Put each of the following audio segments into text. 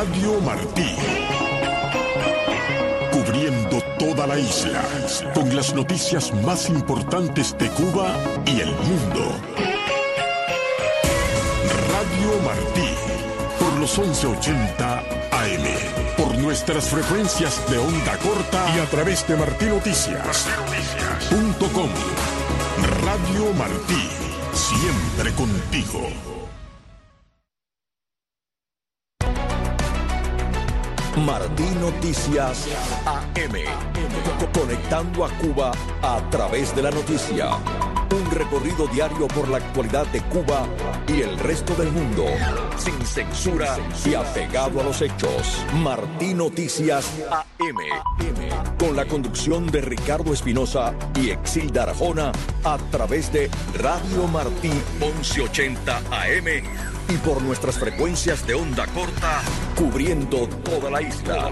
Radio Martí. Cubriendo toda la isla, con las noticias más importantes de Cuba y el mundo. Radio Martí, por los 1180 AM, por nuestras frecuencias de onda corta y a través de martinoticias.com. Radio Martí, siempre contigo. Martí Noticias AM, conectando a Cuba a través de la noticia. Un recorrido diario por la actualidad de Cuba y el resto del mundo, sin censura y apegado a los hechos. Martí Noticias AM, con la conducción de Ricardo Espinosa y Exilda Arjona, a través de Radio Martí 1180 AM y por nuestras frecuencias de onda corta, cubriendo toda la isla.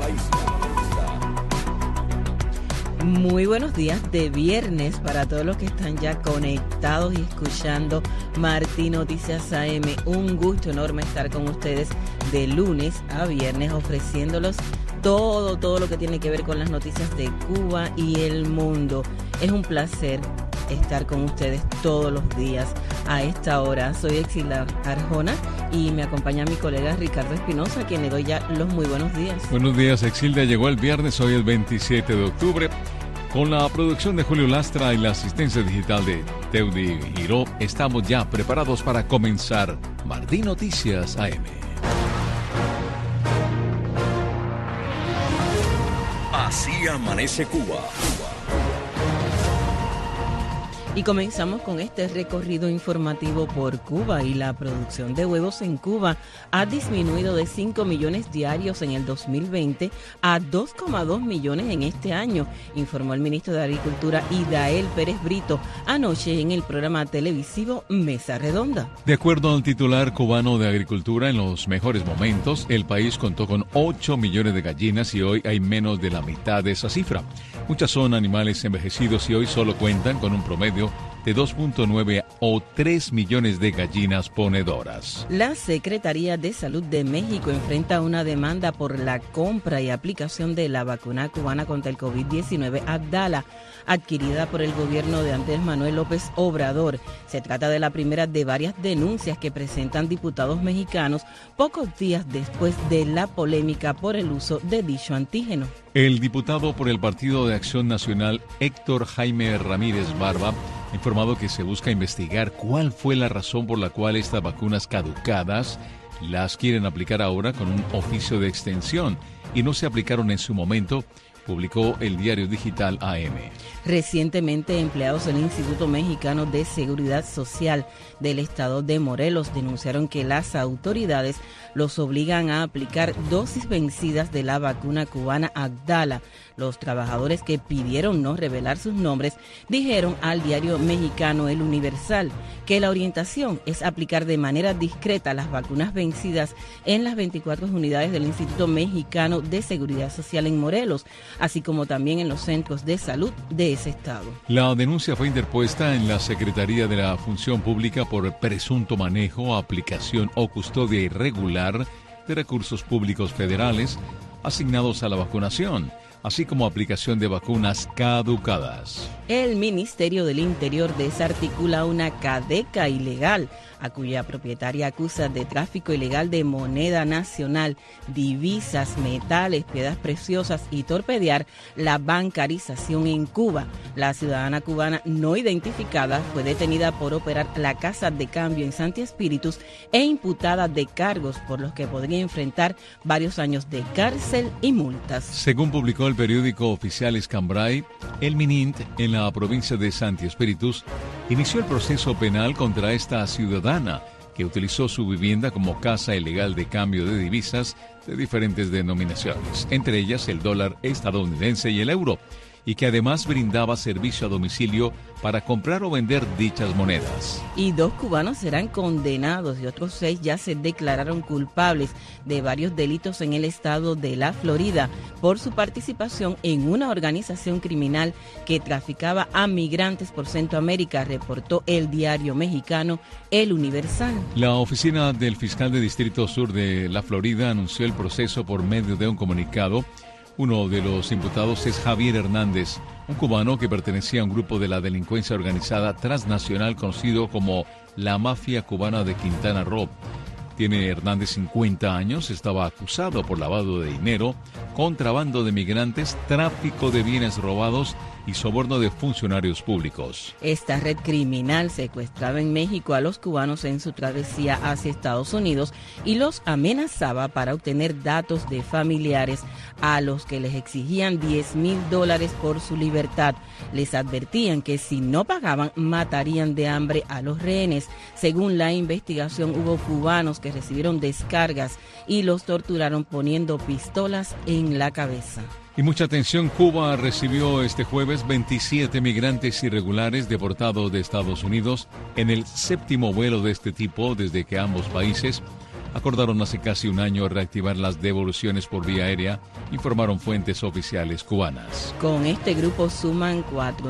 Muy buenos días de viernes para todos los que están ya conectados y escuchando Martí Noticias AM. Un gusto enorme estar con ustedes de lunes a viernes ofreciéndolos todo lo que tiene que ver con las noticias de Cuba y el mundo. Es un placer estar con ustedes todos los días a esta hora. Soy Exilda Arjona y me acompaña mi colega Ricardo Espinosa, a quien le doy ya los muy buenos días. Buenos días, Exilda. Llegó el viernes, hoy el 27 de octubre. Con la producción de Julio Lastra y la asistencia digital de Teudi Giró, estamos ya preparados para comenzar Martí Noticias AM. Así amanece Cuba. Y comenzamos con este recorrido informativo por Cuba. Y la producción de huevos en Cuba ha disminuido de 5 millones diarios en el 2020 a 2,2 millones en este año, informó el ministro de Agricultura Idael Pérez Brito anoche en el programa televisivo Mesa Redonda. De acuerdo al titular cubano de Agricultura, en los mejores momentos, el país contó con 8 millones de gallinas y hoy hay menos de la mitad de esa cifra. Muchas son animales envejecidos y hoy solo cuentan con un promedio de 2.9 o 3 millones de gallinas ponedoras. La Secretaría de Salud de México enfrenta una demanda por la compra y aplicación de la vacuna cubana contra el COVID-19 Abdala, adquirida por el gobierno de Andrés Manuel López Obrador. Se trata de la primera de varias denuncias que presentan diputados mexicanos pocos días después de la polémica por el uso de dicho antígeno. El diputado por el Partido de Acción Nacional, Héctor Jaime Ramírez Barba, ha informado que se busca investigar cuál fue la razón por la cual estas vacunas caducadas las quieren aplicar ahora con un oficio de extensión y no se aplicaron en su momento, publicó el diario digital AM. Recientemente, empleados del Instituto Mexicano de Seguridad Social del estado de Morelos denunciaron que las autoridades los obligan a aplicar dosis vencidas de la vacuna cubana Abdala. Los trabajadores, que pidieron no revelar sus nombres, dijeron al diario mexicano El Universal que la orientación es aplicar de manera discreta las vacunas vencidas en las 24 unidades del Instituto Mexicano de Seguridad Social en Morelos, así como también en los centros de salud de ese estado. La denuncia fue interpuesta en la Secretaría de la Función Pública por presunto manejo, aplicación o custodia irregular de recursos públicos federales asignados a la vacunación, así como aplicación de vacunas caducadas. El Ministerio del Interior desarticula una cadeca ilegal a cuya propietaria acusa de tráfico ilegal de moneda nacional, divisas, metales, piedras preciosas y torpedear la bancarización en Cuba. La ciudadana cubana no identificada fue detenida por operar la casa de cambio en Santi Espíritus e imputada de cargos por los que podría enfrentar varios años de cárcel y multas. Según publicó el periódico oficial Escambray, el MININT en la provincia de Santi Espíritus inició el proceso penal contra esta ciudadana que utilizó su vivienda como casa ilegal de cambio de divisas de diferentes denominaciones, entre ellas el dólar estadounidense y el euro, y que además brindaba servicio a domicilio para comprar o vender dichas monedas. Y 2 cubanos serán condenados y otros 6 ya se declararon culpables de varios delitos en el estado de la Florida por su participación en una organización criminal que traficaba a migrantes por Centroamérica, reportó el diario mexicano El Universal. La oficina del fiscal de Distrito Sur de la Florida anunció el proceso por medio de un comunicado. Uno de los imputados es Javier Hernández, un cubano que pertenecía a un grupo de la delincuencia organizada transnacional conocido como la Mafia Cubana de Quintana Roo. Tiene Hernández 50 años, estaba acusado por lavado de dinero, contrabando de migrantes, tráfico de bienes robados y soborno de funcionarios públicos. Esta red criminal secuestraba en México a los cubanos en su travesía hacia Estados Unidos y los amenazaba para obtener datos de familiares a los que les exigían $10,000 por su libertad. Les advertían que si no pagaban matarían de hambre a los rehenes. Según la investigación, hubo cubanos que recibieron descargas y los torturaron poniendo pistolas en la cabeza. Y mucha atención, Cuba recibió este jueves 27 migrantes irregulares deportados de Estados Unidos en el 7º vuelo de este tipo desde que ambos países acordaron hace casi un año reactivar las devoluciones por vía aérea, informaron fuentes oficiales cubanas. Con este grupo suman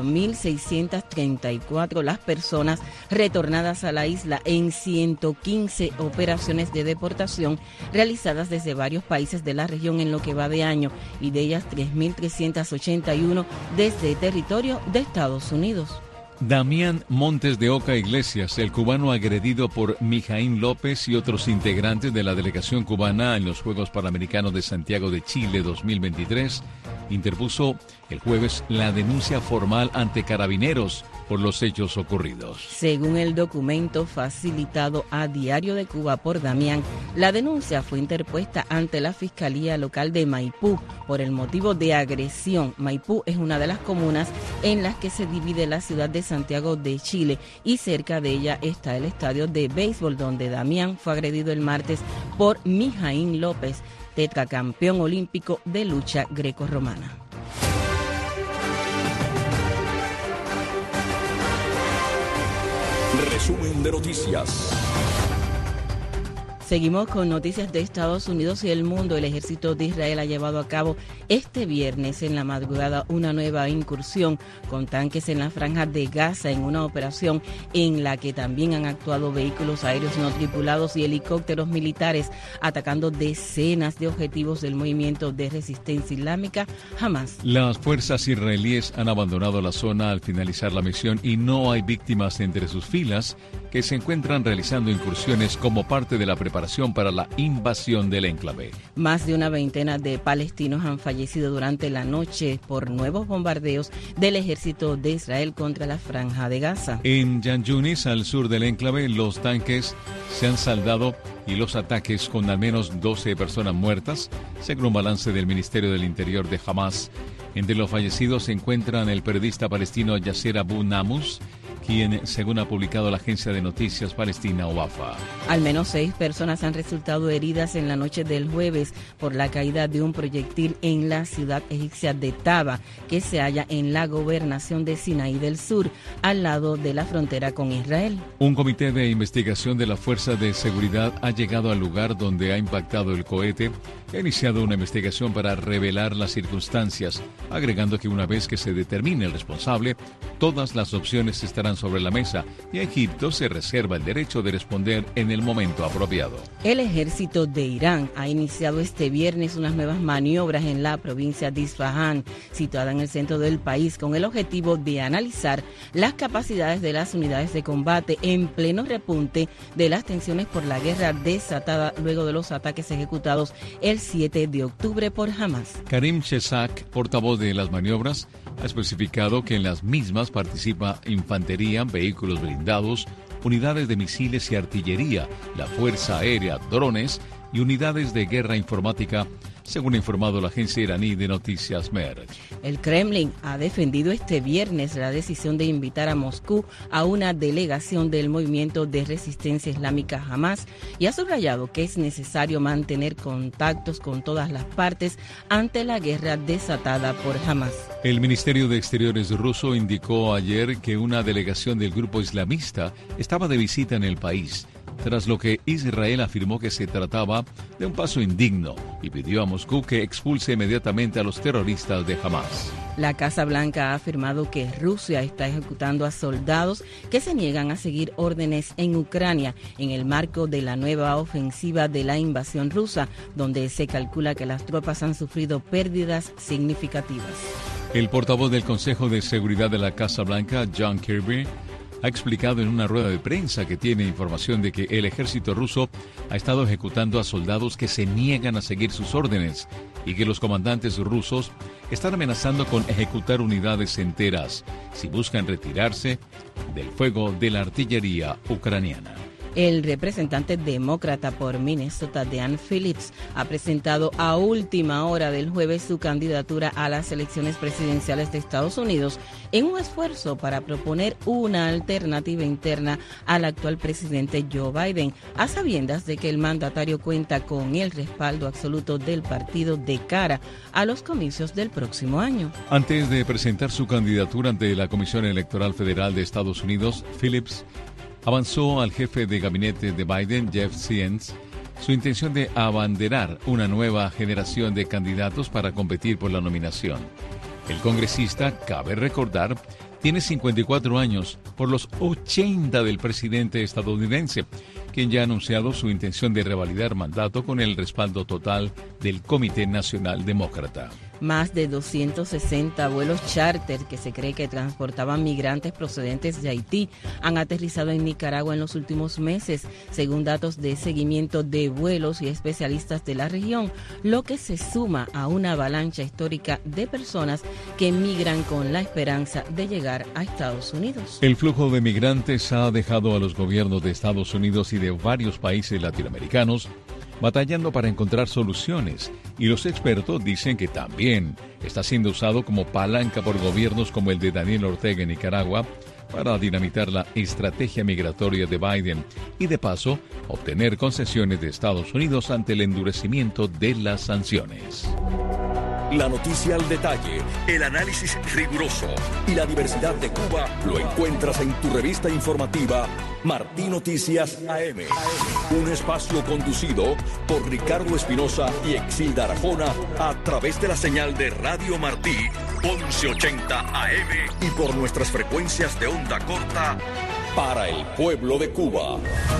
4.634 las personas retornadas a la isla en 115 operaciones de deportación realizadas desde varios países de la región en lo que va de año, y de ellas 3.381 desde territorio de Estados Unidos. Damián Montes de Oca Iglesias, el cubano agredido por Mijaín López y otros integrantes de la delegación cubana en los Juegos Panamericanos de Santiago de Chile 2023, interpuso el jueves la denuncia formal ante Carabineros por los hechos ocurridos. Según el documento facilitado a Diario de Cuba por Damián, la denuncia fue interpuesta ante la Fiscalía Local de Maipú por el motivo de agresión. Maipú es una de las comunas en las que se divide la ciudad de Santiago de Chile y cerca de ella está el estadio de béisbol donde Damián fue agredido el martes por Mijaín López, tetracampeón olímpico de lucha grecorromana. Resumen de noticias. Seguimos con noticias de Estados Unidos y el mundo. El ejército de Israel ha llevado a cabo este viernes en la madrugada una nueva incursión con tanques en la franja de Gaza en una operación en la que también han actuado vehículos aéreos no tripulados y helicópteros militares atacando decenas de objetivos del movimiento de resistencia islámica Hamas. Las fuerzas israelíes han abandonado la zona al finalizar la misión y no hay víctimas entre sus filas que se encuentran realizando incursiones como parte de la preparación para la invasión del enclave. Más de una veintena de palestinos han fallecido durante la noche por nuevos bombardeos del ejército de Israel contra la franja de Gaza. En Yan Yunis, al sur del enclave, los tanques se han saldado y los ataques con al menos 12 personas muertas, según un balance del Ministerio del Interior de Hamas. Entre los fallecidos se encuentran el periodista palestino Yasser Abu Namus, quien, según ha publicado la agencia de noticias palestina Wafa. Al menos 6 personas han resultado heridas en la noche del jueves por la caída de un proyectil en la ciudad egipcia de Taba, que se halla en la gobernación de Sinaí del Sur, al lado de la frontera con Israel. Un comité de investigación de la Fuerza de Seguridad ha llegado al lugar donde ha impactado el cohete y ha iniciado una investigación para revelar las circunstancias, agregando que una vez que se determine el responsable, todas las opciones estarán sobre la mesa y Egipto se reserva el derecho de responder en el momento apropiado. El ejército de Irán ha iniciado este viernes unas nuevas maniobras en la provincia de Isfahán, situada en el centro del país, con el objetivo de analizar las capacidades de las unidades de combate en pleno repunte de las tensiones por la guerra desatada luego de los ataques ejecutados el 7 de octubre por Hamas. Karim Shesak, portavoz de las maniobras, ha especificado que en las mismas participa infantería, vehículos blindados, unidades de misiles y artillería, la Fuerza Aérea, drones y unidades de guerra informática, según ha informado la agencia iraní de noticias MERJ. El Kremlin ha defendido este viernes la decisión de invitar a Moscú a una delegación del movimiento de resistencia islámica Hamas y ha subrayado que es necesario mantener contactos con todas las partes ante la guerra desatada por Hamas. El Ministerio de Exteriores ruso indicó ayer que una delegación del grupo islamista estaba de visita en el país, tras lo que Israel afirmó que se trataba de un paso indigno y pidió a Moscú que expulse inmediatamente a los terroristas de Hamas. La Casa Blanca ha afirmado que Rusia está ejecutando a soldados que se niegan a seguir órdenes en Ucrania en el marco de la nueva ofensiva de la invasión rusa, donde se calcula que las tropas han sufrido pérdidas significativas. El portavoz del Consejo de Seguridad de la Casa Blanca, John Kirby, ha explicado en una rueda de prensa que tiene información de que el ejército ruso ha estado ejecutando a soldados que se niegan a seguir sus órdenes y que los comandantes rusos están amenazando con ejecutar unidades enteras si buscan retirarse del fuego de la artillería ucraniana. El representante demócrata por Minnesota, Dean Phillips, ha presentado a última hora del jueves su candidatura a las elecciones presidenciales de Estados Unidos en un esfuerzo para proponer una alternativa interna al actual presidente Joe Biden, a sabiendas de que el mandatario cuenta con el respaldo absoluto del partido de cara a los comicios del próximo año. Antes de presentar su candidatura ante la Comisión Electoral Federal de Estados Unidos, Phillips avanzó al jefe de gabinete de Biden, Jeff Zients, su intención de abanderar una nueva generación de candidatos para competir por la nominación. El congresista, cabe recordar, tiene 54 años por los 80 del presidente estadounidense, quien ya ha anunciado su intención de revalidar mandato con el respaldo total del Comité Nacional Demócrata. Más de 260 vuelos charter que se cree que transportaban migrantes procedentes de Haití han aterrizado en Nicaragua en los últimos meses, según datos de seguimiento de vuelos y especialistas de la región, lo que se suma a una avalancha histórica de personas que migran con la esperanza de llegar a Estados Unidos. El flujo de migrantes ha dejado a los gobiernos de Estados Unidos y de varios países latinoamericanos batallando para encontrar soluciones, y los expertos dicen que también está siendo usado como palanca por gobiernos como el de Daniel Ortega en Nicaragua para dinamitar la estrategia migratoria de Biden y de paso obtener concesiones de Estados Unidos ante el endurecimiento de las sanciones. La noticia al detalle, el análisis riguroso y la diversidad de Cuba lo encuentras en tu revista informativa Martí Noticias AM. Un espacio conducido por Ricardo Espinosa y Exilda Arjona a través de la señal de Radio Martí 1180 AM y por nuestras frecuencias de onda corta para el pueblo de Cuba.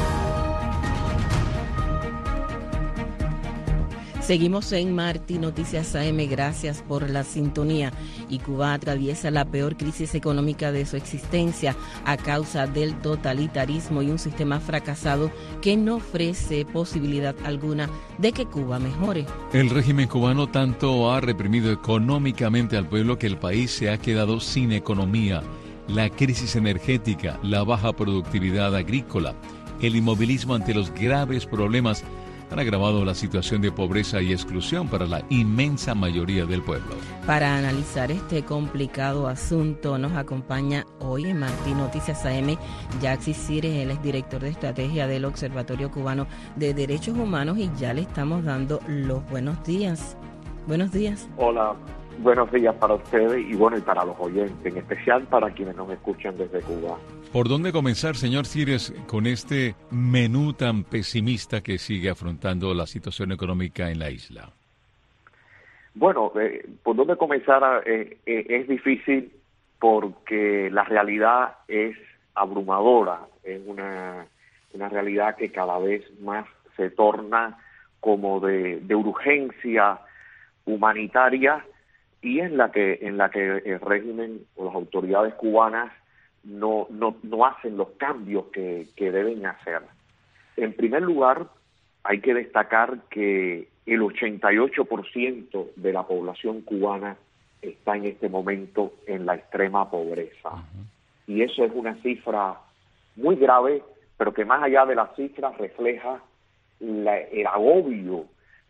Seguimos en Martí Noticias AM, gracias por la sintonía. Y Cuba atraviesa la peor crisis económica de su existencia a causa del totalitarismo y un sistema fracasado que no ofrece posibilidad alguna de que Cuba mejore. El régimen cubano tanto ha reprimido económicamente al pueblo que el país se ha quedado sin economía. La crisis energética, la baja productividad agrícola, el inmovilismo ante los graves problemas han agravado la situación de pobreza y exclusión para la inmensa mayoría del pueblo. Para analizar este complicado asunto nos acompaña hoy en Martí Noticias AM Yaxis Cires, él es director de estrategia del Observatorio Cubano de Derechos Humanos y ya le estamos dando los buenos días. Buenos días. Hola, buenos días para ustedes y bueno, y para los oyentes, en especial para quienes nos escuchan desde Cuba. ¿Por dónde comenzar, señor Cires, con este menú tan pesimista que sigue afrontando la situación económica en la isla? Bueno, ¿por dónde comenzar? Es difícil porque la realidad es abrumadora, es una realidad que cada vez más se torna como de urgencia humanitaria y en la que el régimen o las autoridades cubanas no hacen los cambios que deben hacer. En primer lugar, hay que destacar que el 88% de la población cubana está en este momento en la extrema pobreza. Y eso es una cifra muy grave, pero que más allá de la cifra refleja el agobio,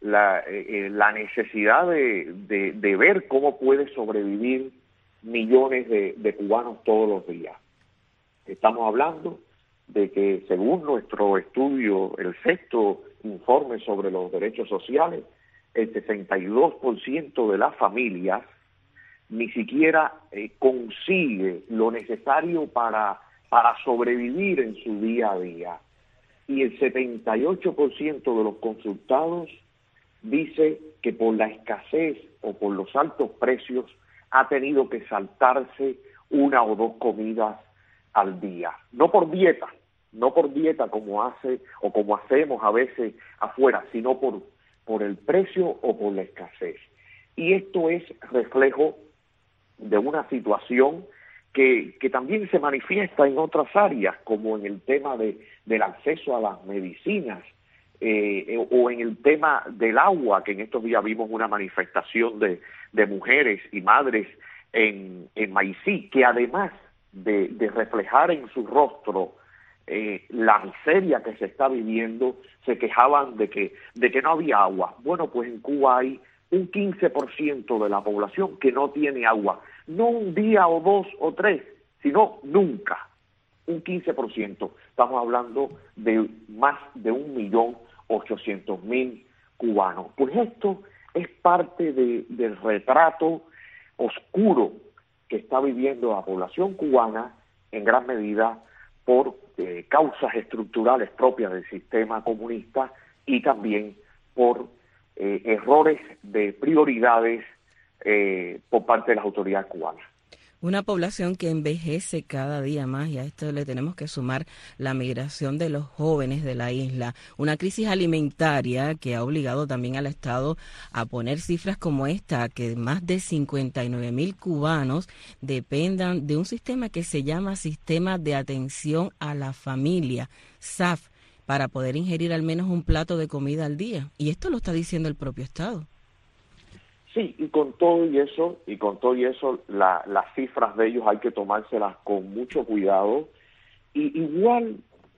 la necesidad de ver cómo puede sobrevivir millones de cubanos todos los días. Estamos hablando de que, según nuestro estudio, el sexto informe sobre los derechos sociales, el 62% de las familias ni siquiera consigue lo necesario para sobrevivir en su día a día. Y el 78% de los consultados dice que por la escasez o por los altos precios ha tenido que saltarse una o dos comidas al día. No por dieta como hacemos a veces afuera, sino por el precio o por la escasez. Y esto es reflejo de una situación que también se manifiesta en otras áreas, como en el tema del acceso a las medicinas, o en el tema del agua, que en estos días vimos una manifestación de mujeres y madres en Maicí, que además de reflejar en su rostro la miseria que se está viviendo, se quejaban de que no había agua. Bueno, pues en Cuba hay un 15% de la población que no tiene agua, no un día o dos o tres, sino nunca, un 15%. Estamos hablando de más de 1.800.000 cubanos. Pues esto es parte del retrato oscuro que está viviendo la población cubana, en gran medida por causas estructurales propias del sistema comunista y también por errores de prioridades por parte de las autoridades cubanas. Una población que envejece cada día más, y a esto le tenemos que sumar la migración de los jóvenes de la isla, una crisis alimentaria que ha obligado también al Estado a poner cifras como esta, que más de 59.000 cubanos dependan de un sistema que se llama Sistema de Atención a la Familia, SAF, para poder ingerir al menos un plato de comida al día. Y esto lo está diciendo el propio Estado. Sí, y con todo y eso, las cifras de ellos hay que tomárselas con mucho cuidado. Y igual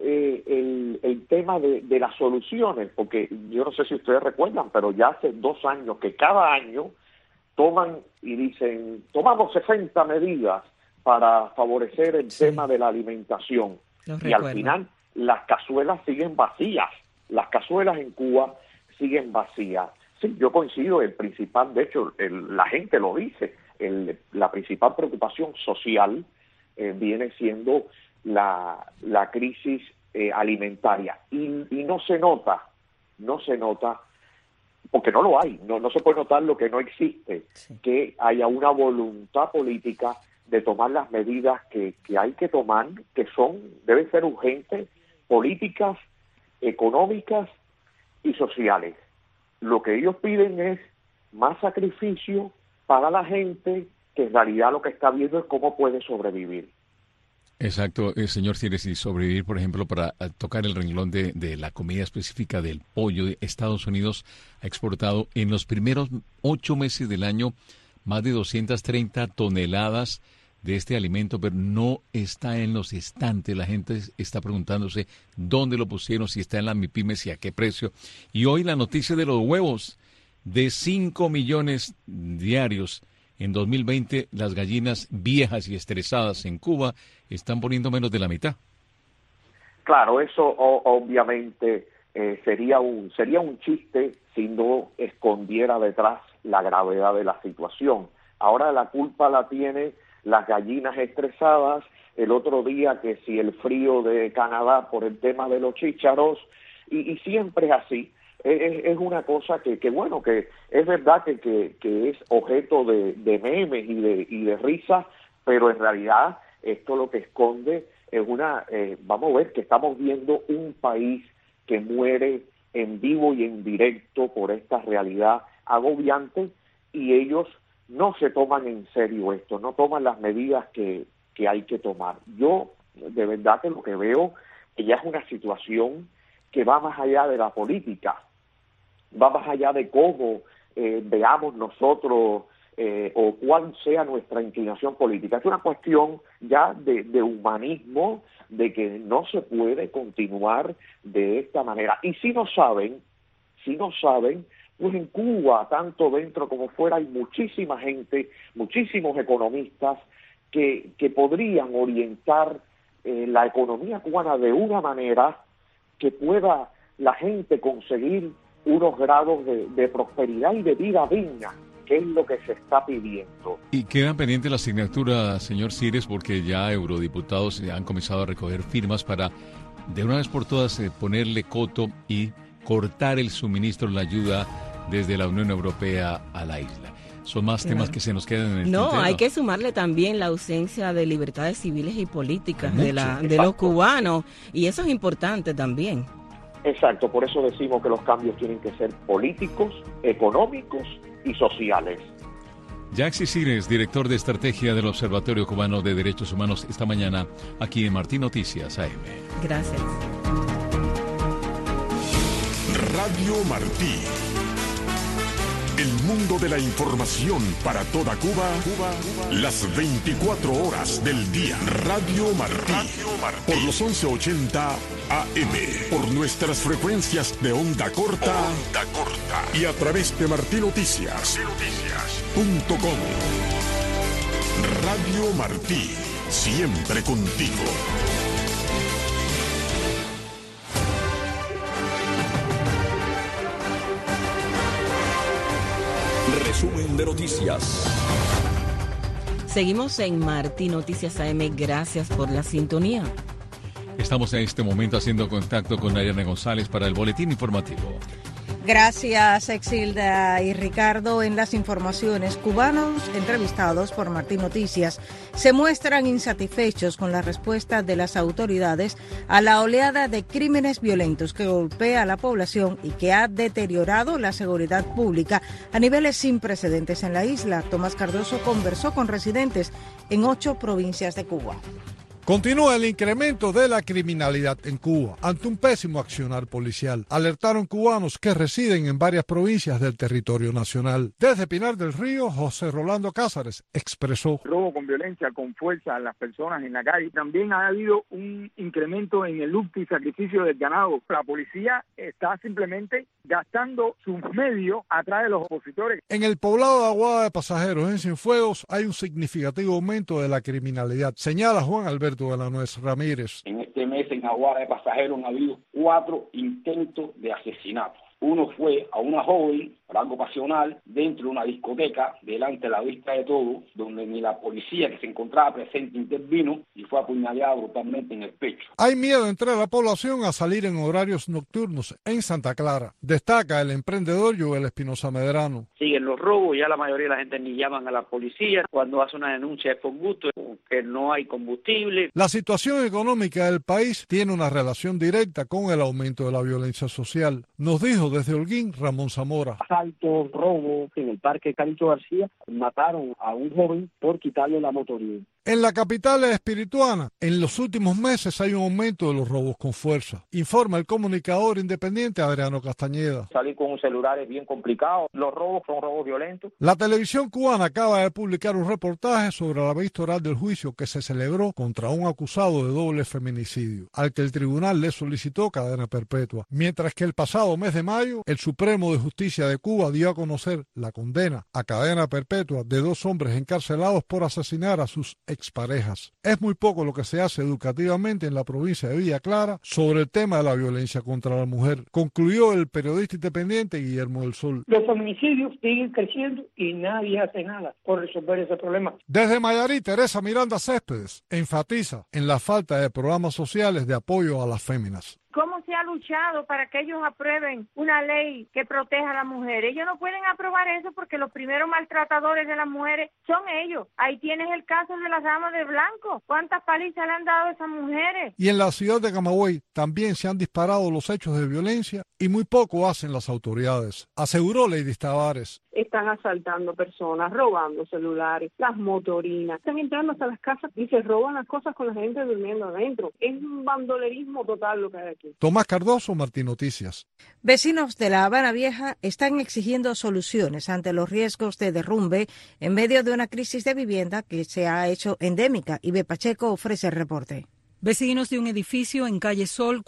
el tema de las soluciones, porque yo no sé si ustedes recuerdan, pero ya hace 2 años que cada año toman y dicen, tomamos 60 medidas para favorecer el tema de la alimentación. Y al final las cazuelas siguen vacías, las cazuelas en Cuba siguen vacías. Sí, yo coincido, el principal, de hecho, la gente lo dice, la principal preocupación social viene siendo la crisis alimentaria, y no se nota, porque no lo hay, no se puede notar lo que no existe, que haya una voluntad política de tomar las medidas que hay que tomar, que deben ser urgentes, políticas, económicas y sociales. Lo que ellos piden es más sacrificio para la gente, que en realidad lo que está viendo es cómo puede sobrevivir. Exacto, señor Cires, y sobrevivir, por ejemplo, para tocar el renglón de la comida específica del pollo. Estados Unidos ha exportado en los primeros 8 meses del año más de 230 toneladas de este alimento, pero no está en los estantes. La gente está preguntándose dónde lo pusieron, si está en la MIPYMES y a qué precio. Y hoy la noticia de los huevos, de 5 millones diarios en 2020, las gallinas viejas y estresadas en Cuba están poniendo menos de la mitad. Claro, eso obviamente sería un chiste si no escondiera detrás la gravedad de la situación. Ahora la culpa la tiene las gallinas estresadas, el otro día que si el frío de Canadá por el tema de los chícharos, y siempre es así. Es una cosa que es verdad que es objeto de memes y de risa, pero en realidad esto lo que esconde es vamos a ver que estamos viendo un país que muere en vivo y en directo por esta realidad agobiante, y ellos no se toman en serio esto, no toman las medidas que hay que tomar. Yo, de verdad que lo que veo, que ya es una situación que va más allá de la política, va más allá de cómo veamos nosotros o cuál sea nuestra inclinación política. Es una cuestión ya de humanismo, de que no se puede continuar de esta manera. Y si no saben, Pues en Cuba, tanto dentro como fuera, hay muchísima gente, muchísimos economistas que podrían orientar la economía cubana de una manera que pueda la gente conseguir unos grados de prosperidad y de vida digna, que es lo que se está pidiendo. Y queda pendiente la asignatura, señor Cires, porque ya eurodiputados han comenzado a recoger firmas para de una vez por todas ponerle coto y cortar el suministro, la ayuda desde la Unión Europea a la isla. Son más temas que se nos quedan en el tintero. Hay que sumarle también la ausencia de libertades civiles y políticas de los cubanos, y eso es importante también. Exacto, por eso decimos que los cambios tienen que ser políticos, económicos y sociales. Yaxi Cires, director de estrategia del Observatorio Cubano de Derechos Humanos, esta mañana aquí en Martín Noticias AM. Gracias. Radio Martí. El mundo de la información para toda Cuba, las 24 horas del día. Radio Martí. Por los 1180 AM. Por nuestras frecuencias de onda corta. Y a través de martinoticias.com. Radio Martí. Siempre contigo. Resumen de noticias. Seguimos en Martín Noticias AM. Gracias por la sintonía. Estamos en este momento haciendo contacto con Ariana González para el boletín informativo. Gracias, Exilda y Ricardo. En las informaciones, cubanos entrevistados por Martín Noticias se muestran insatisfechos con la respuesta de las autoridades a la oleada de crímenes violentos que golpea a la población y que ha deteriorado la seguridad pública a niveles sin precedentes en la isla. Tomás Cardoso conversó con residentes en 8 provincias de Cuba. Continúa el incremento de la criminalidad en Cuba ante un pésimo accionar policial. Alertaron cubanos que residen en varias provincias del territorio nacional. Desde Pinar del Río, José Rolando Cázares expresó: robo con violencia, con fuerza a las personas en la calle. También ha habido un incremento en el hurto y sacrificio del ganado. La policía está simplemente gastando sus medios atrás de los opositores. En el poblado de Aguada de Pasajeros, en Cienfuegos, hay un significativo aumento de la criminalidad, señala Juan Alberto de la Nuez Ramírez. En este mes en Aguada de Pasajeros han habido 4 intentos de asesinato. Uno fue a una joven, por algo pasional, dentro de una discoteca, delante de la vista de todos, donde ni la policía que se encontraba presente intervino y fue apuñalada brutalmente en el pecho. Hay miedo entre la población a salir en horarios nocturnos en Santa Clara. Destaca el emprendedor Joel Espinosa Medrano. Siguen los robos, ya la mayoría de la gente ni llaman a la policía. Cuando hace una denuncia es por gusto, que no hay combustible. La situación económica del país tiene una relación directa con el aumento de la violencia social, nos dijo desde Holguín Ramón Zamora. Asalto, robo en el Parque Calixto García, mataron a un joven por quitarle la motoría. En la capital espirituana, en los últimos meses hay un aumento de los robos con fuerza, informa el comunicador independiente Adriano Castañeda. Salir con un celular es bien complicado, los robos son robos violentos. La televisión cubana acaba de publicar un reportaje sobre la vista oral del juicio que se celebró contra un acusado de doble feminicidio, al que el tribunal le solicitó cadena perpetua, mientras que el pasado mes de mayo, el Supremo de Justicia de Cuba dio a conocer la condena a cadena perpetua de 2 hombres encarcelados por asesinar a sus exparejas. Es muy poco lo que se hace educativamente en la provincia de Villa Clara sobre el tema de la violencia contra la mujer, concluyó el periodista independiente Guillermo del Sol. Los feminicidios siguen creciendo y nadie hace nada por resolver ese problema. Desde Mayarí, Teresa Miranda Céspedes enfatiza en la falta de programas sociales de apoyo a las féminas. ¿Cómo se ha luchado para que ellos aprueben una ley que proteja a las mujeres? Ellos no pueden aprobar eso porque los primeros maltratadores de las mujeres son ellos. Ahí tienes el caso de las damas de blanco. ¿Cuántas palizas le han dado a esas mujeres? Y en la ciudad de Camagüey también se han disparado los hechos de violencia y muy poco hacen las autoridades, aseguró Lady Tavares. Están asaltando personas, robando celulares, las motorinas. Están entrando hasta las casas y se roban las cosas con la gente durmiendo adentro. Es un bandolerismo total lo que hay aquí. Tomás Cardoso, Martín Noticias. Vecinos de La Habana Vieja están exigiendo soluciones ante los riesgos de derrumbe en medio de una crisis de vivienda que se ha hecho endémica. Ibe Pacheco ofrece el reporte. Vecinos de un edificio en calle Sol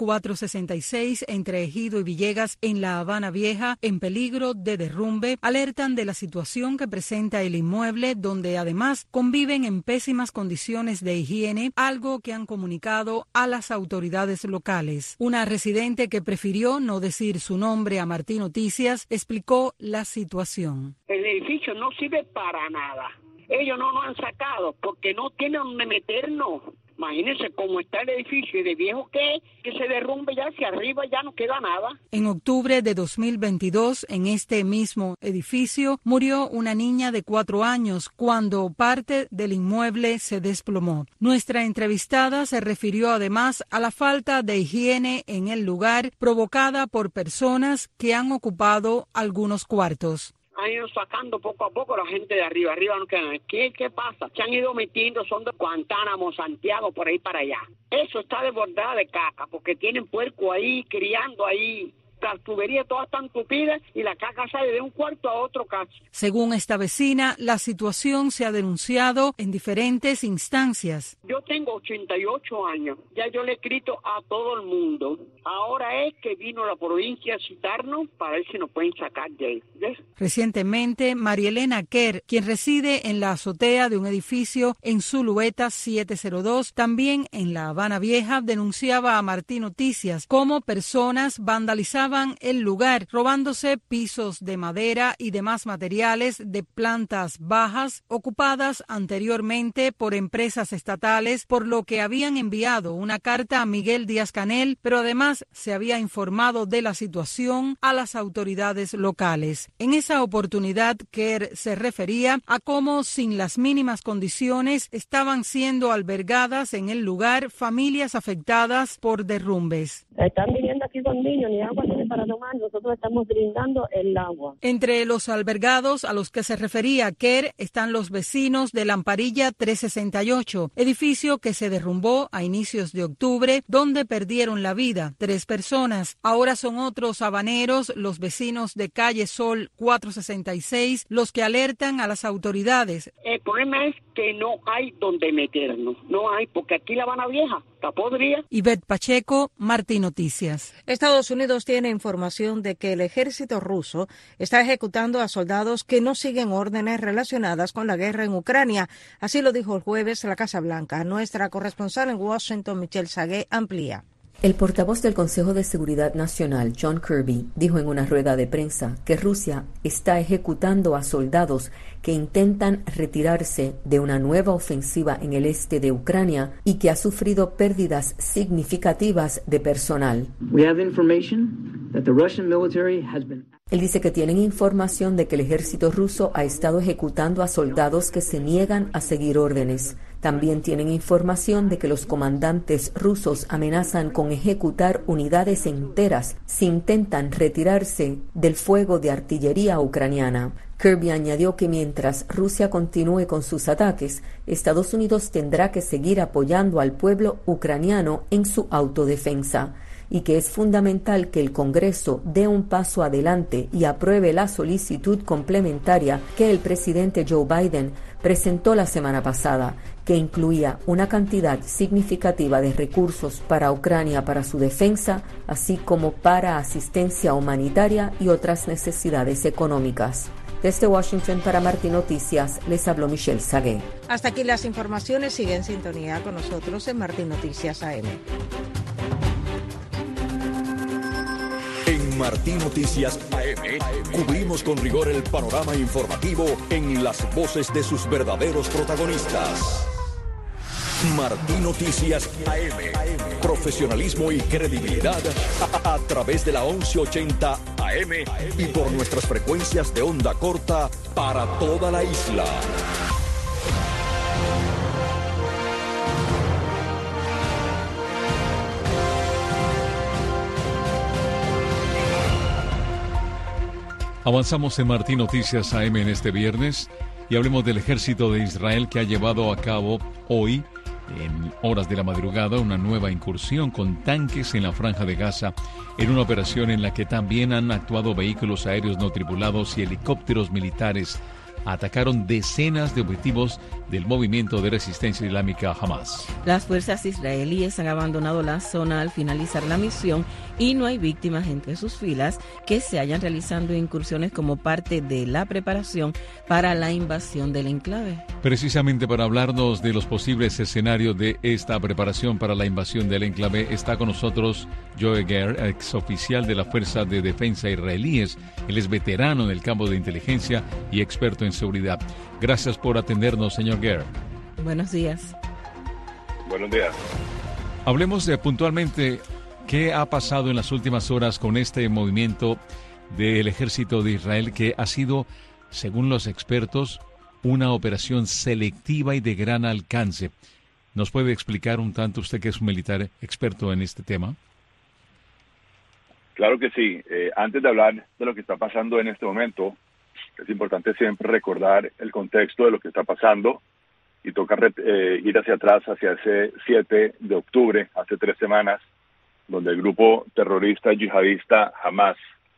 466 entre Ejido y Villegas en La Habana Vieja en peligro de derrumbe alertan de la situación que presenta el inmueble, donde además conviven en pésimas condiciones de higiene, algo que han comunicado a las autoridades locales. Una residente que prefirió no decir su nombre a Martín Noticias explicó la situación. El edificio no sirve para nada. Ellos no nos han sacado porque no tienen donde meternos. Imagínense cómo está el edificio y de viejo que se derrumbe ya hacia arriba, ya no queda nada. En octubre de 2022, en este mismo edificio, murió una niña de 4 años cuando parte del inmueble se desplomó. Nuestra entrevistada se refirió además a la falta de higiene en el lugar provocada por personas que han ocupado algunos cuartos. Han ido sacando poco a poco la gente de arriba no quedan. ¿Qué pasa? Se han ido metiendo, son de Guantánamo, Santiago, por ahí para allá. Eso está desbordada de caca, porque tienen puerco ahí, criando ahí. Las tuberías todas están tupidas y la caca sale de un cuarto a otro casi. Según esta vecina, la situación se ha denunciado en diferentes instancias. Yo tengo 88 años, ya yo le he escrito a todo el mundo. Ahora es que vino la provincia a citarnos para ver si nos pueden sacar de ahí. ¿Ves? Recientemente, María Elena Kerr, quien reside en la azotea de un edificio en Zulueta 702, también en La Habana Vieja, denunciaba a Martín Noticias cómo personas vandalizaban el lugar, robándose pisos de madera y demás materiales de plantas bajas ocupadas anteriormente por empresas estatales, por lo que habían enviado una carta a Miguel Díaz-Canel, pero además se había informado de la situación a las autoridades locales. En esa oportunidad, Kerr se refería a cómo sin las mínimas condiciones estaban siendo albergadas en el lugar familias afectadas por derrumbes. Están viviendo aquí con niños, ni agua tienen para tomar, nosotros estamos brindando el agua. Entre los albergados a los que se refería Kerr están los vecinos de Lamparilla 368, edificio que se derrumbó a inicios de octubre, donde perdieron la vida 3 personas. Ahora son otros habaneros, los vecinos de calle Sol 466, los que alertan a las autoridades. El problema es que no hay donde meternos, no hay, porque aquí La Habana Vieja está podrida. Ivette Pacheco, Martín Noticias. Estados Unidos tiene información de que el ejército ruso está ejecutando a soldados que no siguen órdenes relacionadas con la guerra en Ucrania. Así lo dijo el jueves la Casa Blanca. Nuestra corresponsal en Washington, Michelle Sagué, amplía. El portavoz del Consejo de Seguridad Nacional, John Kirby, dijo en una rueda de prensa que Rusia está ejecutando a soldados que intentan retirarse de una nueva ofensiva en el este de Ucrania y que ha sufrido pérdidas significativas de personal. Él dice que tienen información de que el ejército ruso ha estado ejecutando a soldados que se niegan a seguir órdenes. También tienen información de que los comandantes rusos amenazan con ejecutar unidades enteras si intentan retirarse del fuego de artillería ucraniana. Kirby añadió que mientras Rusia continúe con sus ataques, Estados Unidos tendrá que seguir apoyando al pueblo ucraniano en su autodefensa, y que es fundamental que el Congreso dé un paso adelante y apruebe la solicitud complementaria que el presidente Joe Biden presentó la semana pasada, que incluía una cantidad significativa de recursos para Ucrania para su defensa, así como para asistencia humanitaria y otras necesidades económicas. Desde Washington para Martín Noticias, les habló Michelle Sagué. Hasta aquí las informaciones. Sigue en sintonía con nosotros en Martín Noticias AM. En Martín Noticias AM cubrimos con rigor el panorama informativo en las voces de sus verdaderos protagonistas. Martín Noticias AM. Profesionalismo y credibilidad a través de la 1180 AM y por nuestras frecuencias de onda corta para toda la isla. Avanzamos en Martín Noticias AM en este viernes y hablemos del ejército de Israel que ha llevado a cabo hoy, en horas de la madrugada, una nueva incursión con tanques en la Franja de Gaza, en una operación en la que también han actuado vehículos aéreos no tripulados y helicópteros militares atacaron decenas de objetivos del movimiento de resistencia islámica Hamas. Las fuerzas israelíes han abandonado la zona al finalizar la misión y no hay víctimas entre sus filas que se hayan realizando incursiones como parte de la preparación para la invasión del enclave. Precisamente para hablarnos de los posibles escenarios de esta preparación para la invasión del enclave, está con nosotros Joe Ger, exoficial de la Fuerza de Defensa israelíes. Él es veterano en el campo de inteligencia y experto en seguridad. Gracias por atendernos, señor Ger. Buenos días. Buenos días. Hablemos puntualmente qué ha pasado en las últimas horas con este movimiento del ejército de Israel, que ha sido, según los expertos, una operación selectiva y de gran alcance. ¿Nos puede explicar un tanto, usted que es un militar experto en este tema? Claro que sí. Antes de hablar de lo que está pasando en este momento, es importante siempre recordar el contexto de lo que está pasando y toca ir hacia atrás, hacia ese 7 de octubre, hace 3 semanas, donde el grupo terrorista yihadista Hamas,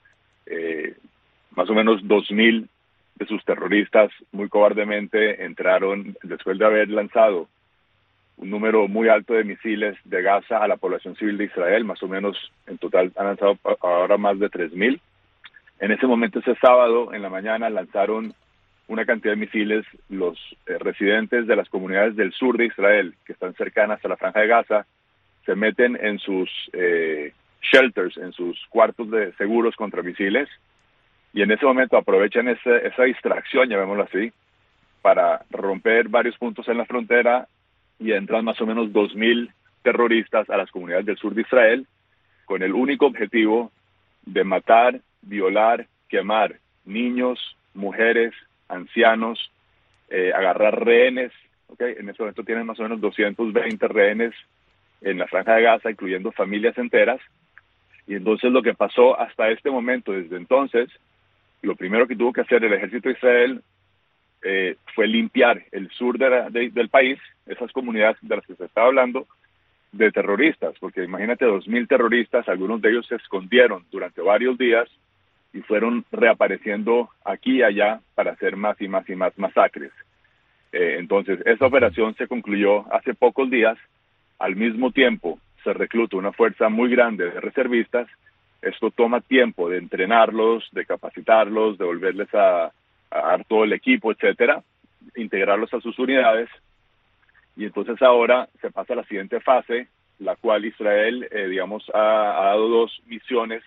más o menos 2.000 de sus terroristas muy cobardemente entraron después de haber lanzado un número muy alto de misiles de Gaza a la población civil de Israel. Más o menos en total han lanzado ahora más de 3.000. En ese momento, ese sábado en la mañana, lanzaron una cantidad de misiles. Los residentes de las comunidades del sur de Israel, que están cercanas a la franja de Gaza, se meten en sus shelters, en sus cuartos de seguros contra misiles, y en ese momento aprovechan esa distracción, llamémoslo así, para romper varios puntos en la frontera, y entran más o menos 2.000 terroristas a las comunidades del sur de Israel con el único objetivo de matar, violar, quemar niños, mujeres, ancianos, agarrar rehenes. ¿Okay? En este momento tienen más o menos 220 rehenes en la franja de Gaza, incluyendo familias enteras. Y entonces lo que pasó hasta este momento, desde entonces, lo primero que tuvo que hacer el ejército de Israel fue limpiar el sur del país, esas comunidades de las que se estaba hablando, de terroristas, porque imagínate 2.000 terroristas, algunos de ellos se escondieron durante varios días y fueron reapareciendo aquí y allá para hacer más y más y más masacres. Entonces, esa operación se concluyó hace pocos días. Al mismo tiempo, se recluta una fuerza muy grande de reservistas. Esto toma tiempo de entrenarlos, de capacitarlos, de volverles a dar todo el equipo, etcétera, integrarlos a sus unidades. Y entonces ahora se pasa a la siguiente fase, la cual Israel, ha dado 2 misiones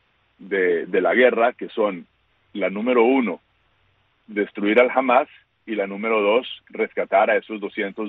de la guerra, que son la número 1, destruir al Hamas, y la número 2, rescatar a esos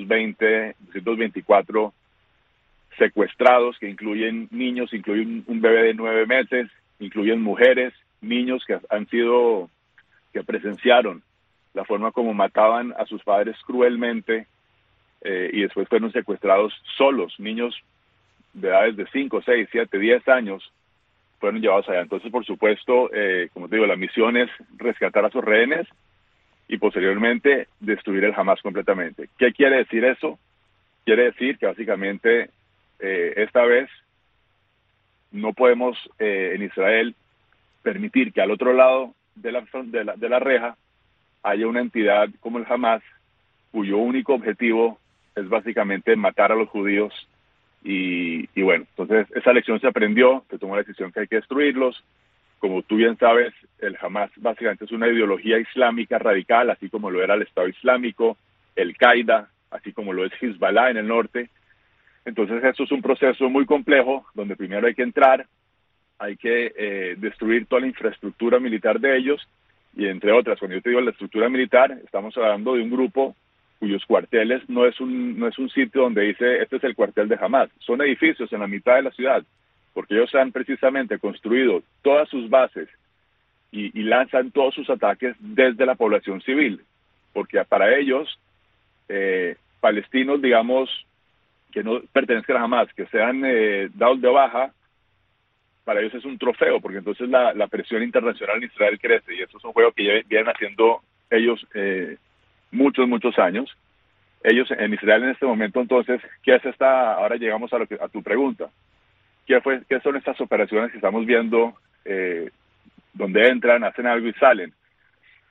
224 secuestrados, que incluyen niños, incluyen un bebé de 9 meses, incluyen mujeres, niños que presenciaron la forma como mataban a sus padres cruelmente, y después fueron secuestrados solos. Niños de edades de 5, 6, 7, 10 años fueron llevados allá. Entonces, por supuesto, como te digo, la misión es rescatar a sus rehenes y posteriormente destruir el Hamas completamente. ¿Qué quiere decir eso? Quiere decir que básicamente esta vez no podemos en Israel permitir que al otro lado de la reja haya una entidad como el Hamas, cuyo único objetivo es básicamente matar a los judíos. Y bueno, entonces esa lección se aprendió, se tomó la decisión que hay que destruirlos. Como tú bien sabes, el Hamas básicamente es una ideología islámica radical, así como lo era el Estado Islámico, el Qaeda, así como lo es Hezbollah en el norte. Entonces eso es un proceso muy complejo, donde primero hay que entrar, hay que destruir toda la infraestructura militar de ellos, y entre otras, cuando yo te digo la estructura militar, estamos hablando de un grupo cuyos cuarteles no es un sitio donde dice este es el cuartel de Hamas, son edificios en la mitad de la ciudad, porque ellos han precisamente construido todas sus bases y lanzan todos sus ataques desde la población civil, porque para ellos, palestinos, digamos, que no pertenezcan a Hamas, que sean dados de baja, para ellos es un trofeo, porque entonces la presión internacional en Israel crece, y eso es un juego que vienen haciendo ellos muchos años. Ellos en Israel en este momento, entonces, ¿qué es esta? Ahora llegamos a tu pregunta. ¿Qué son estas operaciones que estamos viendo, donde entran, hacen algo y salen?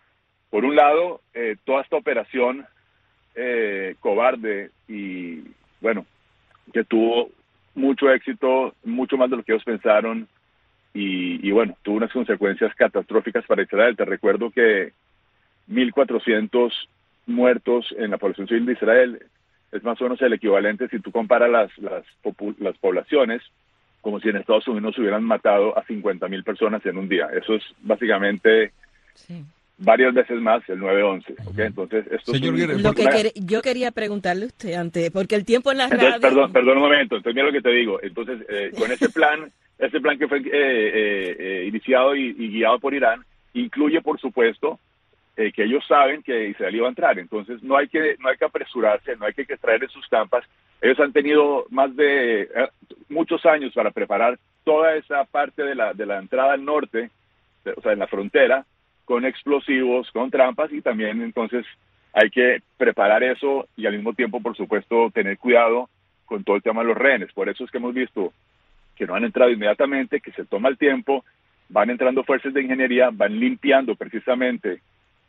por un lado, toda esta operación cobarde y, bueno, que tuvo mucho éxito, mucho más de lo que ellos pensaron, y bueno, tuvo unas consecuencias catastróficas para Israel. Te recuerdo que 1.400 muertos en la población civil de Israel es más o menos el equivalente, si tú comparas las poblaciones, como si en Estados Unidos hubieran matado a 50.000 personas en un día. Eso es básicamente varias veces más el 9/11. ¿Okay? Entonces, esto Señor es yo quería preguntarle a usted antes, porque el tiempo en la radio... Perdón un momento, entonces mira lo que te digo. Entonces, con ese plan que fue iniciado y guiado por Irán, incluye, por supuesto, que ellos saben que Israel iba a entrar. Entonces, no hay que apresurarse, no hay que extraer en sus campas. Ellos han tenido más de muchos años para preparar toda esa parte de la entrada al norte, o sea, en la frontera, con explosivos, con trampas, y también entonces hay que preparar eso y al mismo tiempo, por supuesto, tener cuidado con todo el tema de los rehenes. Por eso es que hemos visto que no han entrado inmediatamente, que se toma el tiempo, van entrando fuerzas de ingeniería, van limpiando precisamente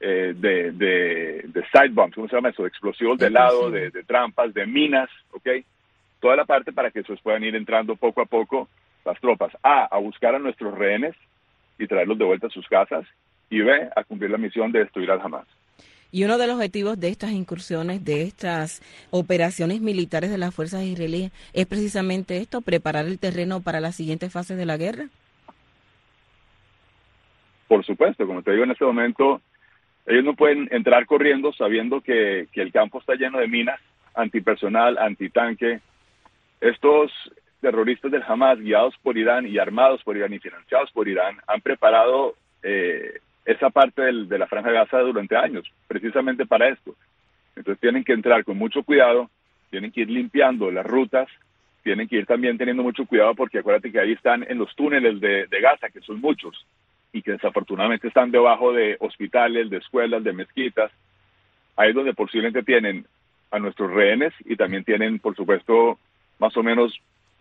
de side bombs, ¿cómo se llama eso? De explosivos de lado, de trampas, de minas, ¿ok? Toda la parte para que esos puedan ir entrando poco a poco las tropas, a buscar a nuestros rehenes y traerlos de vuelta a sus casas, y B, a cumplir la misión de destruir al Hamas. Y uno de los objetivos de estas incursiones, de estas operaciones militares de las fuerzas israelíes, es precisamente esto, preparar el terreno para las siguientes fases de la guerra. Por supuesto, como te digo, en este momento ellos no pueden entrar corriendo sabiendo que el campo está lleno de minas, antipersonal, antitanque. Estos terroristas del Hamas, guiados por Irán y armados por Irán y financiados por Irán, han preparado esa parte de la Franja de Gaza durante años, precisamente para esto. Entonces tienen que entrar con mucho cuidado, tienen que ir limpiando las rutas, tienen que ir también teniendo mucho cuidado, porque acuérdate que ahí están en los túneles de Gaza, que son muchos, y que desafortunadamente están debajo de hospitales, de escuelas, de mezquitas. Ahí es donde posiblemente tienen a nuestros rehenes, y también tienen, por supuesto, más o menos,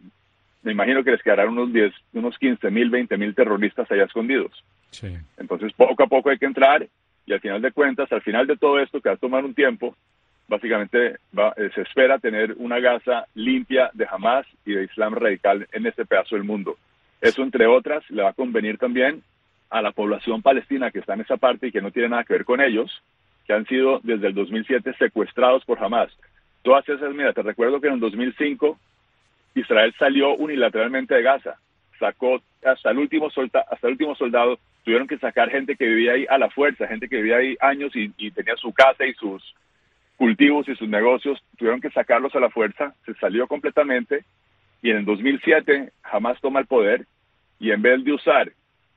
me imagino que les quedarán unos 15.000, 20.000 terroristas allá escondidos. Sí. Entonces, poco a poco hay que entrar, y al final de cuentas, al final de todo esto, que va a tomar un tiempo, básicamente se espera tener una Gaza limpia de Hamas y de Islam radical en este pedazo del mundo. Eso, entre otras, le va a convenir también a la población palestina que está en esa parte y que no tiene nada que ver con ellos, que han sido desde el 2007 secuestrados por Hamas. Todas esas, mira, te recuerdo que en el 2005 Israel salió unilateralmente de Gaza, sacó hasta el último soldado, tuvieron que sacar gente que vivía ahí a la fuerza, gente que vivía ahí años y tenía su casa y sus cultivos y sus negocios, tuvieron que sacarlos a la fuerza, se salió completamente, y en el 2007 Hamas toma el poder, y en vez de usar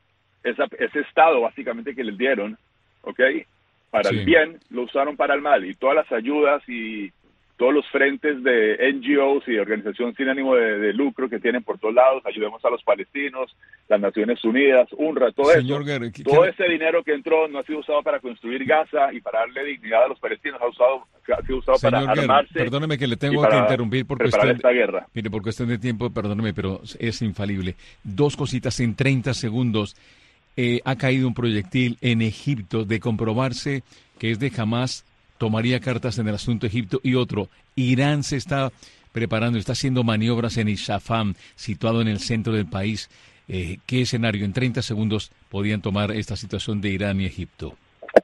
ese estado básicamente que les dieron, ¿ok?, para el bien, lo usaron para el mal, y todas las ayudas y todos los frentes de NGOs y organizaciones sin ánimo de lucro que tienen por todos lados, ayudemos a los palestinos, las Naciones Unidas, UNRWA, todo Señor eso, Guerre, todo ese dinero que entró no ha sido usado para construir Gaza y para darle dignidad a los palestinos, ha sido usado Señor para Guerre, armarse. Perdóneme que le tengo que interrumpir por preparar cuestión, esta guerra. Mire, por cuestión de tiempo, perdóneme, pero es infalible. Dos cositas en 30 segundos. Ha caído un proyectil en Egipto, de comprobarse que es de Hamas, tomaría cartas en el asunto Egipto. Y otro, Irán se está preparando, está haciendo maniobras en Isfahan, situado en el centro del país. ¿Qué escenario en 30 segundos podían tomar esta situación de Irán y Egipto?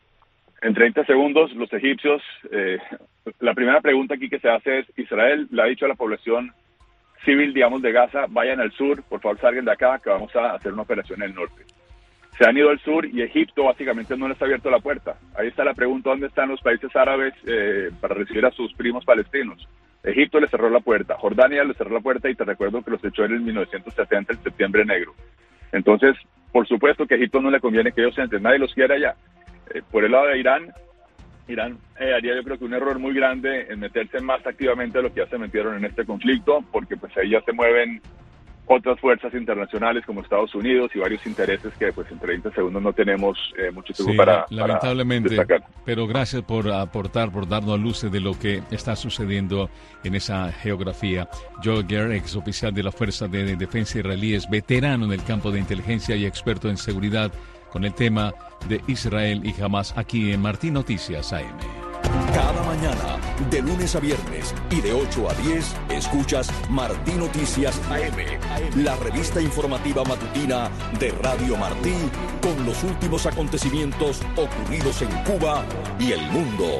En 30 segundos, los egipcios, la primera pregunta aquí que se hace es, Israel le ha dicho a la población civil, digamos, de Gaza, vayan al sur, por favor salgan de acá, que vamos a hacer una operación en el norte. Se han ido al sur y Egipto básicamente no les ha abierto la puerta. Ahí está la pregunta, ¿dónde están los países árabes para recibir a sus primos palestinos? Egipto les cerró la puerta, Jordania les cerró la puerta, y te recuerdo que los echó en el 1970, el Septiembre Negro. Entonces, por supuesto que a Egipto no le conviene que ellos entren, nadie los quiere allá. Por el lado de Irán haría yo creo que un error muy grande en meterse más activamente de lo que ya se metieron en este conflicto, porque pues ahí ya se mueven otras fuerzas internacionales como Estados Unidos y varios intereses que pues en 30 segundos no tenemos mucho tiempo para destacar. Pero gracias por aportar, por darnos luces de lo que está sucediendo en esa geografía. Joe Guerre, ex oficial de la Fuerza de Defensa israelíes, veterano en el campo de inteligencia y experto en seguridad con el tema de Israel y Hamas aquí en Martín Noticias AM. Cada mañana, de lunes a viernes y de 8 a 10, escuchas Martín Noticias AM, la revista informativa matutina de Radio Martí, con los últimos acontecimientos ocurridos en Cuba y el mundo.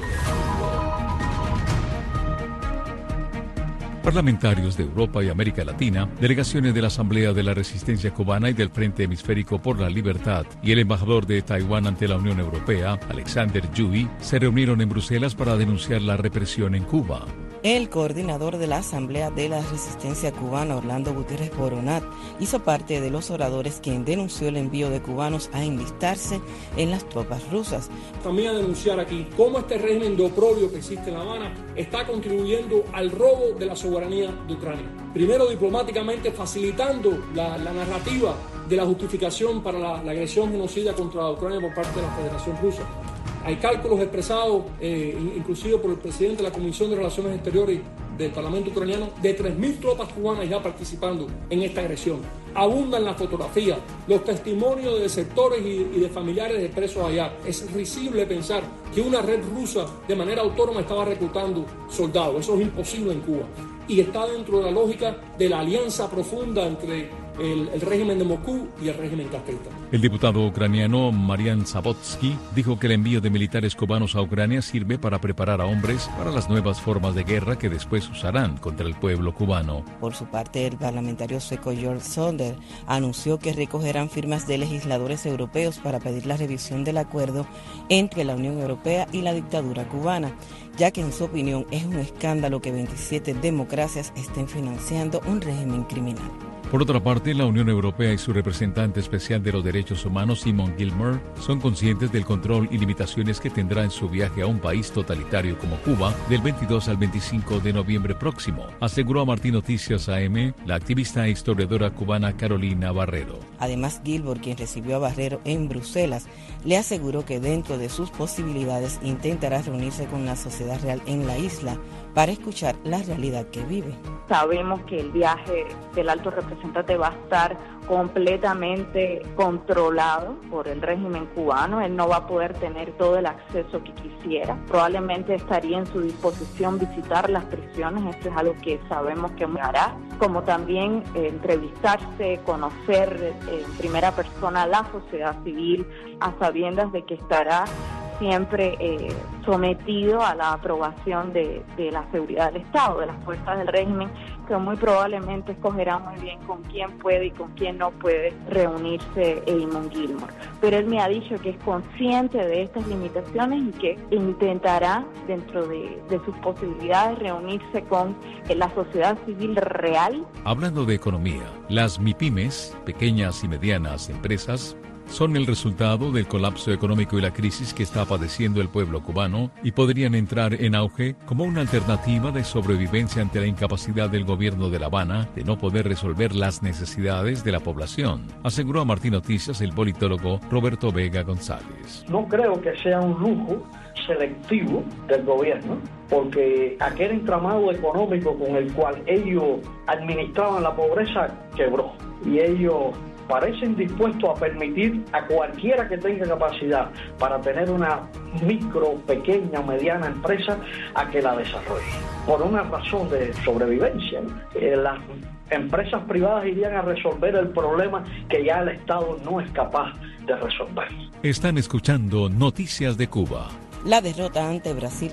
Parlamentarios de Europa y América Latina, delegaciones de la Asamblea de la Resistencia Cubana y del Frente Hemisférico por la Libertad y el embajador de Taiwán ante la Unión Europea, Alexander Yui, se reunieron en Bruselas para denunciar la represión en Cuba. El coordinador de la Asamblea de la Resistencia Cubana, Orlando Gutiérrez Boronat, hizo parte de los oradores quien denunció el envío de cubanos a enlistarse en las tropas rusas. También a denunciar aquí cómo este régimen de oprobio que existe en La Habana está contribuyendo al robo de la soberanía de Ucrania. Primero, diplomáticamente facilitando la narrativa de la justificación para la agresión genocida contra Ucrania por parte de la Federación Rusa. Hay cálculos expresados, inclusive por el presidente de la Comisión de Relaciones Exteriores del Parlamento ucraniano, de 3.000 tropas cubanas ya participando en esta agresión. Abundan las fotografías, los testimonios de sectores y de familiares de presos allá. Es risible pensar que una red rusa de manera autónoma estaba reclutando soldados. Eso es imposible en Cuba. Y está dentro de la lógica de la alianza profunda entre el régimen de Moscú y el régimen castrista. El diputado ucraniano Marian Zabotsky dijo que el envío de militares cubanos a Ucrania sirve para preparar a hombres para las nuevas formas de guerra que después usarán contra el pueblo cubano. Por su parte, el parlamentario sueco Georg Sonder anunció que recogerán firmas de legisladores europeos para pedir la revisión del acuerdo entre la Unión Europea y la dictadura cubana, ya que en su opinión es un escándalo que 27 democracias estén financiando un régimen criminal. Por otra parte, la Unión Europea y su representante especial de los derechos humanos, Simon Gilmore, son conscientes del control y limitaciones que tendrá en su viaje a un país totalitario como Cuba del 22 al 25 de noviembre próximo, aseguró a Martín Noticias AM la activista e historiadora cubana Carolina Barrero. Además, Gilmore, quien recibió a Barrero en Bruselas, le aseguró que dentro de sus posibilidades intentará reunirse con la sociedad real en la isla para escuchar la realidad que vive. Sabemos que el viaje del alto representante va a estar completamente controlado por el régimen cubano. Él no va a poder tener todo el acceso que quisiera. Probablemente estaría en su disposición visitar las prisiones, esto es algo que sabemos que hará, como también entrevistarse, conocer en primera persona a la sociedad civil, a sabiendas de que estará siempre sometido a la aprobación de la seguridad del Estado, de las fuerzas del régimen, que muy probablemente escogerá muy bien con quién puede y con quién no puede reunirse Eamon Gilmore. Pero él me ha dicho que es consciente de estas limitaciones y que intentará, dentro de sus posibilidades, reunirse con la sociedad civil real. Hablando de economía, las MIPYMES, pequeñas y medianas empresas, son el resultado del colapso económico y la crisis que está padeciendo el pueblo cubano y podrían entrar en auge como una alternativa de sobrevivencia ante la incapacidad del gobierno de La Habana de no poder resolver las necesidades de la población, aseguró a Martín Noticias el politólogo Roberto Vega González. No creo que sea un lujo selectivo del gobierno, porque aquel entramado económico con el cual ellos administraban la pobreza quebró y ellos parecen dispuestos a permitir a cualquiera que tenga capacidad para tener una micro, pequeña o mediana empresa a que la desarrolle. Por una razón de sobrevivencia, las empresas privadas irían a resolver el problema que ya el Estado no es capaz de resolver. Están escuchando Noticias de Cuba. La derrota ante Brasil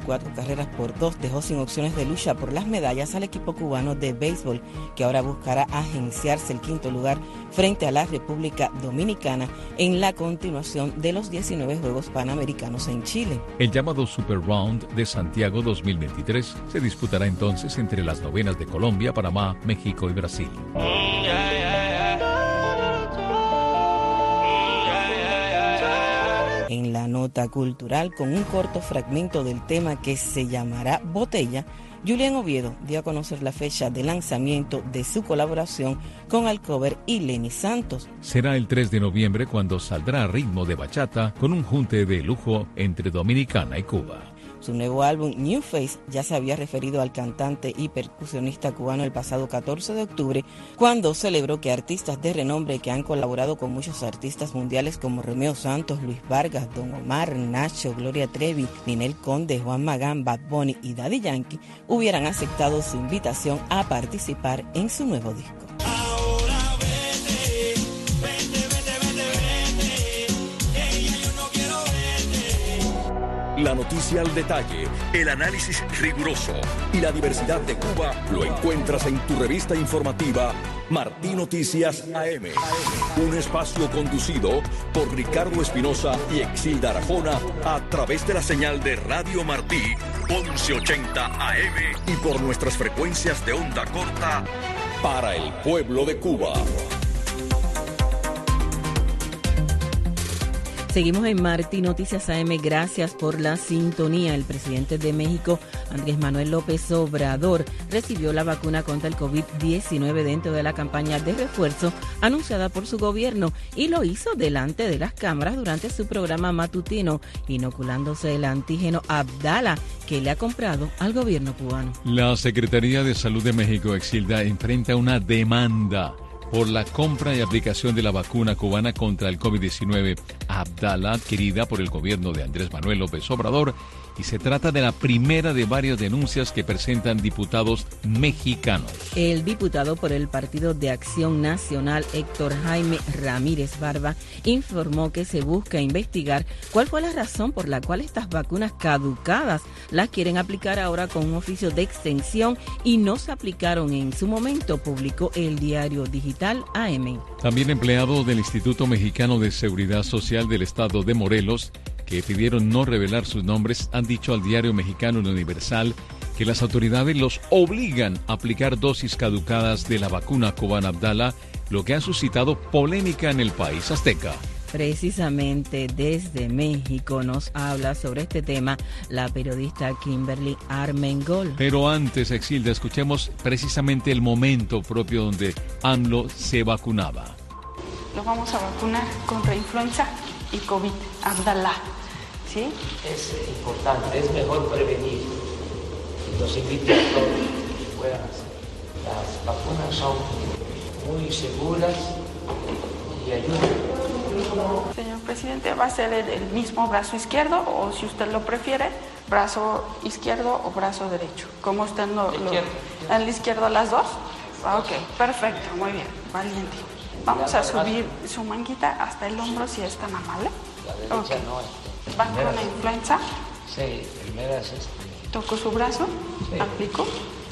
4-2 dejó sin opciones de lucha por las medallas al equipo cubano de béisbol, que ahora buscará agenciarse el quinto lugar frente a la República Dominicana en la continuación de los 19 Juegos Panamericanos en Chile. El llamado Super Round de Santiago 2023 se disputará entonces entre las novenas de Colombia, Panamá, México y Brasil. En la nota cultural, con un corto fragmento del tema que se llamará Botella, Julián Oviedo dio a conocer la fecha de lanzamiento de su colaboración con Alcover y Lenny Santos. Será el 3 de noviembre cuando saldrá a ritmo de bachata con un junte de lujo entre Dominicana y Cuba. Su nuevo álbum, New Face, ya se había referido al cantante y percusionista cubano el pasado 14 de octubre, cuando celebró que artistas de renombre que han colaborado con muchos artistas mundiales como Romeo Santos, Luis Vargas, Don Omar, Nacho, Gloria Trevi, Ninel Conde, Juan Magán, Bad Bunny y Daddy Yankee hubieran aceptado su invitación a participar en su nuevo disco. La noticia al detalle, el análisis riguroso y la diversidad de Cuba lo encuentras en tu revista informativa Martí Noticias AM. Un espacio conducido por Ricardo Espinosa y Exilda Arjona a través de la señal de Radio Martí 1180 AM y por nuestras frecuencias de onda corta para el pueblo de Cuba. Seguimos en Martí Noticias AM. Gracias por la sintonía. El presidente de México, Andrés Manuel López Obrador, recibió la vacuna contra el COVID-19 dentro de la campaña de refuerzo anunciada por su gobierno y lo hizo delante de las cámaras durante su programa matutino, inoculándose el antígeno Abdala que le ha comprado al gobierno cubano. La Secretaría de Salud de México, Exilda, enfrenta una demanda por la compra y aplicación de la vacuna cubana contra el COVID-19 Abdala, adquirida por el gobierno de Andrés Manuel López Obrador, y se trata de la primera de varias denuncias que presentan diputados mexicanos. El diputado por el Partido de Acción Nacional, Héctor Jaime Ramírez Barba, informó que se busca investigar cuál fue la razón por la cual estas vacunas caducadas las quieren aplicar ahora con un oficio de extensión y no se aplicaron en su momento, publicó el diario digital AM. También empleados del Instituto Mexicano de Seguridad Social del Estado de Morelos, que pidieron no revelar sus nombres, han dicho al diario mexicano El Universal que las autoridades los obligan a aplicar dosis caducadas de la vacuna cubana Abdala, lo que ha suscitado polémica en el país azteca. Precisamente desde México nos habla sobre este tema la periodista Kimberly Armengol. Pero antes, Exilda, escuchemos precisamente el momento propio donde AMLO se vacunaba. Los vamos a vacunar contra influenza y COVID, Abdala, ¿sí? Es importante, es mejor prevenir. Los invito a todos que puedan hacer. Las vacunas son muy seguras y ayudan. Señor presidente, ¿va a ser el mismo brazo izquierdo o, si usted lo prefiere, brazo izquierdo o brazo derecho? ¿Cómo usted ¿En el izquierdo las dos? Ok, perfecto, muy bien, valiente. Vamos a subir su manguita hasta el hombro si es tan amable. La derecha okay. No. ¿Va con la influenza? Sí, primera es ¿Tocó su brazo? Sí. ¿Aplicó?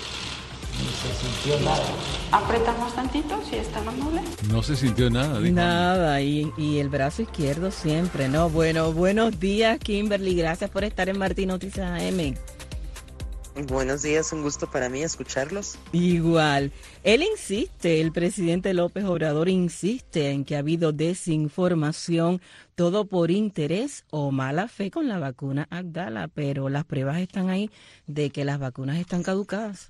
Ni se sintió nada. Apretamos tantito si es tan amable. No se sintió nada. Nada, y el brazo izquierdo siempre, ¿no? Bueno, buenos días, Kimberly. Gracias por estar en Martí Noticias AM. Buenos días, un gusto para mí escucharlos. Igual. Él insiste, el presidente López Obrador insiste en que ha habido desinformación, todo por interés o mala fe con la vacuna Abdala, pero las pruebas están ahí de que las vacunas están caducadas.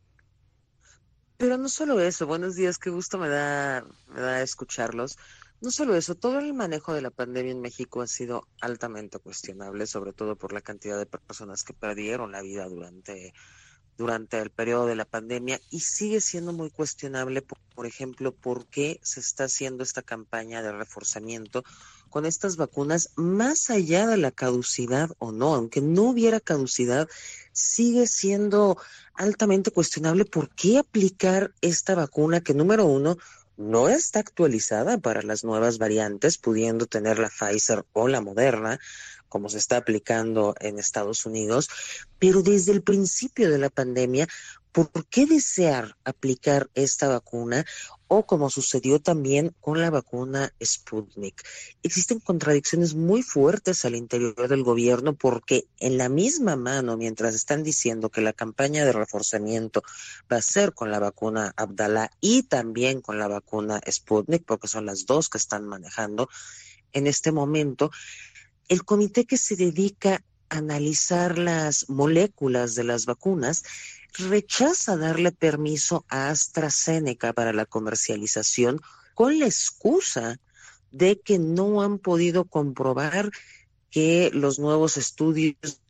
Pero no solo eso, buenos días, qué gusto me da escucharlos. No solo eso, todo el manejo de la pandemia en México ha sido altamente cuestionable, sobre todo por la cantidad de personas que perdieron la vida durante el periodo de la pandemia, y sigue siendo muy cuestionable, por ejemplo, por qué se está haciendo esta campaña de reforzamiento con estas vacunas más allá de la caducidad o no. Aunque no hubiera caducidad, sigue siendo altamente cuestionable por qué aplicar esta vacuna que, número uno, no está actualizada para las nuevas variantes, pudiendo tener la Pfizer o la Moderna, como se está aplicando en Estados Unidos. Pero desde el principio de la pandemia, ¿por qué desear aplicar esta vacuna? O como sucedió también con la vacuna Sputnik. Existen contradicciones muy fuertes al interior del gobierno, porque en la misma mano, mientras están diciendo que la campaña de reforzamiento va a ser con la vacuna Abdala y también con la vacuna Sputnik, porque son las dos que están manejando en este momento, el comité que se dedica a analizar las moléculas de las vacunas rechaza darle permiso a AstraZeneca para la comercialización con la excusa de que no han podido comprobar que los nuevos estudios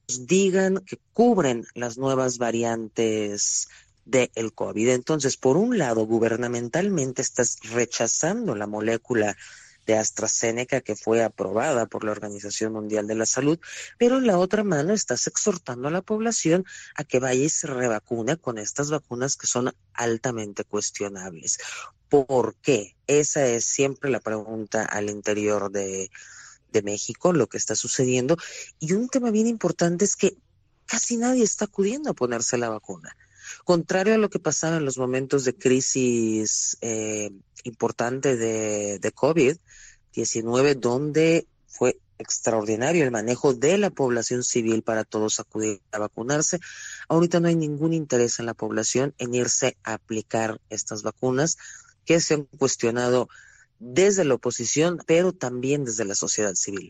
digan que cubren las nuevas variantes del COVID. Entonces, por un lado, gubernamentalmente estás rechazando la molécula de AstraZeneca que fue aprobada por la Organización Mundial de la Salud, pero en la otra mano estás exhortando a la población a que vaya y se revacune con estas vacunas que son altamente cuestionables. ¿Por qué? Esa es siempre la pregunta al interior de México, lo que está sucediendo. Y un tema bien importante es que casi nadie está acudiendo a ponerse la vacuna. Contrario a lo que pasaba en los momentos de crisis importante de COVID-19, donde fue extraordinario el manejo de la población civil para todos acudir a vacunarse, ahorita no hay ningún interés en la población en irse a aplicar estas vacunas que se han cuestionado desde la oposición, pero también desde la sociedad civil.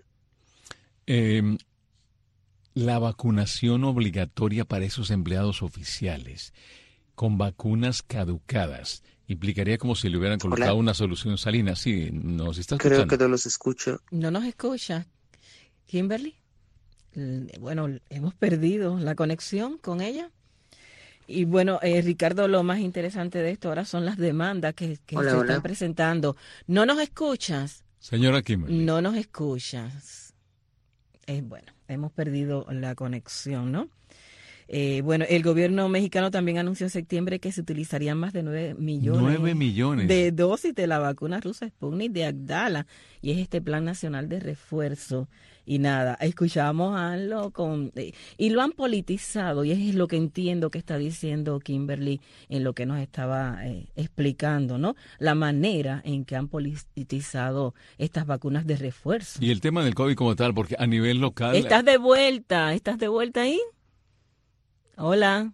La vacunación obligatoria para esos empleados oficiales con vacunas caducadas implicaría como si le hubieran colocado una solución salina. Sí, nos está escuchando. Creo que no los escucho. No nos escucha. Kimberly, bueno, hemos perdido la conexión con ella. Y bueno, Ricardo, lo más interesante de esto ahora son las demandas que se están presentando. ¿No nos escuchas? Señora Kimberly. No nos escuchas. Bueno, hemos perdido la conexión, ¿no? Bueno, el gobierno mexicano también anunció en septiembre que se utilizarían más de 9 millones de dosis de la vacuna rusa Sputnik de Abdala, y es este plan nacional de refuerzo. Y nada, escuchamos a AMLO y lo han politizado, y es lo que entiendo que está diciendo Kimberly en lo que nos estaba explicando, ¿no? La manera en que han politizado estas vacunas de refuerzo. Y el tema del COVID como tal, porque a nivel local... ¿Estás de vuelta ahí? Hola.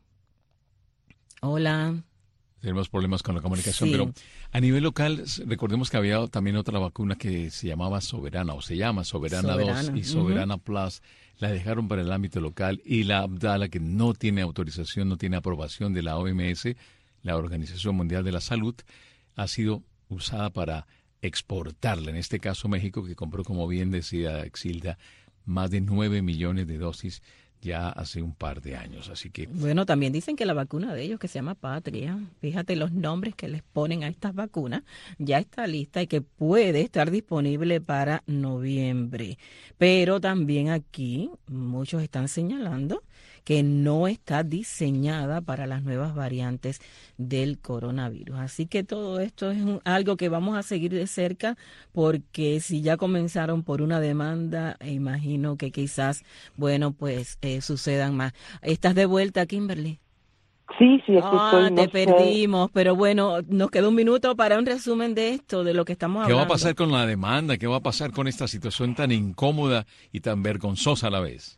Tenemos problemas con la comunicación, sí. Pero a nivel local, recordemos que había también otra vacuna que se llamaba Soberana, o se llama Soberana 2 y Soberana Plus. La dejaron para el ámbito local, y la Abdala, que no tiene autorización, no tiene aprobación de la OMS, la Organización Mundial de la Salud, ha sido usada para exportarla. En este caso, México, que compró, como bien decía Exilda, más de 9 millones de dosis ya hace un par de años, así que... Bueno, también dicen que la vacuna de ellos, que se llama Patria, fíjate los nombres que les ponen a estas vacunas, ya está lista y que puede estar disponible para noviembre. Pero también aquí muchos están señalando que no está diseñada para las nuevas variantes del coronavirus. Así que todo esto es algo que vamos a seguir de cerca, porque si ya comenzaron por una demanda, imagino que quizás, bueno, pues sucedan más. ¿Estás de vuelta, Kimberly? Sí, aquí estoy. Te perdimos, pero bueno, nos queda un minuto para un resumen de esto, de lo que estamos hablando. ¿Qué va a pasar con la demanda? ¿Qué va a pasar con esta situación tan incómoda y tan vergonzosa a la vez?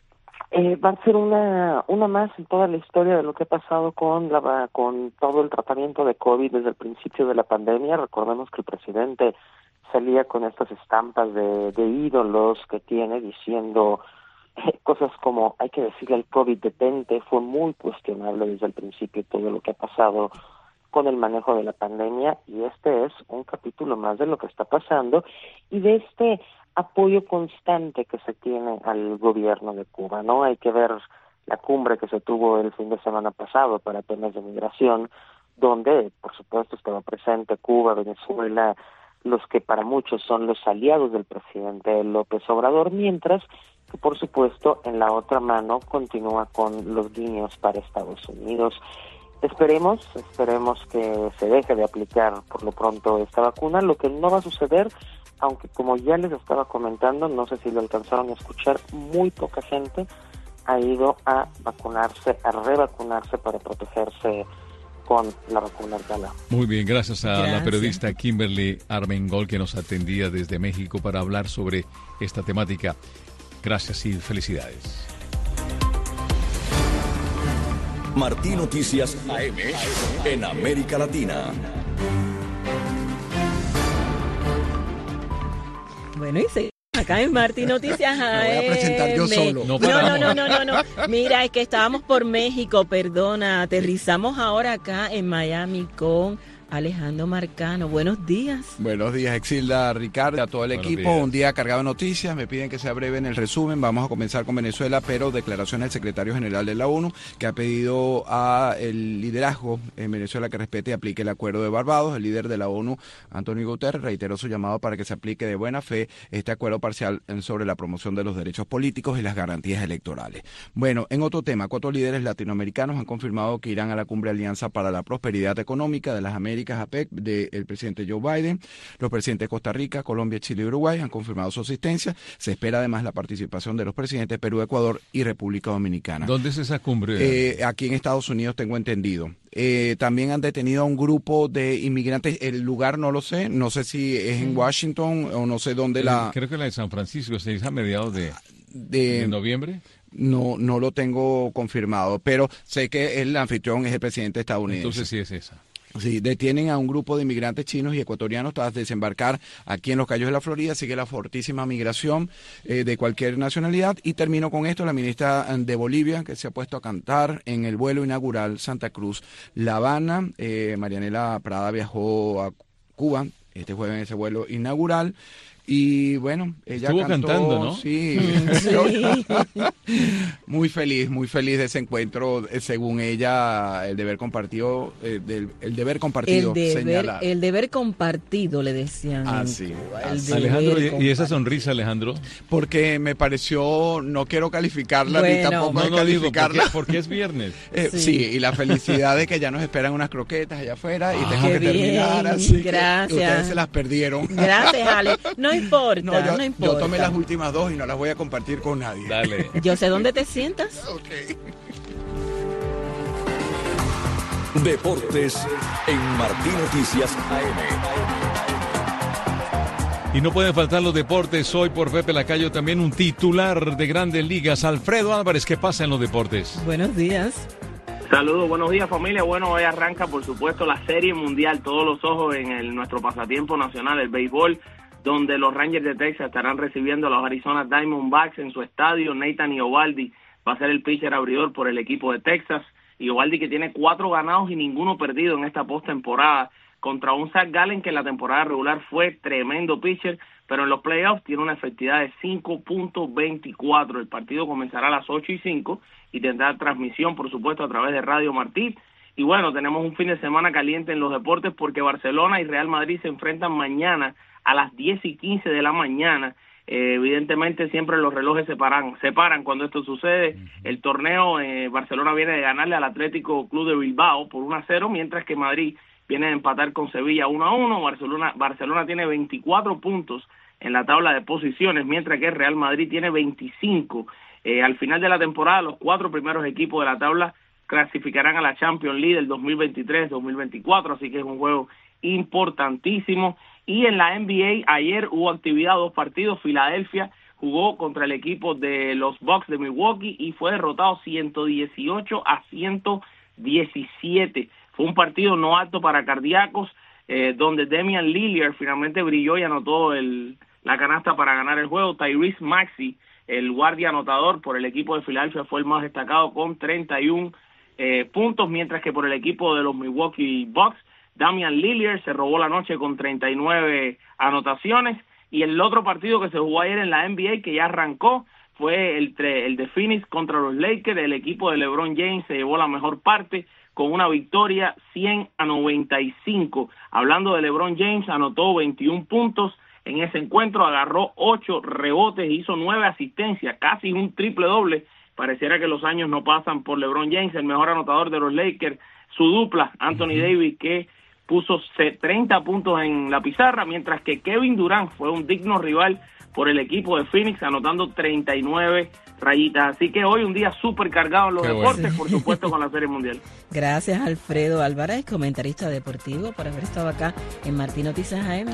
Va a ser una más en toda la historia de lo que ha pasado con todo el tratamiento de COVID desde el principio de la pandemia. Recordemos que el presidente salía con estas estampas de ídolos que tiene, diciendo cosas como: hay que decirle al COVID detente. Fue muy cuestionable desde el principio todo lo que ha pasado con el manejo de la pandemia, y este es un capítulo más de lo que está pasando y de este apoyo constante que se tiene al gobierno de Cuba, ¿no? Hay que ver la cumbre que se tuvo el fin de semana pasado para temas de migración, donde, por supuesto, estaba presente Cuba, Venezuela, los que para muchos son los aliados del presidente López Obrador, mientras que, por supuesto, en la otra mano continúa con los guiños para Estados Unidos. Esperemos que se deje de aplicar por lo pronto esta vacuna. Lo que no va a suceder, aunque como ya les estaba comentando, no sé si lo alcanzaron a escuchar, muy poca gente ha ido a revacunarse para protegerse con la vacuna Abdala. Muy bien, gracias a la periodista Kimberly Armengol, que nos atendía desde México para hablar sobre esta temática. Gracias y felicidades. Martí Noticias AM en América Latina. Bueno, y seguimos acá en Martí Noticias AM. Me voy a presentar yo solo. No. Mira, es que estábamos por México, perdona. Aterrizamos ahora acá en Miami con Alejandro Marcano. Buenos días. Buenos días, Exilda, Ricardo, a todo el equipo. Un día cargado de noticias. Me piden que sea breve en el resumen. Vamos a comenzar con Venezuela, pero declaraciones del secretario general de la ONU, que ha pedido al liderazgo en Venezuela que respete y aplique el acuerdo de Barbados. El líder de la ONU, Antonio Guterres, reiteró su llamado para que se aplique de buena fe este acuerdo parcial sobre la promoción de los derechos políticos y las garantías electorales. Bueno, en otro tema, 4 líderes latinoamericanos han confirmado que irán a la cumbre Alianza para la Prosperidad Económica de las Américas, APEC, del presidente Joe Biden. Los presidentes de Costa Rica, Colombia, Chile y Uruguay han confirmado su asistencia. Se espera además la participación de los presidentes de Perú, Ecuador y República Dominicana. ¿Dónde es esa cumbre? Aquí en Estados Unidos, tengo entendido. También han detenido a un grupo de inmigrantes. El lugar no lo sé. No sé si es en Washington o no sé dónde Creo que la de San Francisco se hizo a mediados de noviembre. No lo tengo confirmado, pero sé que el anfitrión es el presidente estadounidense. Entonces sí es esa. Sí, detienen a un grupo de inmigrantes chinos y ecuatorianos tras desembarcar aquí en los Cayos de la Florida. Sigue la fortísima migración de cualquier nacionalidad. Y termino con esto, la ministra de Bolivia, que se ha puesto a cantar en el vuelo inaugural Santa Cruz-La Habana. Marianela Prada viajó a Cuba este jueves en ese vuelo inaugural. Y bueno, ella estuvo cantó, cantando, ¿no? Sí. Muy feliz de ese encuentro, según ella, el deber compartido, señala. El deber compartido, le decían. Ah, sí. Alejandro, ¿y esa sonrisa, Alejandro? Porque me pareció, no quiero calificarla, ni tampoco descalificarla. Digo, porque es viernes. Sí, y la felicidad de que ya nos esperan unas croquetas allá afuera y tengo que terminar, así gracias. Que ustedes se las perdieron. Gracias, Ale. No importa, no importa. Yo tomé las últimas 2 y no las voy a compartir con nadie. Dale. Yo sé dónde te sientas. Okay. Deportes en Martín Noticias AM. Y no pueden faltar los deportes. Hoy por Pepe Lacayo también un titular de Grandes Ligas. Alfredo Álvarez, ¿qué pasa en los deportes? Buenos días. Saludos, buenos días familia. Bueno, hoy arranca por supuesto la Serie Mundial, todos los ojos en nuestro pasatiempo nacional, el béisbol, donde los Rangers de Texas estarán recibiendo a los Arizona Diamondbacks en su estadio. Nathan Eovaldi va a ser el pitcher abridor por el equipo de Texas. Eovaldi, que tiene 4 ganados y ninguno perdido en esta postemporada, contra un Zach Gallen que en la temporada regular fue tremendo pitcher, pero en los playoffs tiene una efectividad de 5.24. El partido comenzará a las 8:05 y tendrá transmisión, por supuesto, a través de Radio Martí. Y bueno, tenemos un fin de semana caliente en los deportes porque Barcelona y Real Madrid se enfrentan mañana a las 10:15 de la mañana. Evidentemente siempre los relojes se paran cuando esto sucede. El torneo, Barcelona viene de ganarle al Atlético Club de Bilbao por 1-0, mientras que Madrid viene de empatar con Sevilla 1-1. Barcelona tiene 24 puntos en la tabla de posiciones, mientras que el Real Madrid tiene 25. Al final de la temporada, los 4 primeros equipos de la tabla clasificarán a la Champions League del 2023-2024, así que es un juego importantísimo. Y en la NBA, ayer hubo actividad, 2 partidos. Filadelfia jugó contra el equipo de los Bucks de Milwaukee y fue derrotado 118-117. Fue un partido no apto para cardíacos, donde Damian Lillard finalmente brilló y anotó la canasta para ganar el juego. Tyrese Maxey, el guardia anotador por el equipo de Filadelfia, fue el más destacado con 31 puntos, mientras que por el equipo de los Milwaukee Bucks, Damian Lillard se robó la noche con 39 anotaciones. Y el otro partido que se jugó ayer en la NBA, que ya arrancó, fue el de Phoenix contra los Lakers. El equipo de LeBron James se llevó la mejor parte con una victoria 100-95. Hablando de LeBron James, anotó 21 puntos en ese encuentro, agarró 8 rebotes, hizo 9 asistencias, casi un triple doble. Pareciera que los años no pasan por LeBron James, el mejor anotador de los Lakers. Su dupla, Anthony Davis, que puso 30 puntos en la pizarra, mientras que Kevin Durant fue un digno rival por el equipo de Phoenix, anotando 39 rayitas. Así que hoy un día súper cargado en los deportes, por supuesto, con la Serie Mundial. Gracias, Alfredo Álvarez, comentarista deportivo, por haber estado acá en Martín Noticias AM.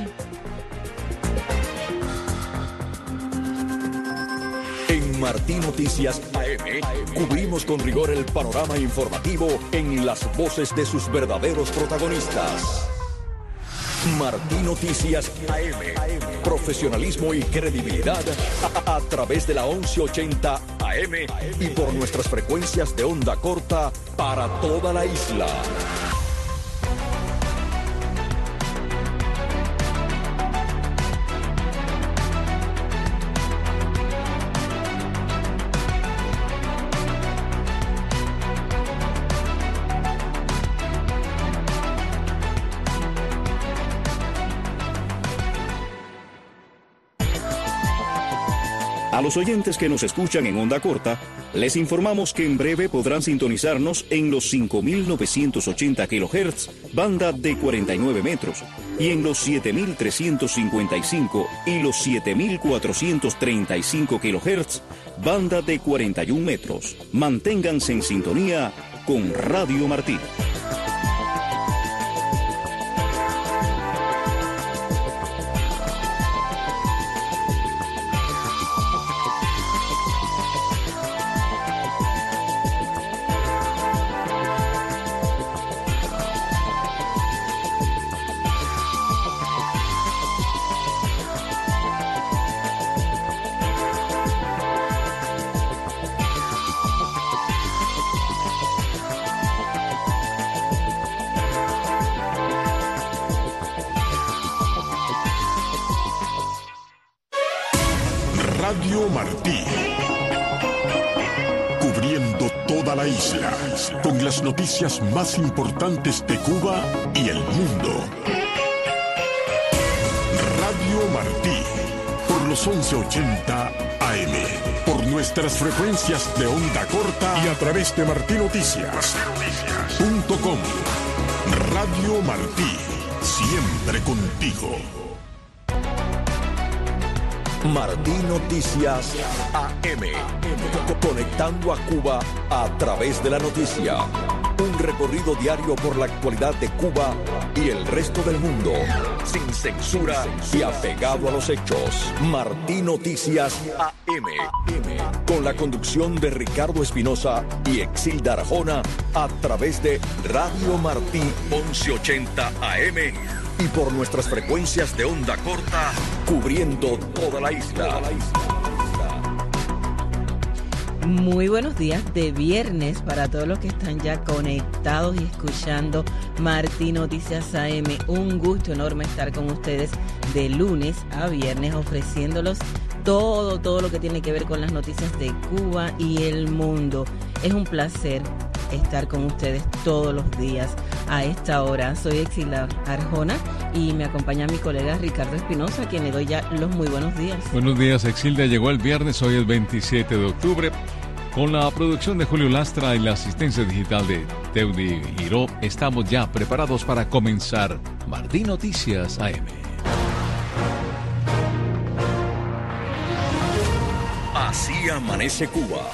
En Martín Noticias AM cubrimos con rigor el panorama informativo en las voces de sus verdaderos protagonistas. Martín Noticias AM. Profesionalismo y credibilidad a través de la 1180 AM y por nuestras frecuencias de onda corta para toda la isla. A los oyentes que nos escuchan en onda corta, les informamos que en breve podrán sintonizarnos en los 5.980 kHz, banda de 49 metros, y en los 7.355 y los 7.435 kHz, banda de 41 metros. Manténganse en sintonía con Radio Martí. Radio Martí, cubriendo toda la isla, con las noticias más importantes de Cuba y el mundo. Radio Martí, por los 1180 AM, por nuestras frecuencias de onda corta y a través de martinoticias.com. Radio Martí, siempre contigo. Martí Noticias AM, conectando a Cuba a través de la noticia. Un recorrido diario por la actualidad de Cuba y el resto del mundo, sin censura y apegado a los hechos. Martí Noticias AM, con la conducción de Ricardo Espinosa y Exilda Arjona, a través de Radio Martí 1180 AM y por nuestras frecuencias de onda corta, cubriendo toda la isla. Muy buenos días de viernes para todos los que están ya conectados y escuchando Martí Noticias AM. Un gusto enorme estar con ustedes de lunes a viernes ofreciéndolos todo lo que tiene que ver con las noticias de Cuba y el mundo. Es un placer estar con ustedes todos los días a esta hora. Soy Exilda Arjona y me acompaña mi colega Ricardo Espinosa, a quien le doy ya los muy buenos días. Buenos días, Exilda. Llegó el viernes, hoy es 27 de octubre. Con la producción de Julio Lastra y la asistencia digital de Teudi Giró, estamos ya preparados para comenzar Martí Noticias AM. Así amanece Cuba.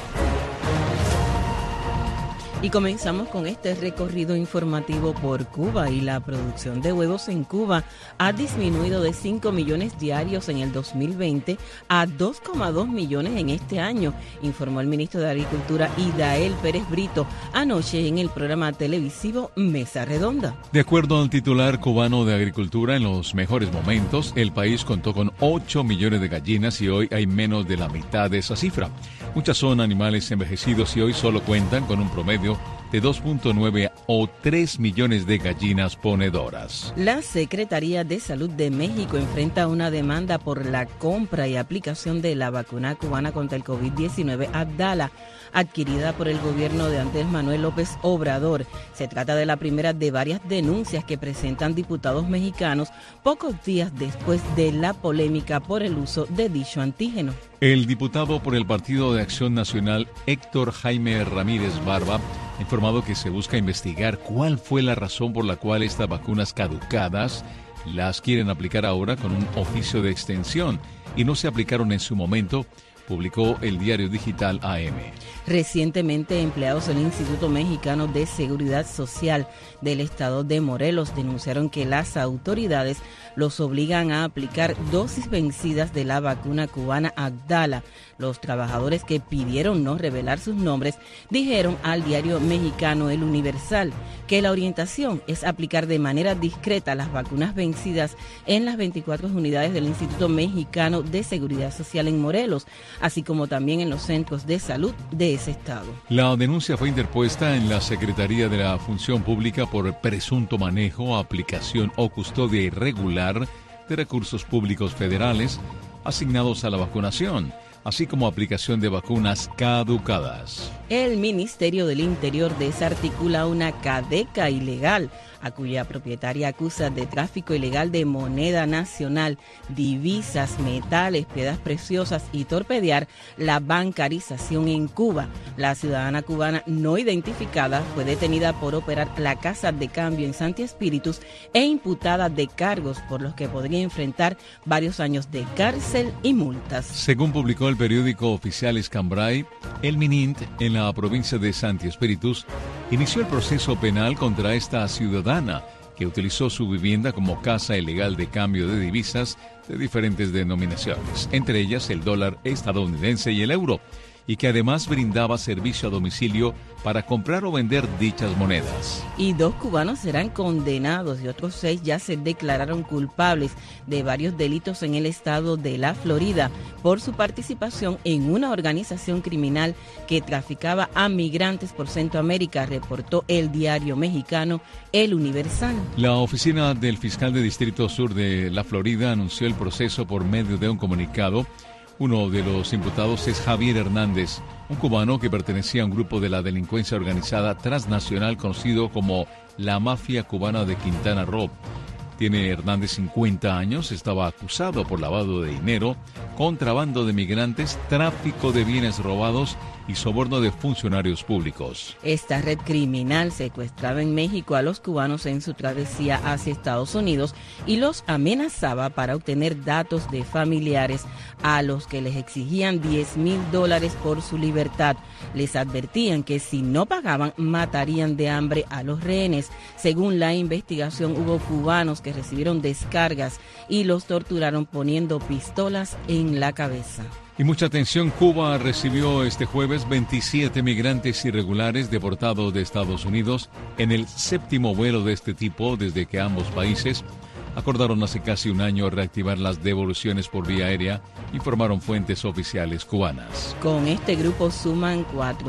Y comenzamos con este recorrido informativo por Cuba. Y la producción de huevos en Cuba ha disminuido de 5 millones diarios en el 2020 a 2,2 millones en este año, informó el ministro de Agricultura Idael Pérez Brito anoche en el programa televisivo Mesa Redonda. De acuerdo al titular cubano de Agricultura, en los mejores momentos el país contó con 8 millones de gallinas y hoy hay menos de la mitad de esa cifra. Muchas son animales envejecidos y hoy solo cuentan con un promedio de 2.9 o 3 millones de gallinas ponedoras. La Secretaría de Salud de México enfrenta una demanda por la compra y aplicación de la vacuna cubana contra el COVID-19 Abdala, adquirida por el gobierno de Andrés Manuel López Obrador. Se trata de la primera de varias denuncias que presentan diputados mexicanos pocos días después de la polémica por el uso de dicho antígeno. El diputado por el Partido de Acción Nacional, Héctor Jaime Ramírez Barba, ha informado que se busca investigar cuál fue la razón por la cual estas vacunas caducadas las quieren aplicar ahora con un oficio de extensión y no se aplicaron en su momento, publicó el diario digital AM. Recientemente, empleados del Instituto Mexicano de Seguridad Social del estado de Morelos denunciaron que las autoridades los obligan a aplicar dosis vencidas de la vacuna cubana Abdala. Los trabajadores, que pidieron no revelar sus nombres, dijeron al diario mexicano El Universal que la orientación es aplicar de manera discreta las vacunas vencidas en las 24 unidades del Instituto Mexicano de Seguridad Social en Morelos, así como también en los centros de salud de ese estado. La denuncia fue interpuesta en la Secretaría de la Función Pública por presunto manejo, aplicación o custodia irregular de recursos públicos federales asignados a la vacunación, así como aplicación de vacunas caducadas. El Ministerio del Interior desarticula una cadeca ilegal a cuya propietaria acusa de tráfico ilegal de moneda nacional, divisas, metales, piedras preciosas y torpedear la bancarización en Cuba. La ciudadana cubana no identificada fue detenida por operar la casa de cambio en Santi Espíritus e imputada de cargos por los que podría enfrentar varios años de cárcel y multas. Según publicó el periódico oficial Escambray, el MININT en la provincia de Santi Espíritus inició el proceso penal contra esta ciudadana que utilizó su vivienda como casa ilegal de cambio de divisas de diferentes denominaciones, entre ellas el dólar estadounidense y el euro, y que además brindaba servicio a domicilio para comprar o vender dichas monedas. Y 2 cubanos serán condenados y otros 6 ya se declararon culpables de varios delitos en el estado de la Florida por su participación en una organización criminal que traficaba a migrantes por Centroamérica, reportó el diario mexicano El Universal. La oficina del fiscal de Distrito Sur de la Florida anunció el proceso por medio de un comunicado. Uno de los imputados es Javier Hernández, un cubano que pertenecía a un grupo de la delincuencia organizada transnacional conocido como la Mafia Cubana de Quintana Roo. Tiene Hernández 50 años, estaba acusado por lavado de dinero, contrabando de migrantes, tráfico de bienes robados y soborno de funcionarios públicos. Esta red criminal secuestraba en México a los cubanos en su travesía hacia Estados Unidos y los amenazaba para obtener datos de familiares a los que les exigían $10,000 por su libertad. Les advertían que si no pagaban matarían de hambre a los rehenes. Según la investigación, hubo cubanos que recibieron descargas y los torturaron poniendo pistolas en la cabeza. Y mucha atención, Cuba recibió este jueves 27 migrantes irregulares deportados de Estados Unidos en el 7º vuelo de este tipo desde que ambos países acordaron hace casi un año reactivar las devoluciones por vía aérea, informaron fuentes oficiales cubanas. Con este grupo suman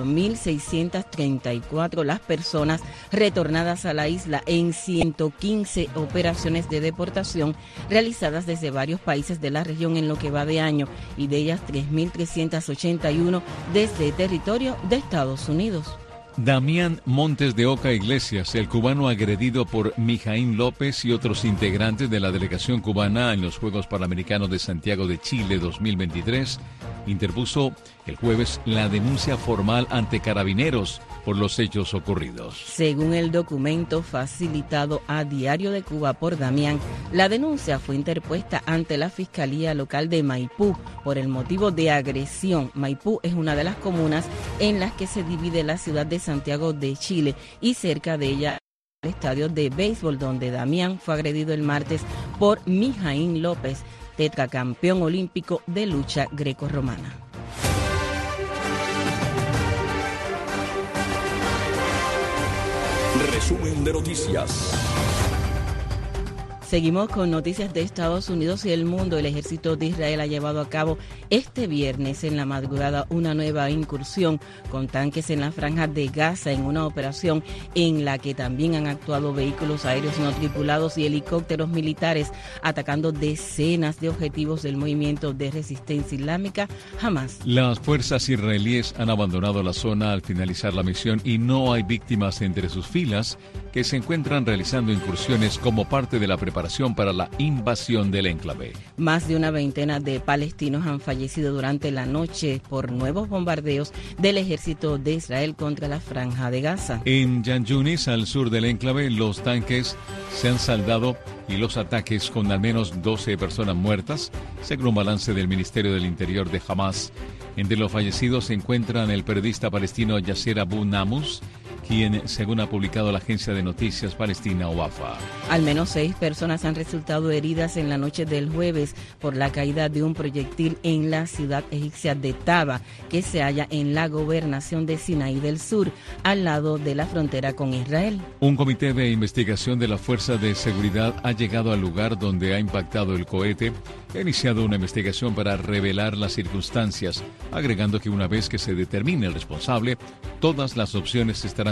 4.634 las personas retornadas a la isla en 115 operaciones de deportación realizadas desde varios países de la región en lo que va de año, y de ellas 3.381 desde territorio de Estados Unidos. Damián Montes de Oca Iglesias, el cubano agredido por Mijaín López y otros integrantes de la delegación cubana en los Juegos Panamericanos de Santiago de Chile 2023, interpuso el jueves la denuncia formal ante Carabineros por los hechos ocurridos. Según el documento facilitado a Diario de Cuba por Damián, la denuncia fue interpuesta ante la Fiscalía Local de Maipú por el motivo de agresión. Maipú es una de las comunas en las que se divide la ciudad de Santiago de Chile y cerca de ella el estadio de béisbol donde Damián fue agredido el martes por Mijaín López, tetracampeón olímpico de lucha grecorromana. Resumen de noticias. Seguimos con noticias de Estados Unidos y el mundo. El ejército de Israel ha llevado a cabo este viernes en la madrugada una nueva incursión con tanques en la franja de Gaza en una operación en la que también han actuado vehículos aéreos no tripulados y helicópteros militares atacando decenas de objetivos del movimiento de resistencia islámica Hamas. Las fuerzas israelíes han abandonado la zona al finalizar la misión y no hay víctimas entre sus filas que se encuentran realizando incursiones como parte de la preparación para la invasión del enclave. Más de una veintena de palestinos han fallecido durante la noche por nuevos bombardeos del ejército de Israel contra la franja de Gaza. En Yan Yunis, al sur del enclave, los tanques se han saldado y los ataques con al menos 12 personas muertas, según un balance del Ministerio del Interior de Hamas. Entre los fallecidos se encuentran el periodista palestino Yasser Abu Namus, quien, según ha publicado la agencia de noticias palestina Wafa. Al menos 6 personas han resultado heridas en la noche del jueves por la caída de un proyectil en la ciudad egipcia de Taba, que se halla en la gobernación de Sinaí del Sur, al lado de la frontera con Israel. Un comité de investigación de la Fuerza de Seguridad ha llegado al lugar donde ha impactado el cohete y ha iniciado una investigación para revelar las circunstancias, agregando que una vez que se determine el responsable, todas las opciones estarán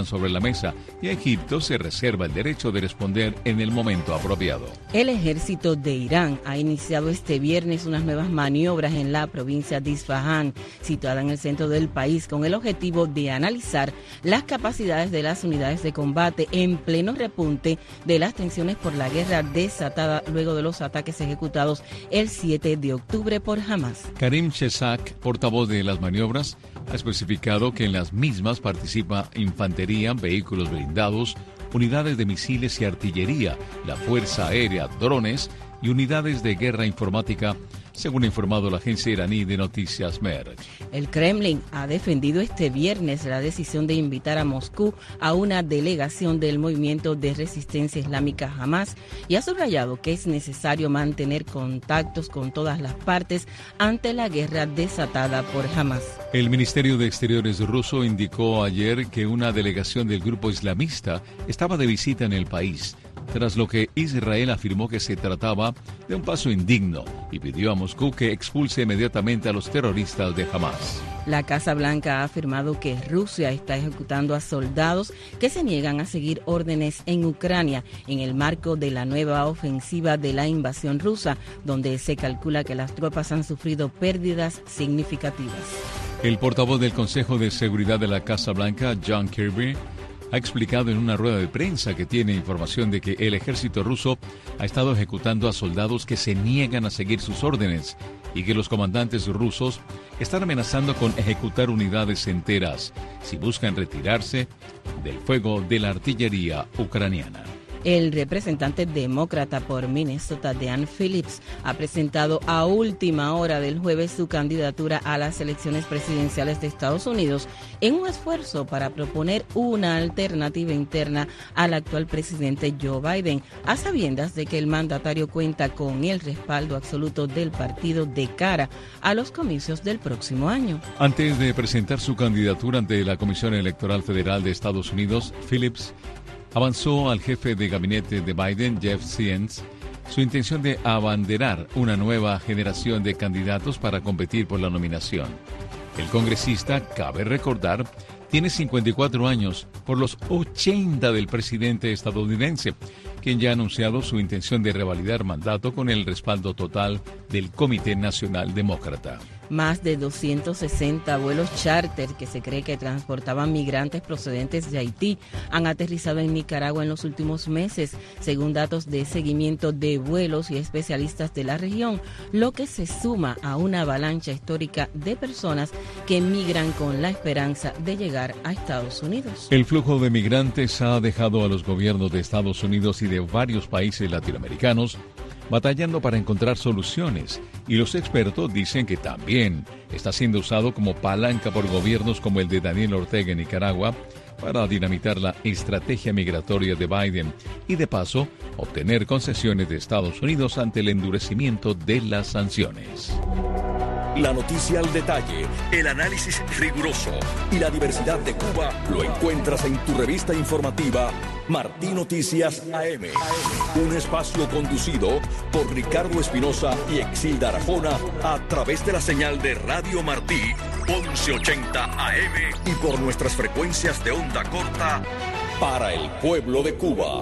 sobre la mesa y Egipto se reserva el derecho de responder en el momento apropiado. El ejército de Irán ha iniciado este viernes unas nuevas maniobras en la provincia de Isfahán, situada en el centro del país, con el objetivo de analizar las capacidades de las unidades de combate en pleno repunte de las tensiones por la guerra desatada luego de los ataques ejecutados el 7 de octubre por Hamas. Karim Shesak, portavoz de las maniobras, ha especificado que en las mismas participa infantería, vehículos blindados, unidades de misiles y artillería, la Fuerza Aérea, drones y unidades de guerra informática, según ha informado la agencia iraní de noticias Mer. El Kremlin ha defendido este viernes la decisión de invitar a Moscú a una delegación del movimiento de resistencia islámica Hamas y ha subrayado que es necesario mantener contactos con todas las partes ante la guerra desatada por Hamas. El Ministerio de Exteriores ruso indicó ayer que una delegación del grupo islamista estaba de visita en el país, tras lo que Israel afirmó que se trataba de un paso indigno y pidió a Moscú que expulse inmediatamente a los terroristas de Hamas. La Casa Blanca ha afirmado que Rusia está ejecutando a soldados que se niegan a seguir órdenes en Ucrania en el marco de la nueva ofensiva de la invasión rusa, donde se calcula que las tropas han sufrido pérdidas significativas. El portavoz del Consejo de Seguridad de la Casa Blanca, John Kirby, ha explicado en una rueda de prensa que tiene información de que el ejército ruso ha estado ejecutando a soldados que se niegan a seguir sus órdenes y que los comandantes rusos están amenazando con ejecutar unidades enteras si buscan retirarse del fuego de la artillería ucraniana. El representante demócrata por Minnesota, Dean Phillips, ha presentado a última hora del jueves su candidatura a las elecciones presidenciales de Estados Unidos en un esfuerzo para proponer una alternativa interna al actual presidente Joe Biden, a sabiendas de que el mandatario cuenta con el respaldo absoluto del partido de cara a los comicios del próximo año. Antes de presentar su candidatura ante la Comisión Electoral Federal de Estados Unidos, Phillips avanzó al jefe de gabinete de Biden, Jeff Zients, su intención de abanderar una nueva generación de candidatos para competir por la nominación. El congresista, cabe recordar, tiene 54 años por los 80 del presidente estadounidense, quien ya ha anunciado su intención de revalidar mandato con el respaldo total del Comité Nacional Demócrata. Más de 260 vuelos charter que se cree que transportaban migrantes procedentes de Haití han aterrizado en Nicaragua en los últimos meses, según datos de seguimiento de vuelos y especialistas de la región, lo que se suma a una avalancha histórica de personas que migran con la esperanza de llegar a Estados Unidos. El flujo de migrantes ha dejado a los gobiernos de Estados Unidos y de varios países latinoamericanos batallando para encontrar soluciones, y los expertos dicen que también está siendo usado como palanca por gobiernos como el de Daniel Ortega en Nicaragua para dinamitar la estrategia migratoria de Biden y, de paso, obtener concesiones de Estados Unidos ante el endurecimiento de las sanciones. La noticia al detalle, el análisis riguroso y la diversidad de Cuba lo encuentras en tu revista informativa Martí Noticias AM. Un espacio conducido por Ricardo Espinosa y Exilda Arjona a través de la señal de Radio Martí 1180 AM y por nuestras frecuencias de onda corta para el pueblo de Cuba.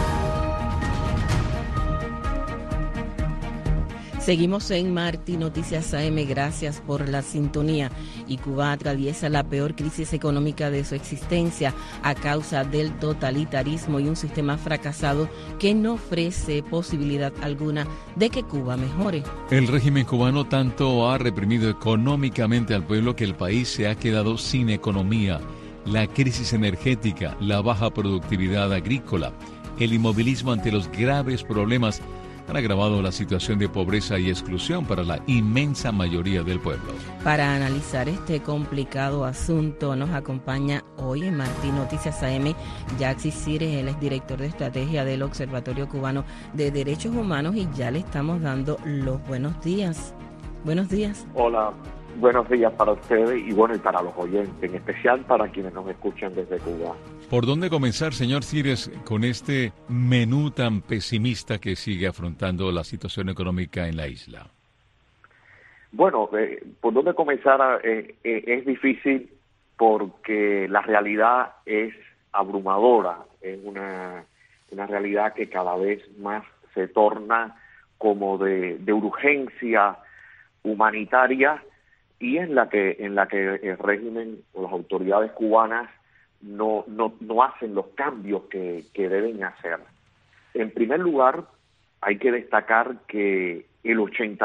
Seguimos en Martí Noticias AM, gracias por la sintonía. Y Cuba atraviesa la peor crisis económica de su existencia a causa del totalitarismo y un sistema fracasado que no ofrece posibilidad alguna de que Cuba mejore. El régimen cubano tanto ha reprimido económicamente al pueblo que el país se ha quedado sin economía. La crisis energética, la baja productividad agrícola, el inmovilismo ante los graves problemas han agravado la situación de pobreza y exclusión para la inmensa mayoría del pueblo. Para analizar este complicado asunto nos acompaña hoy en Martí Noticias AM Yaxi Cires, él es director de estrategia del Observatorio Cubano de Derechos Humanos y ya le estamos dando los buenos días. Buenos días. Hola, buenos días para ustedes y bueno, y para los oyentes, en especial para quienes nos escuchan desde Cuba. ¿Por dónde comenzar, señor Cires, con este menú tan pesimista que sigue afrontando la situación económica en la isla? Bueno, ¿por dónde comenzar? Es difícil porque la realidad es abrumadora, es una realidad que cada vez más se torna como de urgencia humanitaria, y en la que el régimen o las autoridades cubanas no hacen los cambios que deben hacer. En primer lugar, hay que destacar que el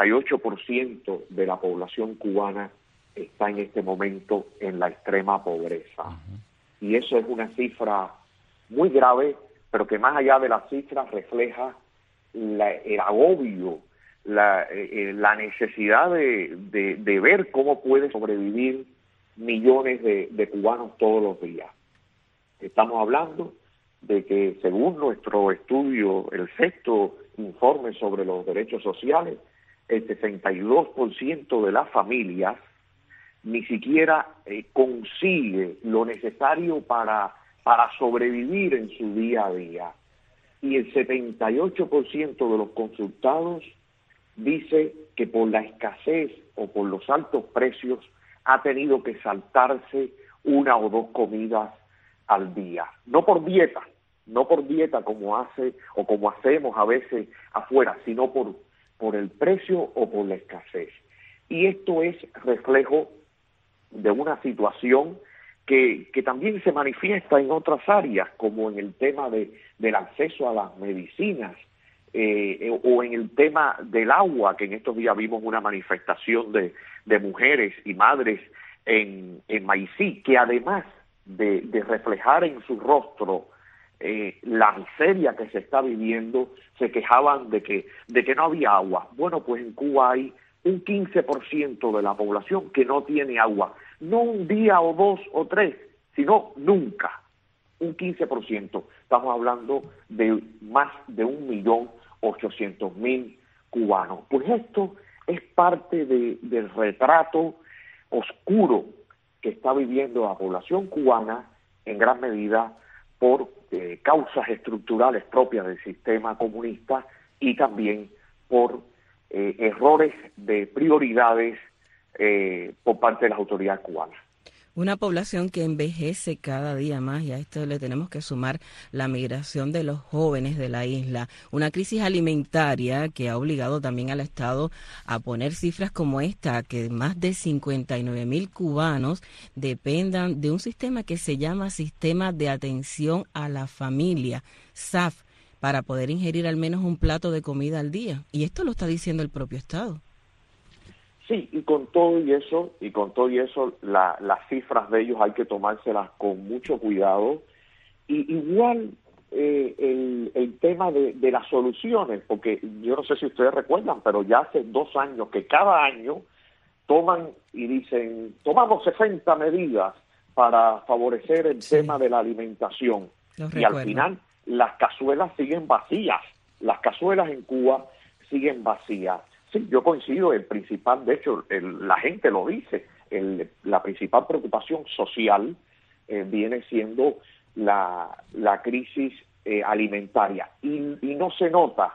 88% de la población cubana está en este momento en la extrema pobreza. Y eso es una cifra muy grave, pero que más allá de la cifra refleja el agobio, la necesidad de ver cómo pueden sobrevivir millones de cubanos todos los días. Estamos hablando de que, según nuestro estudio, el sexto informe sobre los derechos sociales, el 62% de las familias ni siquiera consigue lo necesario para sobrevivir en su día a día. Y el 78% de los consultados dice que por la escasez o por los altos precios ha tenido que saltarse una o dos comidas al día. No por dieta como hace o como hacemos a veces afuera, sino por el precio o por la escasez. Y esto es reflejo de una situación que también se manifiesta en otras áreas, como en el tema del acceso a las medicinas, o en el tema del agua, que en estos días vimos una manifestación de mujeres y madres en Maicí, que además de reflejar en su rostro la miseria que se está viviendo, se quejaban de que no había agua. Bueno, pues en Cuba hay un 15% de la población que no tiene agua, no un día o dos o tres, sino nunca, un 15%. Estamos hablando de más de 1.800.000 cubanos. Pues esto es parte del retrato oscuro que está viviendo la población cubana, en gran medida por causas estructurales propias del sistema comunista y también por errores de prioridades por parte de las autoridades cubanas. Una población que envejece cada día más, y a esto le tenemos que sumar la migración de los jóvenes de la isla, una crisis alimentaria que ha obligado también al Estado a poner cifras como esta, que más de 59.000 cubanos dependan de un sistema que se llama Sistema de Atención a la Familia, SAF, para poder ingerir al menos un plato de comida al día. Y esto lo está diciendo el propio Estado. Sí, y con todo y eso, las cifras de ellos hay que tomárselas con mucho cuidado. Y igual el tema de las soluciones, porque yo no sé si ustedes recuerdan, pero ya hace 2 años que cada año toman y dicen, tomamos 60 medidas para favorecer el tema de la alimentación. Y al final las cazuelas siguen vacías, las cazuelas en Cuba siguen vacías. Sí, yo coincido, el principal, de hecho, la gente lo dice, la principal preocupación social viene siendo la crisis alimentaria, y no se nota,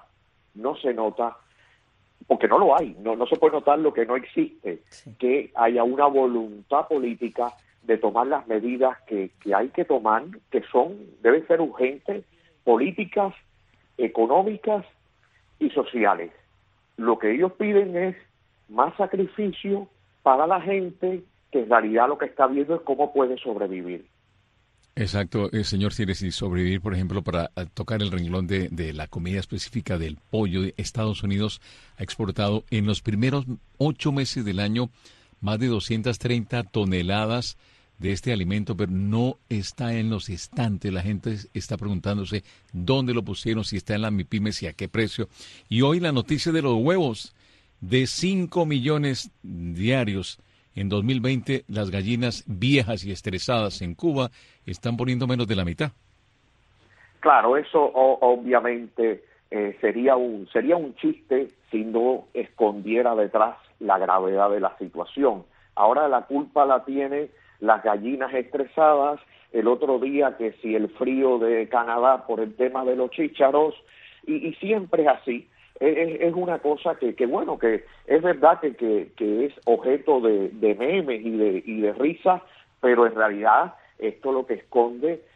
porque no lo hay, no se puede notar lo que no existe, que haya una voluntad política de tomar las medidas que hay que tomar, que deben ser urgentes, políticas, económicas y sociales. Lo que ellos piden es más sacrificio para la gente, que en realidad lo que está viendo es cómo puede sobrevivir. Exacto, señor Cires, y sobrevivir, por ejemplo, para tocar el renglón de la comida específica del pollo. Estados Unidos ha exportado en los primeros 8 meses del año más de 230 toneladas de este alimento, pero no está en los estantes. La gente está preguntándose dónde lo pusieron, si está en la MIPYMES y a qué precio. Y hoy la noticia de los huevos, de 5 millones diarios en 2020, las gallinas viejas y estresadas en Cuba están poniendo menos de la mitad. Claro, eso obviamente sería un chiste si no escondiera detrás la gravedad de la situación. Ahora la culpa la tiene las gallinas estresadas, el otro día que si el frío de Canadá por el tema de los chícharos, y siempre es así. Es una cosa que es verdad que es objeto de memes y de risa, pero en realidad esto lo que esconde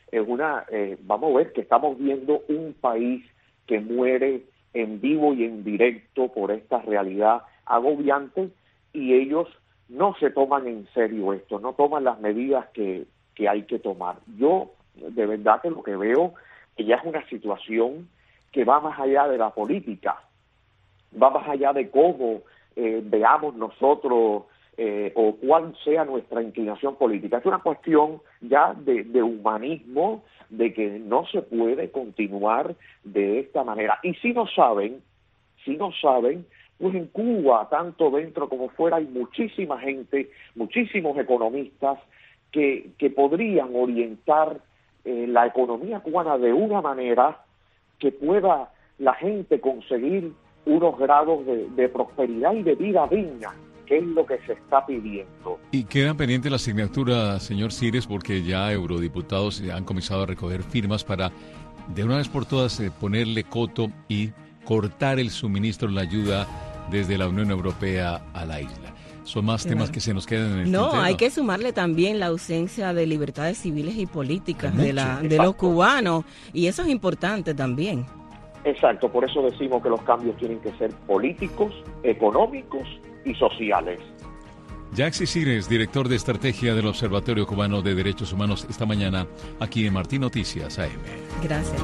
vamos a ver que estamos viendo un país que muere en vivo y en directo por esta realidad agobiante, y ellos no se toman en serio esto, no toman las medidas que hay que tomar. Yo de verdad que lo que veo que ya es una situación que va más allá de la política, va más allá de cómo veamos nosotros o cuál sea nuestra inclinación política. Es una cuestión ya de humanismo, de que no se puede continuar de esta manera. Y si no saben, pues en Cuba, tanto dentro como fuera, hay muchísima gente, muchísimos economistas que podrían orientar la economía cubana de una manera que pueda la gente conseguir unos grados de prosperidad y de vida digna, que es lo que se está pidiendo. Y quedan pendientes la asignatura, señor Cires, porque ya eurodiputados han comenzado a recoger firmas para, de una vez por todas, ponerle coto y cortar el suministro, la ayuda desde la Unión Europea a la isla. Son más temas que se nos quedan en el tintero. Hay que sumarle también la ausencia de libertades civiles y políticas de los cubanos, y eso es importante también. Exacto, por eso decimos que los cambios tienen que ser políticos, económicos y sociales. Yaxi Cires, director de estrategia del Observatorio Cubano de Derechos Humanos, esta mañana aquí en Martín Noticias AM. Gracias.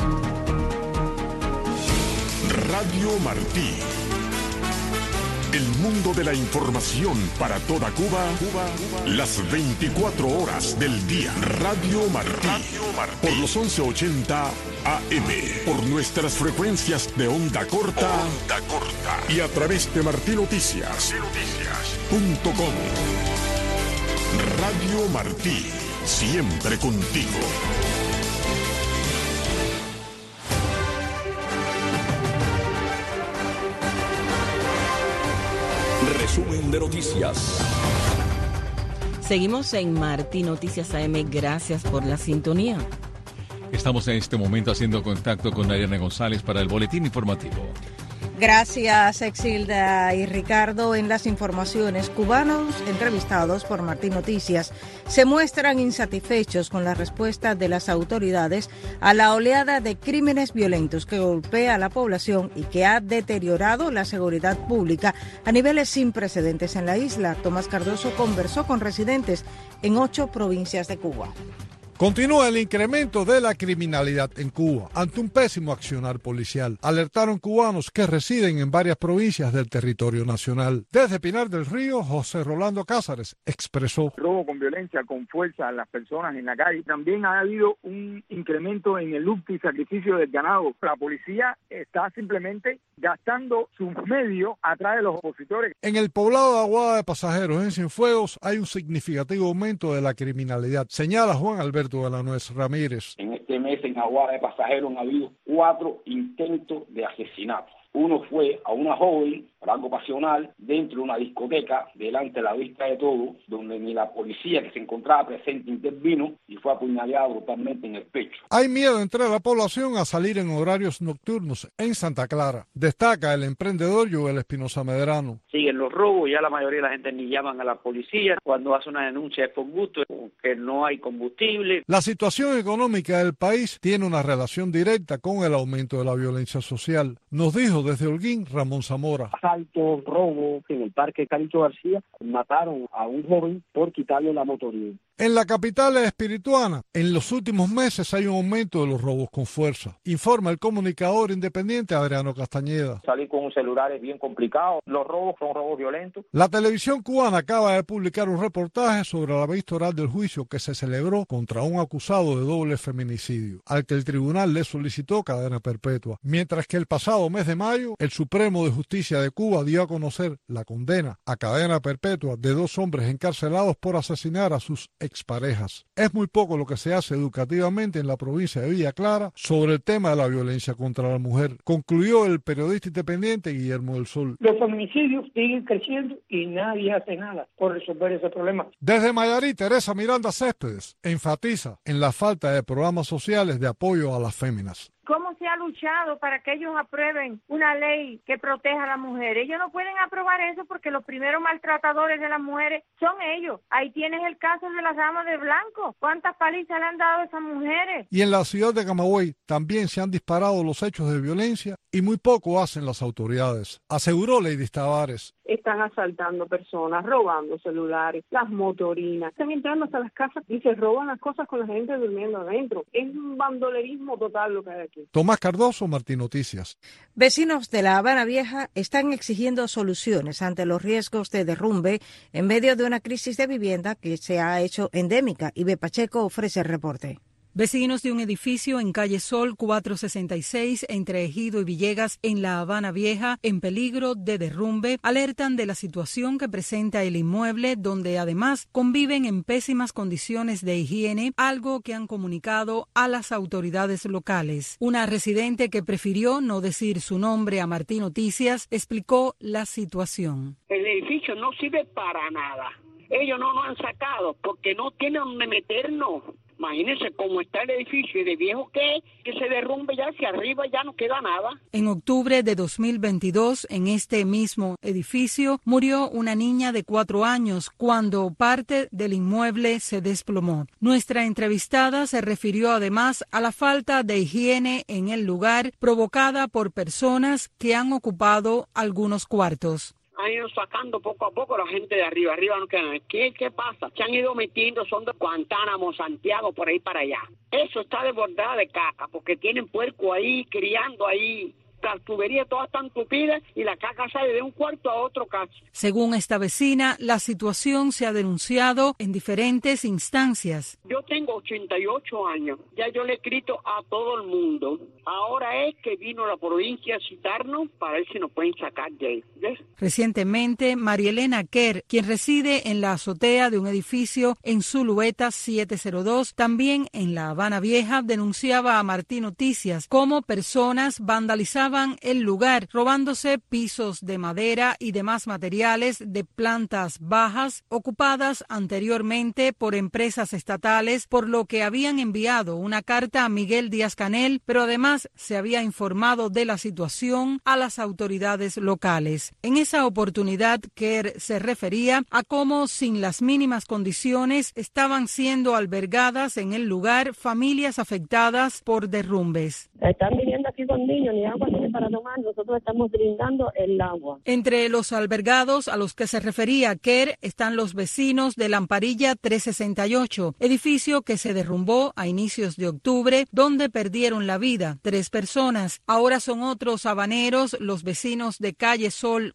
Radio Martí. El mundo de la información para toda Cuba, las 24 horas del día. Radio Martí. Por los 1180 AM. Por nuestras frecuencias de onda corta. Y a través de martinoticias.com. Radio Martí. Siempre contigo. Resumen de noticias. Seguimos en Martín Noticias AM. Gracias por la sintonía. Estamos en este momento haciendo contacto con Dayana González para el boletín informativo. Gracias, Exilda y Ricardo. En las informaciones, cubanos entrevistados por Martín Noticias se muestran insatisfechos con la respuesta de las autoridades a la oleada de crímenes violentos que golpea a la población y que ha deteriorado la seguridad pública a niveles sin precedentes en la isla. Tomás Cardoso conversó con residentes en 8 provincias de Cuba. Continúa el incremento de la criminalidad en Cuba ante un pésimo accionar policial. Alertaron cubanos que residen en varias provincias del territorio nacional. Desde Pinar del Río, José Rolando Cázares expresó: robo con violencia, con fuerza a las personas en la calle. También ha habido un incremento en el hurto y sacrificio del ganado. La policía está simplemente gastando sus medios atrás de los opositores. En el poblado de Aguada de Pasajeros, en Cienfuegos, hay un significativo aumento de la criminalidad, señala Juan Alberto de la Nuez Ramírez. En este mes en Aguada de Pasajeros han habido 4 intentos de asesinato. Uno fue a una joven por algo pasional dentro de una discoteca, delante de la vista de todos, donde ni la policía que se encontraba presente intervino y fue apuñaleado brutalmente en el pecho. Hay miedo entre la población a salir en horarios nocturnos en Santa Clara. Destaca el emprendedor Joel Espinosa Medrano. Siguen los robos, ya la mayoría de la gente ni llaman a la policía. Cuando hace una denuncia es por gusto, que no hay combustible. La situación económica del país tiene una relación directa con el aumento de la violencia social, nos dijo desde Holguín Ramón Zamora. Asalto, robo en el Parque Carito García, mataron a un joven por quitarle la motoría. En la capital espirituana, en los últimos meses hay un aumento de los robos con fuerza, informa el comunicador independiente Adriano Castañeda. Salir con un celular es bien complicado, los robos son robos violentos. La televisión cubana acaba de publicar un reportaje sobre la vista oral del juicio que se celebró contra un acusado de doble feminicidio, al que el tribunal le solicitó cadena perpetua, mientras que el pasado mes de mayo, el Supremo de Justicia de Cuba dio a conocer la condena a cadena perpetua de 2 hombres encarcelados por asesinar a sus exparejas. Es muy poco lo que se hace educativamente en la provincia de Villa Clara sobre el tema de la violencia contra la mujer, concluyó el periodista independiente Guillermo del Sol. Los feminicidios siguen creciendo y nadie hace nada por resolver ese problema. Desde Mayarí, Teresa Miranda Céspedes enfatiza en la falta de programas sociales de apoyo a las féminas. cómo se ha luchado para que ellos aprueben una ley que proteja a las mujeres. Ellos no pueden aprobar eso porque los primeros maltratadores de las mujeres son ellos. Ahí tienes el caso de las damas de blanco. ¿Cuántas palizas le han dado a esas mujeres? Y en la ciudad de Camagüey también se han disparado los hechos de violencia y muy poco hacen las autoridades, aseguró Lady Tavares. Están asaltando personas, robando celulares, las motorinas, están entrando hasta las casas y se roban las cosas con la gente durmiendo adentro. Es un bandolerismo total lo que hay aquí. Tomás Cardoso, Martín Noticias. Vecinos de La Habana Vieja están exigiendo soluciones ante los riesgos de derrumbe en medio de una crisis de vivienda que se ha hecho endémica. Ibe Pacheco ofrece el reporte. Vecinos de un edificio en calle Sol 466 entre Ejido y Villegas en La Habana Vieja en peligro de derrumbe alertan de la situación que presenta el inmueble, donde además conviven en pésimas condiciones de higiene, algo que han comunicado a las autoridades locales. Una residente que prefirió no decir su nombre a Martín Noticias explicó la situación. El edificio no sirve para nada. Ellos no nos han sacado porque no tienen donde meternos. Imagínense cómo está el edificio y de viejo que se derrumbe ya hacia arriba, ya no queda nada. En octubre de 2022, en este mismo edificio, murió una niña de 4 años cuando parte del inmueble se desplomó. Nuestra entrevistada se refirió además a la falta de higiene en el lugar provocada por personas que han ocupado algunos cuartos. Han ido sacando poco a poco la gente de arriba no quedan. ¿Qué pasa? Se han ido metiendo, son de Guantánamo, Santiago, por ahí para allá. Eso está desbordado de caca, porque tienen puerco ahí, criando ahí. Las tuberías todas están tupidas y la caca sale de un cuarto a otro casi. Según esta vecina, la situación se ha denunciado en diferentes instancias. Yo tengo 88 años, ya yo le he escrito a todo el mundo. Ahora es que vino la provincia a citarnos para ver si nos pueden sacar de ahí. ¿Ves? Recientemente, María Elena Kerr, quien reside en la azotea de un edificio en Zulueta 702, también en La Habana Vieja, denunciaba a Martín Noticias cómo personas vandalizaban el lugar, robándose pisos de madera y demás materiales de plantas bajas ocupadas anteriormente por empresas estatales, por lo que habían enviado una carta a Miguel Díaz-Canel, pero además se había informado de la situación a las autoridades locales. En esa oportunidad, Kerr se refería a cómo sin las mínimas condiciones estaban siendo albergadas en el lugar familias afectadas por derrumbes. Están viviendo aquí con niños, ni agua tienen para tomar, nosotros estamos brindando el agua. Entre los albergados a los que se refería Kerr están los vecinos de Lamparilla 368, edificio que se derrumbó a inicios de octubre, donde perdieron la vida 3 personas. Ahora son otros habaneros, los vecinos de calle Sol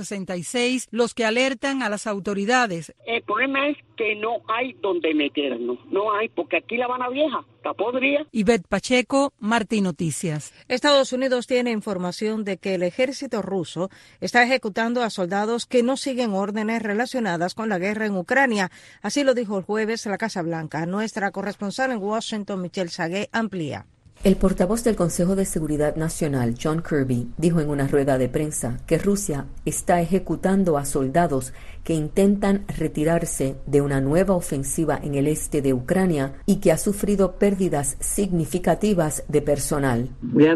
466, los que alertan a las autoridades. El problema es que no hay donde meternos, no hay, porque aquí La Habana Vieja está podrida. Ivette Pacheco, Martín Noticias. Estados Unidos tiene información de que el ejército ruso está ejecutando a soldados que no siguen órdenes relacionadas con la guerra en Ucrania. Así lo dijo el jueves la Casa Blanca. Nuestra corresponsal en Washington, Michelle Sagué, amplía. El portavoz del Consejo de Seguridad Nacional, John Kirby, dijo en una rueda de prensa que Rusia está ejecutando a soldados que intentan retirarse de una nueva ofensiva en el este de Ucrania y que ha sufrido pérdidas significativas de personal.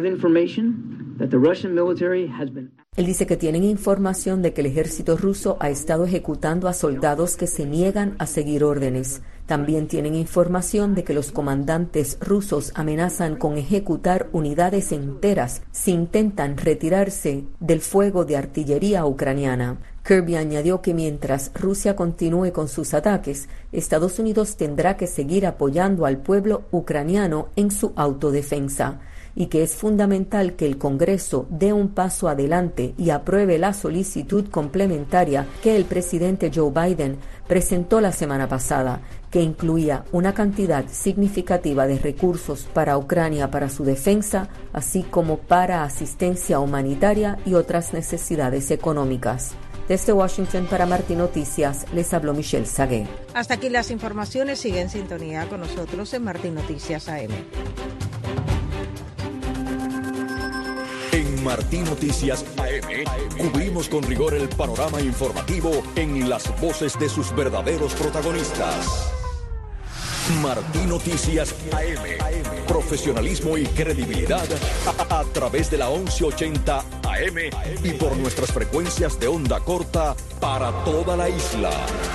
Él dice que tienen información de que el ejército ruso ha estado ejecutando a soldados que se niegan a seguir órdenes. También tienen información de que los comandantes rusos amenazan con ejecutar unidades enteras si intentan retirarse del fuego de artillería ucraniana. Kirby añadió que mientras Rusia continúe con sus ataques, Estados Unidos tendrá que seguir apoyando al pueblo ucraniano en su autodefensa, y que es fundamental que el Congreso dé un paso adelante y apruebe la solicitud complementaria que el presidente Joe Biden presentó la semana pasada, que incluía una cantidad significativa de recursos para Ucrania para su defensa, así como para asistencia humanitaria y otras necesidades económicas. Desde Washington para Martín Noticias, les habló Michelle Sagué. Hasta aquí las informaciones. Sigue en sintonía con nosotros en Martín Noticias AM. En Martín Noticias AM cubrimos con rigor el panorama informativo en las voces de sus verdaderos protagonistas. Martí Noticias AM. Profesionalismo y credibilidad a través de la 1180 AM y por nuestras frecuencias de onda corta para toda la isla.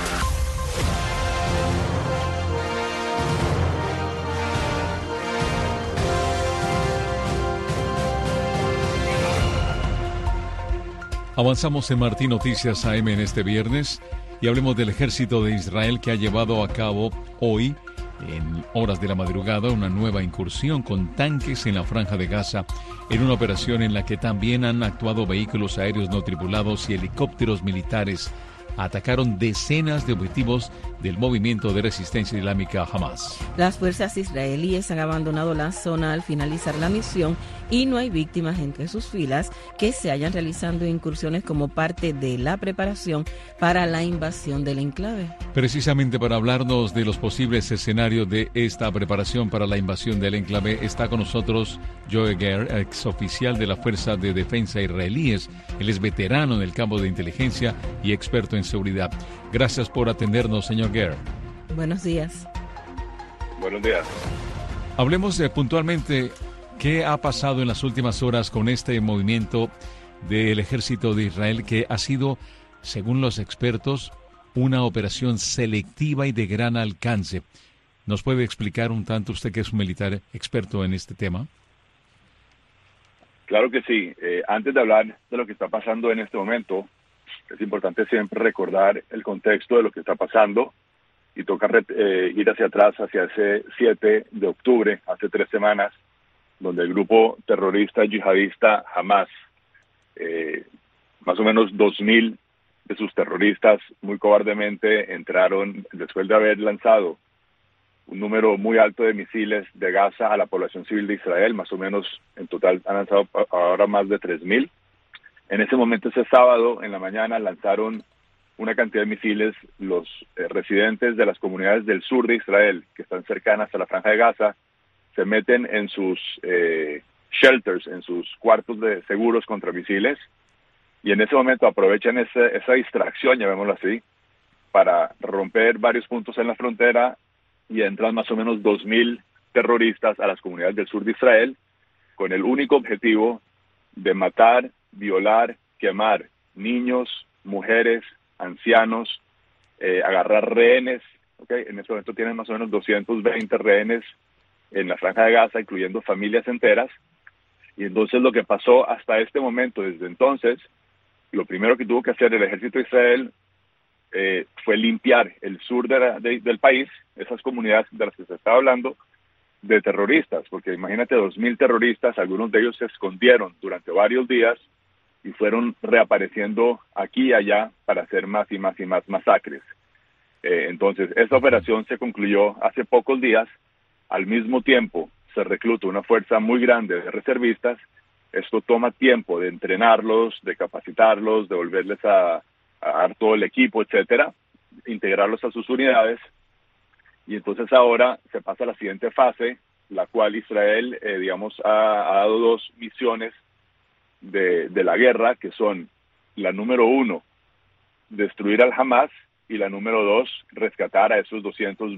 Avanzamos en Martí Noticias AM en este viernes y hablemos del ejército de Israel que ha llevado a cabo hoy, en horas de la madrugada, una nueva incursión con tanques en la Franja de Gaza, en una operación en la que también han actuado vehículos aéreos no tripulados y helicópteros militares. Atacaron decenas de objetivos del movimiento de resistencia islámica Hamas. Las fuerzas israelíes han abandonado la zona al finalizar la misión y no hay víctimas entre sus filas que se hayan realizando incursiones como parte de la preparación para la invasión del enclave. Precisamente para hablarnos de los posibles escenarios de esta preparación para la invasión del enclave, está con nosotros Joe Ger, exoficial de la Fuerza de Defensa israelíes. Él es veterano en el campo de inteligencia y experto en seguridad. Gracias por atendernos, señor Ger. Buenos días. Buenos días. Hablemos puntualmente qué ha pasado en las últimas horas con este movimiento del ejército de Israel que ha sido, según los expertos, una operación selectiva y de gran alcance. ¿Nos puede explicar un tanto, usted que es un militar experto en este tema? Claro que sí. Antes de hablar de lo que está pasando en este momento, es importante siempre recordar el contexto de lo que está pasando y toca ir hacia atrás, hacia ese 7 de octubre, hace 3 semanas, donde el grupo terrorista yihadista Hamas, más o menos 2.000 de sus terroristas muy cobardemente entraron después de haber lanzado un número muy alto de misiles de Gaza a la población civil de Israel. Más o menos en total han lanzado ahora más de 3.000. En ese momento, ese sábado en la mañana, lanzaron una cantidad de misiles. Los residentes de las comunidades del sur de Israel, que están cercanas a la Franja de Gaza, se meten en sus shelters, en sus cuartos de seguros contra misiles, y en ese momento aprovechan esa distracción, llamémoslo así, para romper varios puntos en la frontera, y entran más o menos 2.000 terroristas a las comunidades del sur de Israel, con el único objetivo de matar, violar, quemar niños, mujeres, ancianos, agarrar rehenes. ¿Okay? En este momento tienen más o menos 220 rehenes en la Franja de Gaza, incluyendo familias enteras. Y entonces lo que pasó hasta este momento, desde entonces, lo primero que tuvo que hacer el ejército de Israel fue limpiar el sur del país, esas comunidades de las que se estaba hablando, de terroristas, porque imagínate 2.000 terroristas, algunos de ellos se escondieron durante varios días y fueron reapareciendo aquí y allá para hacer más y más y más masacres. Entonces, esta operación se concluyó hace pocos días. Al mismo tiempo, se recluta una fuerza muy grande de reservistas. Esto toma tiempo de entrenarlos, de capacitarlos, de volverles a dar todo el equipo, etcétera, integrarlos a sus unidades. Y entonces ahora se pasa a la siguiente fase, la cual Israel, ha dado 2 misiones de la guerra, que son la número 1, destruir al Hamas, y la número 2, rescatar a esos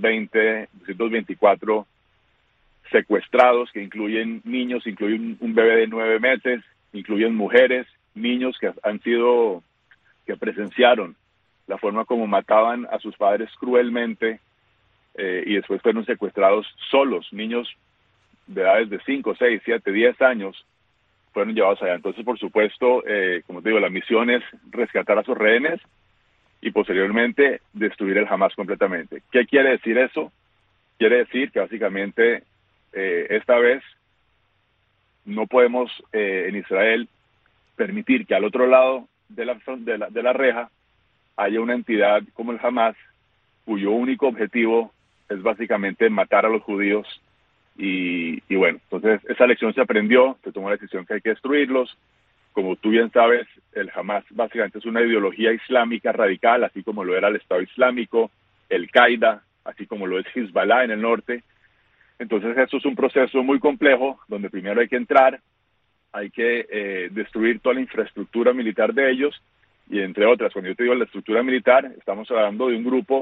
224 secuestrados, que incluyen niños, incluyen un bebé de 9 meses, incluyen mujeres, niños que presenciaron la forma como mataban a sus padres cruelmente, y después fueron secuestrados solos. Niños de edades de 5, 6, 7, 10 años fueron llevados allá. Entonces, por supuesto, como te digo, la misión es rescatar a sus rehenes y posteriormente destruir el Hamas completamente. ¿Qué quiere decir eso? Quiere decir que básicamente esta vez no podemos en Israel permitir que al otro lado de la reja haya una entidad como el Hamas, cuyo único objetivo es básicamente matar a los judíos. Y bueno, entonces esa lección se aprendió, se tomó la decisión que hay que destruirlos. Como tú bien sabes, el Hamas básicamente es una ideología islámica radical, así como lo era el Estado Islámico, el Qaeda, así como lo es Hezbollah en el norte. Entonces esto es un proceso muy complejo, donde primero hay que entrar, hay que destruir toda la infraestructura militar de ellos, y entre otras, cuando yo te digo la estructura militar, estamos hablando de un grupo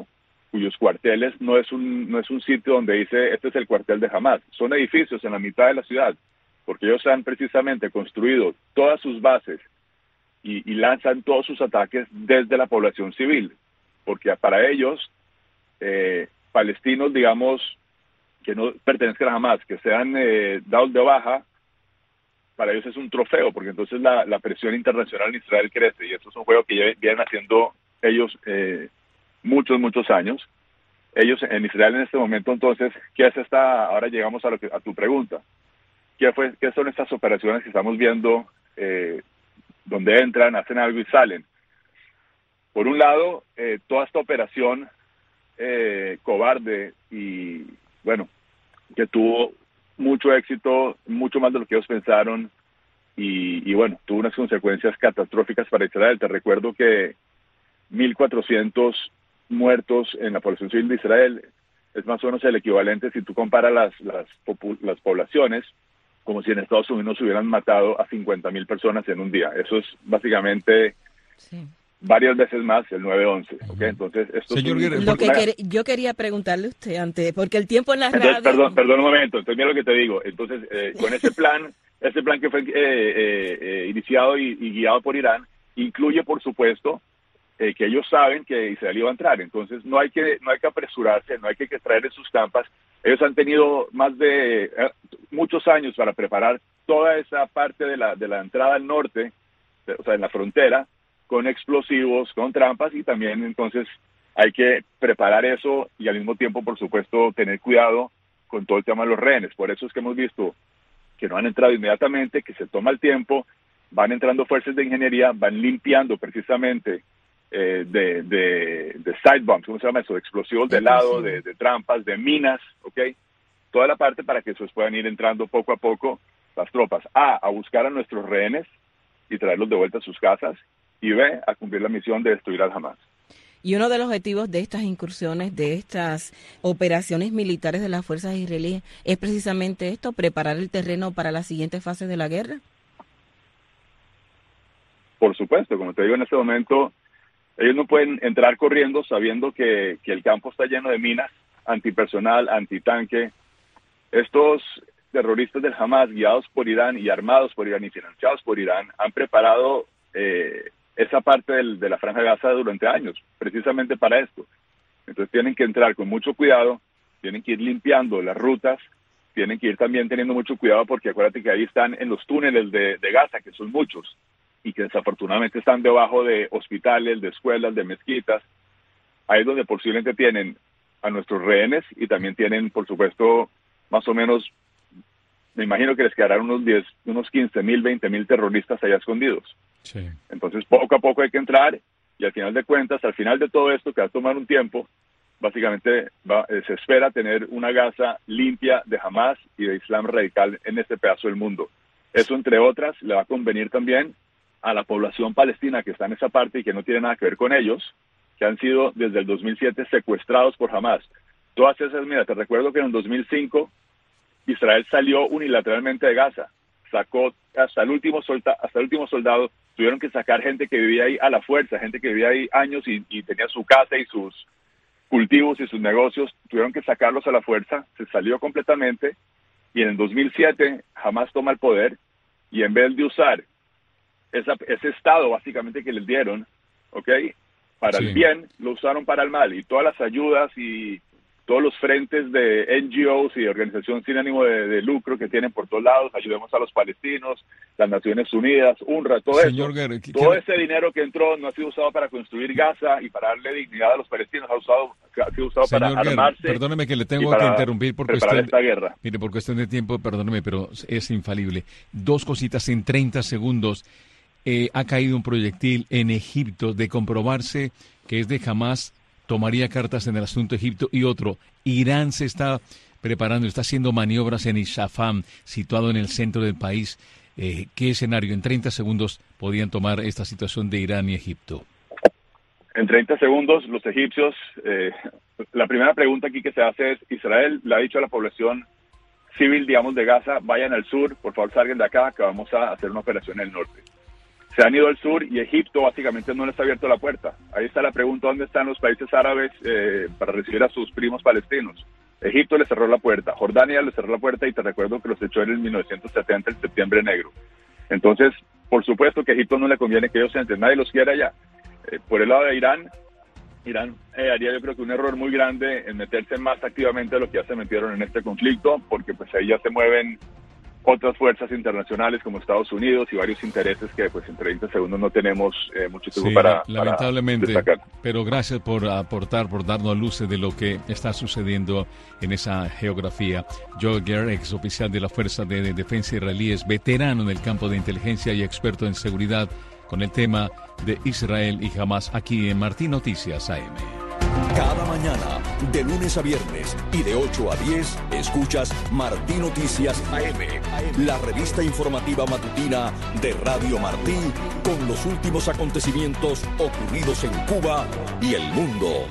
cuyos cuarteles no es un sitio donde dice este es el cuartel de Hamás. Son edificios en la mitad de la ciudad, porque ellos han precisamente construido todas sus bases y lanzan todos sus ataques desde la población civil, porque para ellos, palestinos, digamos, que no pertenezcan a Hamás, que sean dados de baja, para ellos es un trofeo, porque entonces la presión internacional en Israel crece, y esto es un juego que vienen haciendo ellos muchos años. Ellos en Israel en este momento, entonces, ¿qué es esta? Ahora llegamos a tu pregunta. ¿Qué son estas operaciones que estamos viendo, donde entran, hacen algo y salen? Por un lado, toda esta operación cobarde y, bueno, que tuvo mucho éxito, mucho más de lo que ellos pensaron, y bueno, tuvo unas consecuencias catastróficas para Israel. Te recuerdo que 1.400 muertos en la población civil de Israel es más o menos el equivalente, si tú comparas las poblaciones, como si en Estados Unidos hubieran matado a 50.000 personas en un día. Eso es básicamente varias veces más el 9/11. ¿Okay? Entonces, esto yo quería preguntarle a usted antes, porque el tiempo en la radio... radio... Perdón un momento, entonces mira lo que te digo. Entonces, con ese plan que fue iniciado y guiado por Irán, incluye, por supuesto, que ellos saben que Israel iba a entrar. Entonces, no hay que apresurarse, no hay que traerle sus trampas. Ellos han tenido más de muchos años para preparar toda esa parte de la entrada al norte, o sea, en la frontera, con explosivos, con trampas, y también entonces hay que preparar eso y al mismo tiempo, por supuesto, tener cuidado con todo el tema de los rehenes. Por eso es que hemos visto que no han entrado inmediatamente, que se toma el tiempo, van entrando fuerzas de ingeniería, van limpiando precisamente de side bombs, ¿cómo se llama eso? De explosivos de lado, de trampas, de minas, ¿ok? Toda la parte para que esos puedan ir entrando poco a poco las tropas, a buscar a nuestros rehenes y traerlos de vuelta a sus casas, y B, a cumplir la misión de destruir al Hamás. Y uno de los objetivos de estas incursiones, de estas operaciones militares de las fuerzas israelíes, es precisamente esto, preparar el terreno para la siguiente fase de la guerra. Por supuesto, como te digo, en este momento ellos no pueden entrar corriendo sabiendo que el campo está lleno de minas, antipersonal, antitanque. Estos terroristas del Hamás, guiados por Irán y armados por Irán y financiados por Irán, han preparado esa parte de la Franja de Gaza durante años, precisamente para esto. Entonces tienen que entrar con mucho cuidado, tienen que ir limpiando las rutas, tienen que ir también teniendo mucho cuidado, porque acuérdate que ahí están en los túneles de Gaza, que son muchos, y que desafortunadamente están debajo de hospitales, de escuelas, de mezquitas. Ahí es donde posiblemente tienen a nuestros rehenes, y también tienen, por supuesto, más o menos, me imagino que les quedarán unos 15.000, 20.000 terroristas allá escondidos. Sí. Entonces, poco a poco hay que entrar, y al final de cuentas, al final de todo esto, que va a tomar un tiempo, básicamente se espera tener una Gaza limpia de Hamás y de Islam radical en este pedazo del mundo. Eso, entre otras, le va a convenir también a la población palestina que está en esa parte y que no tiene nada que ver con ellos, que han sido desde el 2007 secuestrados por Hamás. Todas esas, mira, te recuerdo que en el 2005 Israel salió unilateralmente de Gaza, sacó hasta el último soldado, tuvieron que sacar gente que vivía ahí a la fuerza, gente que vivía ahí años y tenía su casa y sus cultivos y sus negocios, tuvieron que sacarlos a la fuerza, se salió completamente, y en el 2007 Hamás toma el poder, y en vez de usar ese estado básicamente que les dieron, ¿ok?, para el bien, lo usaron para el mal, y todas las ayudas y todos los frentes de NGOs y organizaciones sin ánimo de lucro que tienen por todos lados, ayudemos a los palestinos, las Naciones Unidas, UNRWA, todo eso, todo ese dinero que entró no ha sido usado para construir Gaza y para darle dignidad a los palestinos, ha sido usado para armarse. Perdóneme que le tengo que interrumpir por cuestión esta guerra. Mire, por cuestión de tiempo, perdóneme, pero es infalible. Dos cositas en 30 segundos. Ha caído un proyectil en Egipto, de comprobarse que es de Hamás, tomaría cartas en el asunto Egipto. Y otro, Irán se está preparando, está haciendo maniobras en Isfahan, situado en el centro del país. ¿Qué escenario en 30 segundos podían tomar esta situación de Irán y Egipto? En 30 segundos, los egipcios, la primera pregunta aquí que se hace es, Israel le ha dicho a la población civil, digamos, de Gaza, vayan al sur, por favor salgan de acá, que vamos a hacer una operación en el norte. se han ido al sur y Egipto básicamente no les ha abierto la puerta. Ahí está la pregunta, ¿dónde están los países árabes para recibir a sus primos palestinos? Egipto le cerró la puerta, Jordania le cerró la puerta y te recuerdo que los echó en el 1970, el Septiembre Negro. Entonces, por supuesto que a Egipto no le conviene que ellos entren, nadie los quiere allá. Por el lado de Irán haría yo creo que un error muy grande en meterse más activamente de lo que ya se metieron en este conflicto, porque pues ahí ya se mueven otras fuerzas internacionales como Estados Unidos y varios intereses que pues en 30 segundos no tenemos mucho tiempo para lamentablemente, destacar. Pero gracias por aportar, por darnos luces de lo que está sucediendo en esa geografía. Joe Ger, ex oficial de la Fuerza de Defensa israelíes, veterano en el campo de inteligencia y experto en seguridad con el tema de Israel y Hamás, aquí en Martín Noticias AM. Cada mañana, de lunes a viernes y de 8 a 10, escuchas Martín Noticias AM, la revista informativa matutina de Radio Martí, con los últimos acontecimientos ocurridos en Cuba y el mundo.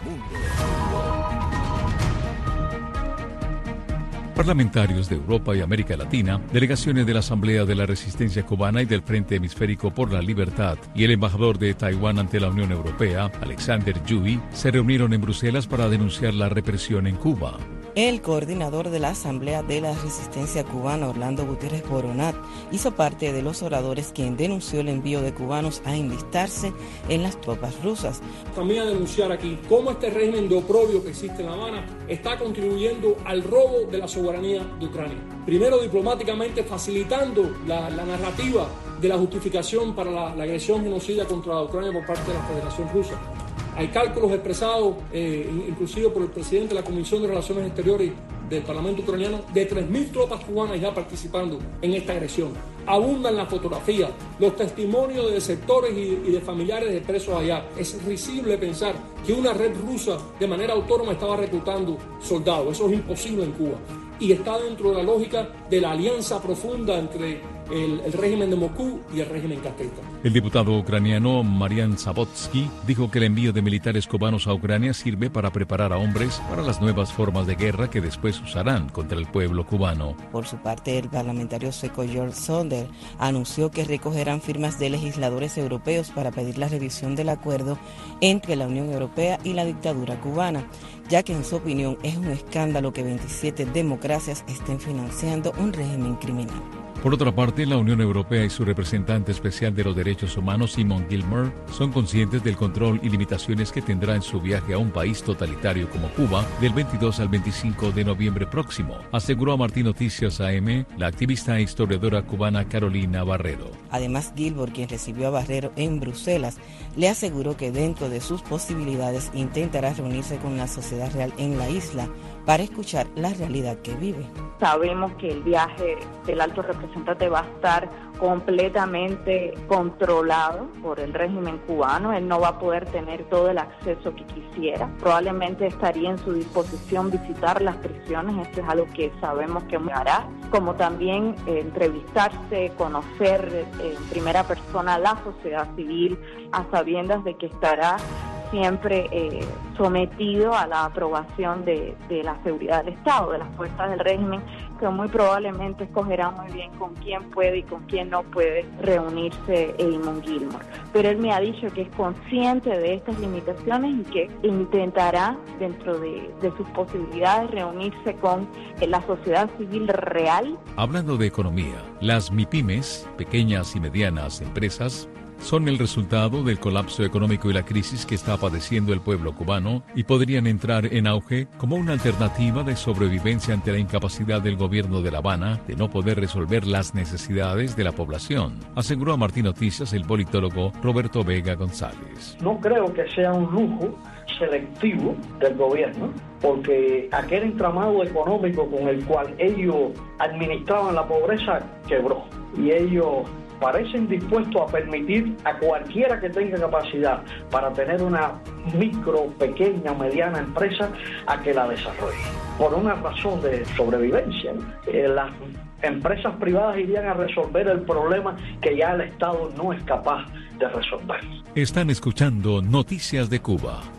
Parlamentarios de Europa y América Latina, delegaciones de la Asamblea de la Resistencia Cubana y del Frente Hemisférico por la Libertad y el embajador de Taiwán ante la Unión Europea, Alexander Yui, se reunieron en Bruselas para denunciar la represión en Cuba. El coordinador de la Asamblea de la Resistencia Cubana, Orlando Gutiérrez Boronat, hizo parte de los oradores quien denunció el envío de cubanos a enlistarse en las tropas rusas. También a denunciar aquí cómo este régimen de oprobio que existe en La Habana está contribuyendo al robo de la soberanía de Ucrania. Primero, diplomáticamente facilitando la narrativa de la justificación para la agresión genocida contra Ucrania por parte de la Federación Rusa. Hay cálculos expresados, inclusive por el presidente de la Comisión de Relaciones Exteriores del Parlamento ucraniano, de 3.000 tropas cubanas ya participando en esta agresión. Abundan las fotografías, los testimonios de sectores y de familiares de presos allá. Es risible pensar que una red rusa de manera autónoma estaba reclutando soldados. Eso es imposible en Cuba. Y está dentro de la lógica de la alianza profunda entre el régimen de Moscú y el régimen castrista. El diputado ucraniano Marian Zabotsky dijo que el envío de militares cubanos a Ucrania sirve para preparar a hombres para las nuevas formas de guerra que después usarán contra el pueblo cubano. Por su parte, el parlamentario sueco Georg Sonder anunció que recogerán firmas de legisladores europeos para pedir la revisión del acuerdo entre la Unión Europea y la dictadura cubana, ya que en su opinión es un escándalo que 27 democracias estén financiando un régimen criminal. Por otra parte, la Unión Europea y su representante especial de los derechos humanos, Simon Gilmore, son conscientes del control y limitaciones que tendrá en su viaje a un país totalitario como Cuba del 22 al 25 de noviembre próximo, aseguró a Martín Noticias AM la activista e historiadora cubana Carolina Barrero. Además, Gilmore, quien recibió a Barrero en Bruselas, le aseguró que dentro de sus posibilidades intentará reunirse con la sociedad real en la isla para escuchar la realidad que vive. Sabemos que el viaje del alto representante va a estar completamente controlado por el régimen cubano. Él no va a poder tener todo el acceso que quisiera. Probablemente estaría en su disposición visitar las prisiones, esto es algo que sabemos que hará, como también entrevistarse, conocer en primera persona a la sociedad civil, a sabiendas de que estará siempre sometido a la aprobación de la seguridad del Estado, de las fuerzas del régimen, que muy probablemente escogerá muy bien con quién puede y con quién no puede reunirse Eamon Gilmore. Pero él me ha dicho que es consciente de estas limitaciones y que intentará, dentro de sus posibilidades, reunirse con la sociedad civil real. Hablando de economía, las MIPYMES, pequeñas y medianas empresas, son el resultado del colapso económico y la crisis que está padeciendo el pueblo cubano y podrían entrar en auge como una alternativa de sobrevivencia ante la incapacidad del gobierno de La Habana de no poder resolver las necesidades de la población, aseguró a Martín Noticias el politólogo Roberto Vega González. No creo que sea un lujo selectivo del gobierno, porque aquel entramado económico con el cual ellos administraban la pobreza quebró y ellos parecen dispuestos a permitir a cualquiera que tenga capacidad para tener una micro, pequeña o mediana empresa a que la desarrolle, por una razón de sobrevivencia. Las empresas privadas irían a resolver el problema que ya el Estado no es capaz de resolver. Están escuchando Noticias de Cuba.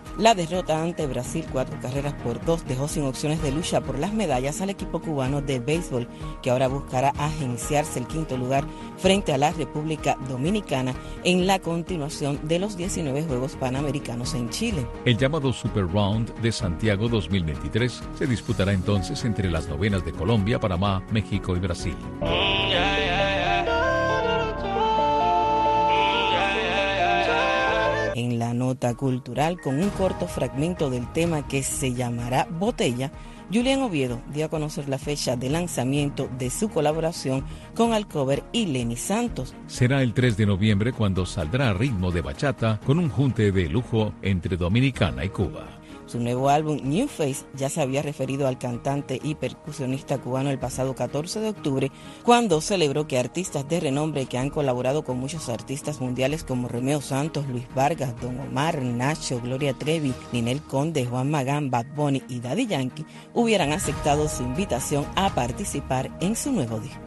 La derrota ante Brasil 4-2 dejó sin opciones de lucha por las medallas al equipo cubano de béisbol, que ahora buscará agenciarse el quinto lugar frente a la República Dominicana en la continuación de los 19 Juegos Panamericanos en Chile. El llamado Super Round de Santiago 2023 se disputará entonces entre las novenas de Colombia, Panamá, México y Brasil. En la nota cultural, con un corto fragmento del tema que se llamará Botella, Julián Oviedo dio a conocer la fecha de lanzamiento de su colaboración con Alcover y Lenny Santos. Será el 3 de noviembre cuando saldrá a ritmo de bachata con un junte de lujo entre Dominicana y Cuba. Su nuevo álbum, New Face, ya se había referido al cantante y percusionista cubano el pasado 14 de octubre, cuando celebró que artistas de renombre que han colaborado con muchos artistas mundiales como Romeo Santos, Luis Vargas, Don Omar, Nacho, Gloria Trevi, Ninel Conde, Juan Magán, Bad Bunny y Daddy Yankee hubieran aceptado su invitación a participar en su nuevo disco.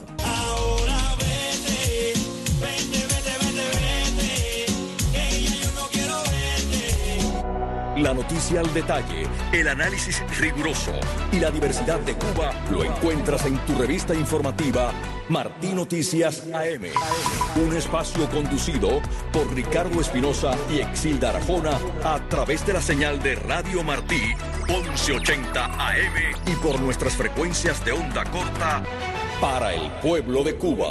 La noticia al detalle, el análisis riguroso y la diversidad de Cuba lo encuentras en tu revista informativa Martí Noticias AM. Un espacio conducido por Ricardo Espinosa y Exilda Arjona a través de la señal de Radio Martí 1180 AM y por nuestras frecuencias de onda corta para el pueblo de Cuba.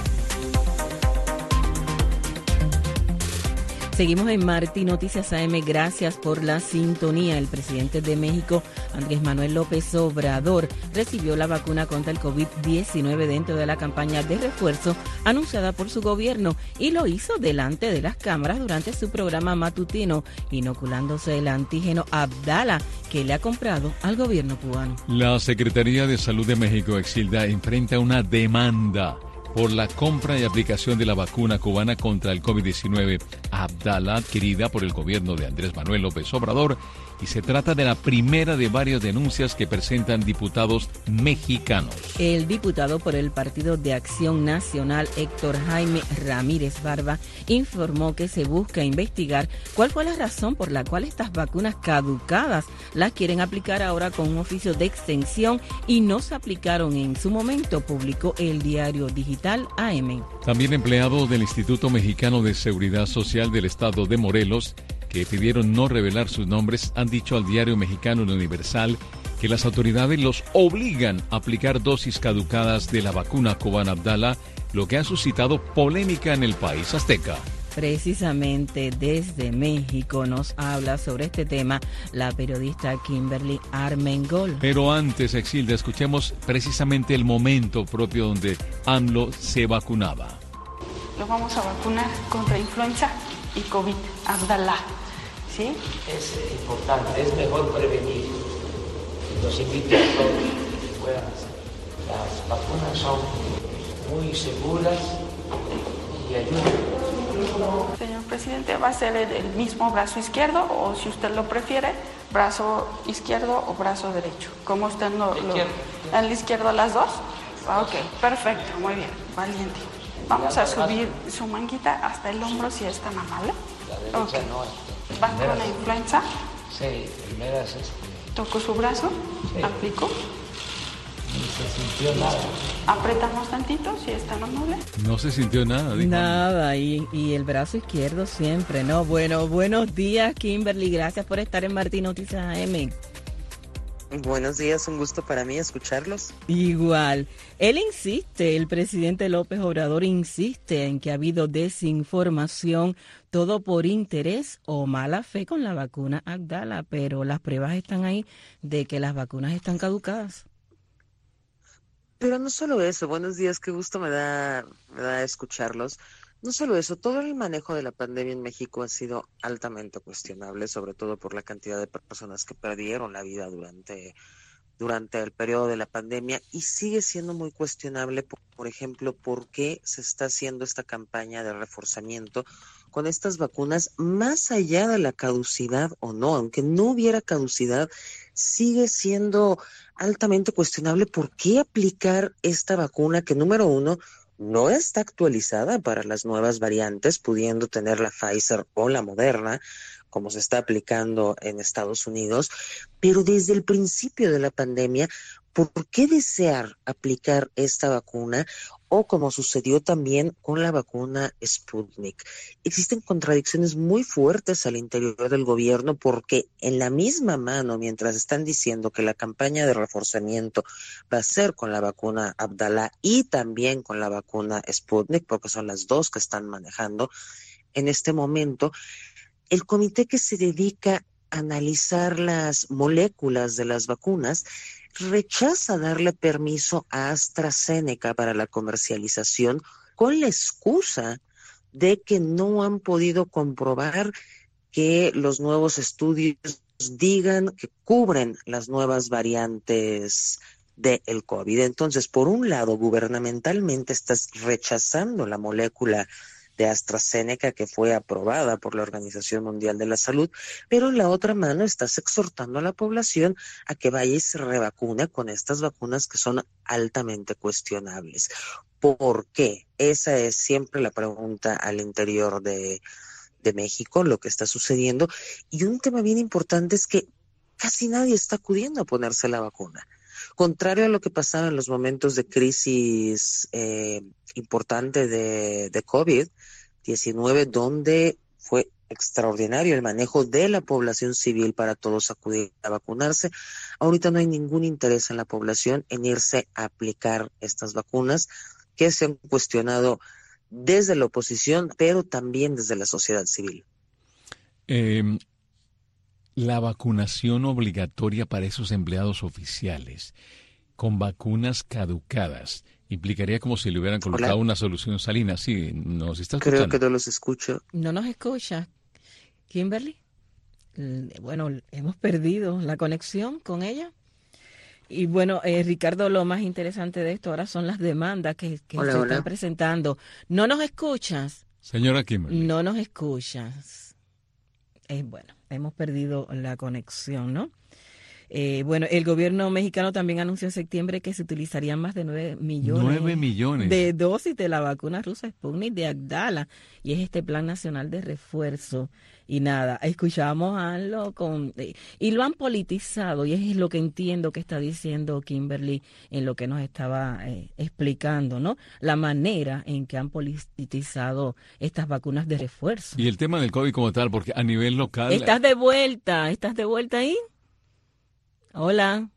Seguimos en Martí Noticias AM, gracias por la sintonía. El presidente de México, Andrés Manuel López Obrador, recibió la vacuna contra el COVID-19 dentro de la campaña de refuerzo anunciada por su gobierno y lo hizo delante de las cámaras durante su programa matutino, inoculándose el antígeno Abdala que le ha comprado al gobierno cubano. La Secretaría de Salud de México, Exilda, enfrenta una demanda por la compra y aplicación de la vacuna cubana contra el COVID-19 Abdala, adquirida por el gobierno de Andrés Manuel López Obrador, y se trata de la primera de varias denuncias que presentan diputados mexicanos. El diputado por el Partido de Acción Nacional, Héctor Jaime Ramírez Barba, informó que se busca investigar cuál fue la razón por la cual estas vacunas caducadas las quieren aplicar ahora con un oficio de extensión y no se aplicaron en su momento, publicó el diario digital AM. También empleados del Instituto Mexicano de Seguridad Social del Estado de Morelos, que pidieron no revelar sus nombres, han dicho al diario mexicano El Universal que las autoridades los obligan a aplicar dosis caducadas de la vacuna cubana Abdala, lo que ha suscitado polémica en el país azteca. Precisamente desde México nos habla sobre este tema la periodista Kimberly Armengol. Pero antes, Exilda, escuchemos precisamente el momento propio donde AMLO se vacunaba. Lo vamos a vacunar contra influenza y COVID, Abdala, ¿sí? Es importante, es mejor prevenir. Los invito a todos que puedan hacer. Las vacunas son muy seguras y ayudan. Señor presidente, ¿va a ser el mismo brazo izquierdo o, si usted lo prefiere, brazo izquierdo o brazo derecho? ¿Cómo usted ¿El izquierdo las dos? Ok, perfecto, muy bien, valiente. Vamos a subir su manguita hasta el hombro si es tan amable. La derecha no. ¿Va con la influenza? Sí, primera es ¿Tocó su brazo? Sí. ¿Aplicó? No se sintió nada. Apretamos tantito si es tan amable. No se sintió nada. Nada, y el brazo izquierdo siempre, ¿no? Bueno, buenos días, Kimberly, gracias por estar en Martí Noticias AM. Buenos días, un gusto para mí escucharlos. Igual. Él insiste, el presidente López Obrador insiste en que ha habido desinformación, todo por interés o mala fe con la vacuna Abdala, pero las pruebas están ahí de que las vacunas están caducadas. Pero no solo eso, buenos días, qué gusto me da escucharlos. No solo eso, todo el manejo de la pandemia en México ha sido altamente cuestionable, sobre todo por la cantidad de personas que perdieron la vida durante el periodo de la pandemia, y sigue siendo muy cuestionable, por ejemplo, por qué se está haciendo esta campaña de reforzamiento con estas vacunas más allá de la caducidad o no. Aunque no hubiera caducidad, sigue siendo altamente cuestionable por qué aplicar esta vacuna que, número uno, no está actualizada para las nuevas variantes, pudiendo tener la Pfizer o la Moderna, como se está aplicando en Estados Unidos, pero desde el principio de la pandemia, ¿por qué desear aplicar esta vacuna? O como sucedió también con la vacuna Sputnik. Existen contradicciones muy fuertes al interior del gobierno porque en la misma mano, mientras están diciendo que la campaña de reforzamiento va a ser con la vacuna Abdala y también con la vacuna Sputnik, porque son las dos que están manejando en este momento, el comité que se dedica a analizar las moléculas de las vacunas rechaza darle permiso a AstraZeneca para la comercialización con la excusa de que no han podido comprobar que los nuevos estudios digan que cubren las nuevas variantes del COVID. Entonces, por un lado, gubernamentalmente estás rechazando la molécula de AstraZeneca que fue aprobada por la Organización Mundial de la Salud, pero en la otra mano estás exhortando a la población a que vaya y se revacune con estas vacunas que son altamente cuestionables. ¿Por qué? Esa es siempre la pregunta al interior de México, lo que está sucediendo. Y un tema bien importante es que casi nadie está acudiendo a ponerse la vacuna. Contrario a lo que pasaba en los momentos de crisis importante de COVID-19, donde fue extraordinario el manejo de la población civil para todos acudir a vacunarse, ahorita no hay ningún interés en la población en irse a aplicar estas vacunas que se han cuestionado desde la oposición, pero también desde la sociedad civil. La vacunación obligatoria para esos empleados oficiales con vacunas caducadas implicaría como si le hubieran colocado una solución salina. Sí, nos está escuchando. Creo que no los escucho. No nos escucha, Kimberly. Bueno, hemos perdido la conexión con ella. Y bueno, Ricardo, lo más interesante de esto ahora son las demandas que se están presentando. ¿No nos escuchas? Señora Kimberly. No nos escuchas. Bueno, hemos perdido la conexión, ¿no? Bueno, el gobierno mexicano también anunció en septiembre que se utilizarían más de 9 millones de dosis de la vacuna rusa Sputnik de Abdala, y es este plan nacional de refuerzo. Y nada, escuchábamos a AMLO y lo han politizado, y es lo que entiendo que está diciendo Kimberly en lo que nos estaba explicando, ¿no? La manera en que han politizado estas vacunas de refuerzo. Y el tema del COVID como tal, porque a nivel local... ¿Estás de vuelta ahí? Hola.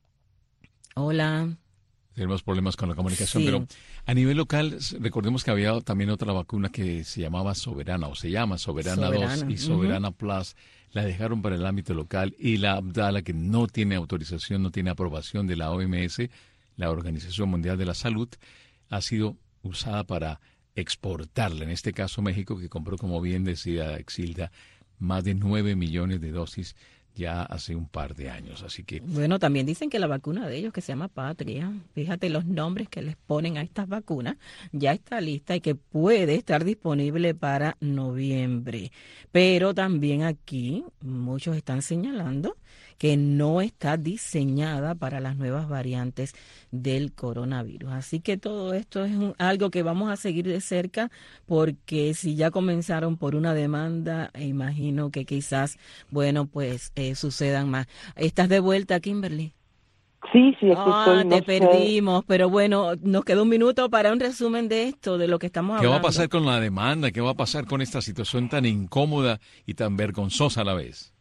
Tenemos problemas con la comunicación, sí. Pero a nivel local, recordemos que había también otra vacuna que se llamaba Soberana, o se llama Soberana 2 y Soberana Plus. La dejaron para el ámbito local, y la Abdala, que no tiene autorización, no tiene aprobación de la OMS, la Organización Mundial de la Salud, ha sido usada para exportarla. En este caso, México, que compró, como bien decía Exilda, más de 9 millones de dosis ya hace un par de años, así que... Bueno, también dicen que la vacuna de ellos, que se llama Patria, fíjate los nombres que les ponen a estas vacunas, ya está lista y que puede estar disponible para noviembre. Pero también aquí muchos están señalando que no está diseñada para las nuevas variantes del coronavirus. Así que todo esto es algo que vamos a seguir de cerca, porque si ya comenzaron por una demanda, imagino que quizás, bueno, pues sucedan más. ¿Estás de vuelta, Kimberly? Sí, aquí estoy. Te perdimos, pero bueno, nos queda un minuto para un resumen de esto, de lo que estamos hablando. ¿Qué va a pasar con la demanda? ¿Qué va a pasar con esta situación tan incómoda y tan vergonzosa a la vez?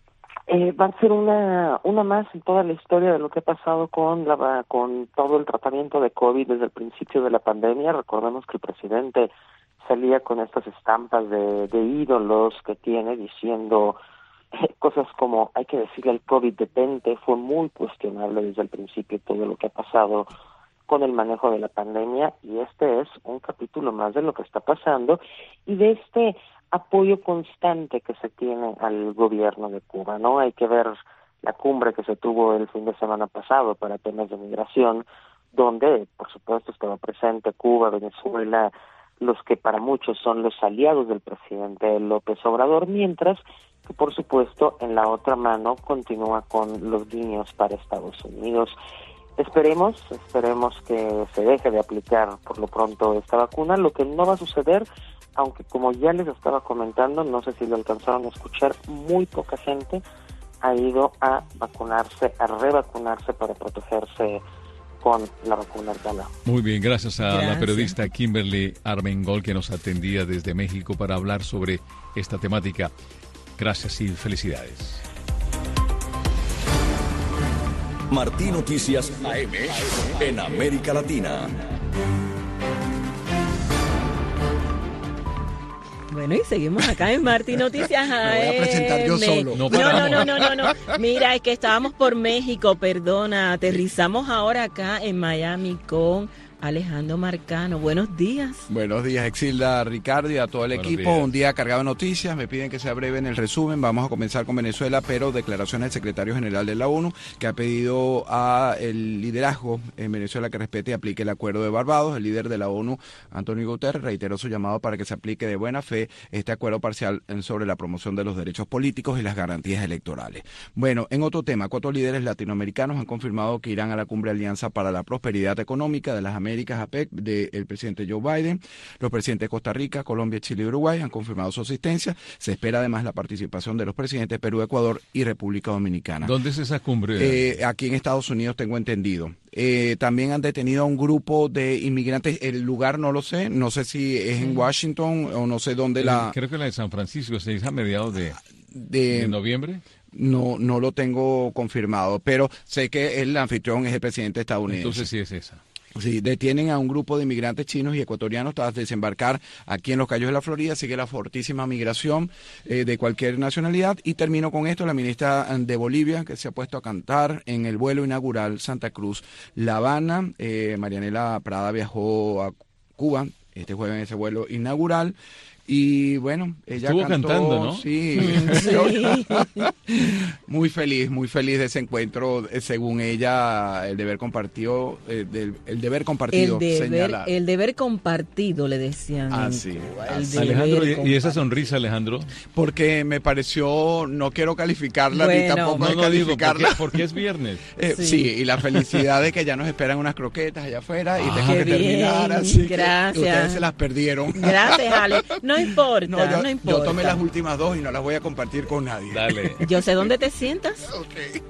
Va a ser una más en toda la historia de lo que ha pasado con todo el tratamiento de COVID desde el principio de la pandemia. Recordemos que el presidente salía con estas estampas de ídolos que tiene, diciendo cosas como hay que decirle al COVID detente. Fue muy cuestionable desde el principio todo lo que ha pasado con el manejo de la pandemia, y este es un capítulo más de lo que está pasando y de este apoyo constante que se tiene al gobierno de Cuba, ¿no? Hay que ver la cumbre que se tuvo el fin de semana pasado para temas de migración, donde, por supuesto, estaba presente Cuba, Venezuela, los que para muchos son los aliados del presidente López Obrador, mientras que, por supuesto, en la otra mano continúa con los guiños para Estados Unidos. Esperemos que se deje de aplicar por lo pronto esta vacuna. Lo que no va a suceder, aunque como ya les estaba comentando, no sé si lo alcanzaron a escuchar, muy poca gente ha ido a vacunarse, a revacunarse para protegerse con la vacuna Abdala. Muy bien, gracias a la periodista Kimberly Armengol, que nos atendía desde México para hablar sobre esta temática. Gracias y felicidades. Martín Noticias AM en América Latina. Bueno, y seguimos acá en Martín Noticias AM. Me voy a presentar yo solo. No. Mira, es que estábamos por México, perdona. Aterrizamos ahora acá en Miami con Alejandro Marcano. Buenos días. Buenos días, Exilda, Ricardo y a todo el equipo. Un día cargado de noticias. Me piden que sea breve en el resumen. Vamos a comenzar con Venezuela, pero declaraciones del secretario general de la ONU, que ha pedido a el liderazgo en Venezuela que respete y aplique el acuerdo de Barbados. El líder de la ONU, Antonio Guterres, reiteró su llamado para que se aplique de buena fe este acuerdo parcial sobre la promoción de los derechos políticos y las garantías electorales. Bueno, en otro tema, 4 líderes latinoamericanos han confirmado que irán a la cumbre Alianza para la Prosperidad Económica de las Américas, APEC, del presidente Joe Biden. Los presidentes de Costa Rica, Colombia, Chile y Uruguay han confirmado su asistencia. Se espera además la participación de los presidentes de Perú, Ecuador y República Dominicana. ¿Dónde es esa cumbre? Aquí en Estados Unidos, tengo entendido. También han detenido a un grupo de inmigrantes. El lugar no lo sé. No sé si es en Washington o no sé dónde Creo que la de San Francisco se hizo a mediados de noviembre. No lo tengo confirmado, pero sé que el anfitrión es el presidente estadounidense. Entonces sí es esa. Sí, detienen a un grupo de inmigrantes chinos y ecuatorianos tras desembarcar aquí en los Cayos de la Florida. Sigue la fortísima migración de cualquier nacionalidad. Y termino con esto, la ministra de Bolivia, que se ha puesto a cantar en el vuelo inaugural Santa Cruz-La Habana. Marianela Prada viajó a Cuba este jueves en ese vuelo inaugural. Y bueno, ella estuvo cantó, cantando, ¿no? Sí. Muy feliz de ese encuentro, según ella, el deber compartido, señalar. El deber compartido, le decían. Sí. Alejandro, ¿y esa sonrisa, Alejandro? Porque me pareció, no quiero calificarla, ni tampoco descalificarla. Porque es viernes. Sí, y la felicidad de que ya nos esperan unas croquetas allá afuera y tengo que terminar, así gracias. Que ustedes se las perdieron. Gracias, Ale. No importa, no importa. Yo tomé las últimas 2 y no las voy a compartir con nadie. Dale. Yo sé dónde te sientas. Okay.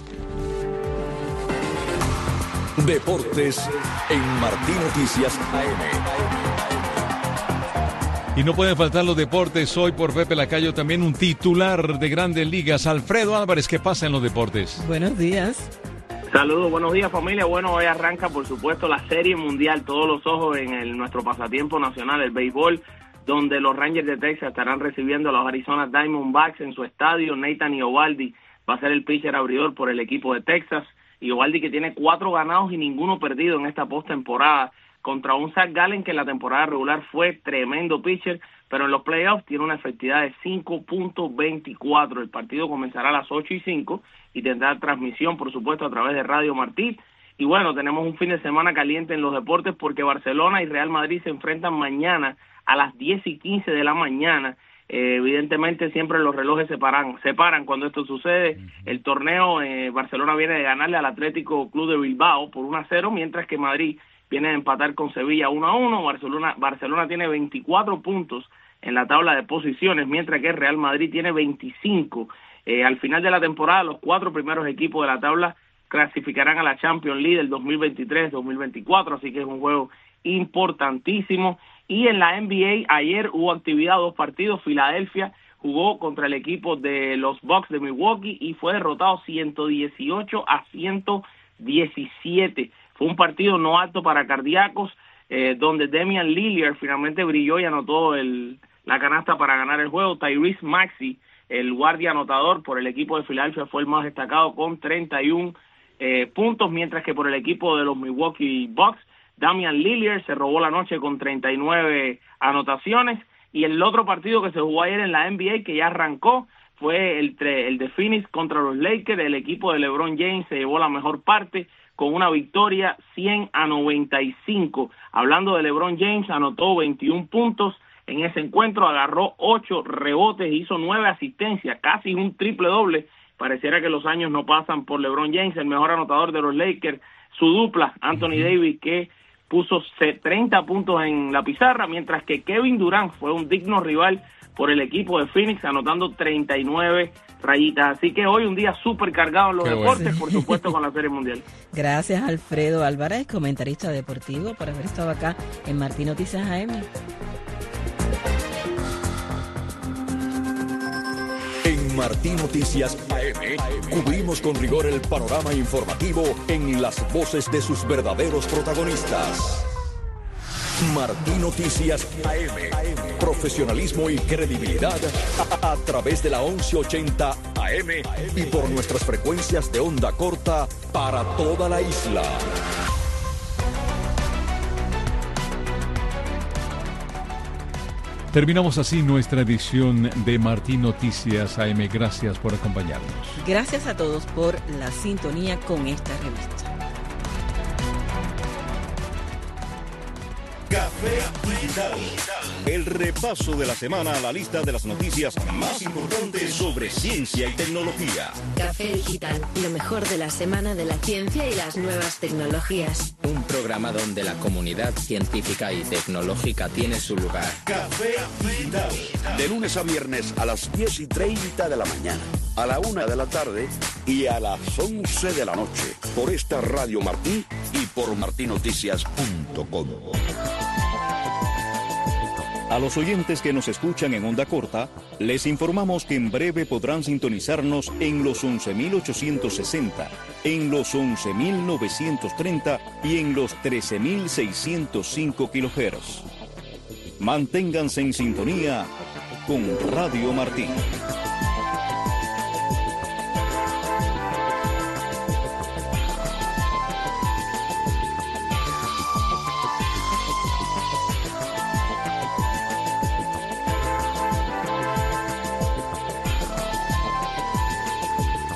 Deportes en Martín Noticias AM. Y no pueden faltar los deportes hoy por Pepe Lacayo, también un titular de Grandes Ligas. Alfredo Álvarez, ¿qué pasa en los deportes? Buenos días. Saludos, buenos días familia. Bueno, hoy arranca por supuesto la Serie Mundial, todos los ojos en nuestro pasatiempo nacional, el béisbol, donde los Rangers de Texas estarán recibiendo a los Arizona Diamondbacks en su estadio. Nathan Eovaldi va a ser el pitcher abridor por el equipo de Texas. Eovaldi, que tiene 4 ganados y ninguno perdido en esta postemporada, contra un Zach Gallen que en la temporada regular fue tremendo pitcher, pero en los playoffs tiene una efectividad de 5.24. El partido comenzará a las 8:05 y tendrá transmisión, por supuesto, a través de Radio Martí. Y bueno, tenemos un fin de semana caliente en los deportes porque Barcelona y Real Madrid se enfrentan mañana a las 10:15 de la mañana. Evidentemente siempre los relojes se paran cuando esto sucede. El torneo, Barcelona viene de ganarle al Atlético Club de Bilbao por 1-0, mientras que Madrid viene de empatar con Sevilla 1-1. Barcelona tiene 24 puntos en la tabla de posiciones, mientras que Real Madrid tiene 25. Al final de la temporada, los 4 primeros equipos de la tabla clasificarán a la Champions League del 2023-2024, así que es un juego importantísimo. Y en la NBA, ayer hubo actividad, 2 partidos. Filadelfia jugó contra el equipo de los Bucks de Milwaukee y fue derrotado 118-117. Fue un partido no apto para cardíacos, donde Damian Lillard finalmente brilló y anotó la canasta para ganar el juego. Tyrese Maxey, el guardia anotador por el equipo de Filadelfia, fue el más destacado con 31 puntos, mientras que por el equipo de los Milwaukee Bucks, Damian Lillard se robó la noche con 39 anotaciones. Y el otro partido que se jugó ayer en la NBA, que ya arrancó, fue el de Phoenix contra los Lakers. El equipo de LeBron James se llevó la mejor parte con una victoria 100-95. Hablando de LeBron James, anotó 21 puntos en ese encuentro, agarró 8 rebotes, hizo 9 asistencias, casi un triple doble pareciera que los años no pasan por LeBron James, el mejor anotador de los Lakers, su dupla, Anthony Davis, que puso 30 puntos en la pizarra, mientras que Kevin Durant fue un digno rival por el equipo de Phoenix, anotando 39 rayitas. Así que hoy un día súper cargado en los deportes, por supuesto con la Serie Mundial. Gracias, Alfredo Álvarez, comentarista deportivo, por haber estado acá en Martín Noticias AM. En Martín Noticias AM cubrimos con rigor el panorama informativo en las voces de sus verdaderos protagonistas. Martín Noticias AM. Profesionalismo y credibilidad a través de la 1180 AM y por nuestras frecuencias de onda corta para toda la isla. Terminamos así nuestra edición de Martín Noticias AM. Gracias por acompañarnos. Gracias a todos por la sintonía con esta revista. Café Digital. El repaso de la semana a la lista de las noticias más importantes sobre ciencia y tecnología. Café Digital, lo mejor de la semana de la ciencia y las nuevas tecnologías. Un programa donde la comunidad científica y tecnológica tiene su lugar. Café Digital. De lunes a viernes a las 10:30 de la mañana, a la 1 de la tarde y a las 11 de la noche. Por esta Radio Martí y por martinoticias.com. A los oyentes que nos escuchan en onda corta, les informamos que en breve podrán sintonizarnos en los 11.860, en los 11.930 y en los 13.605 kHz. Manténganse en sintonía con Radio Martí.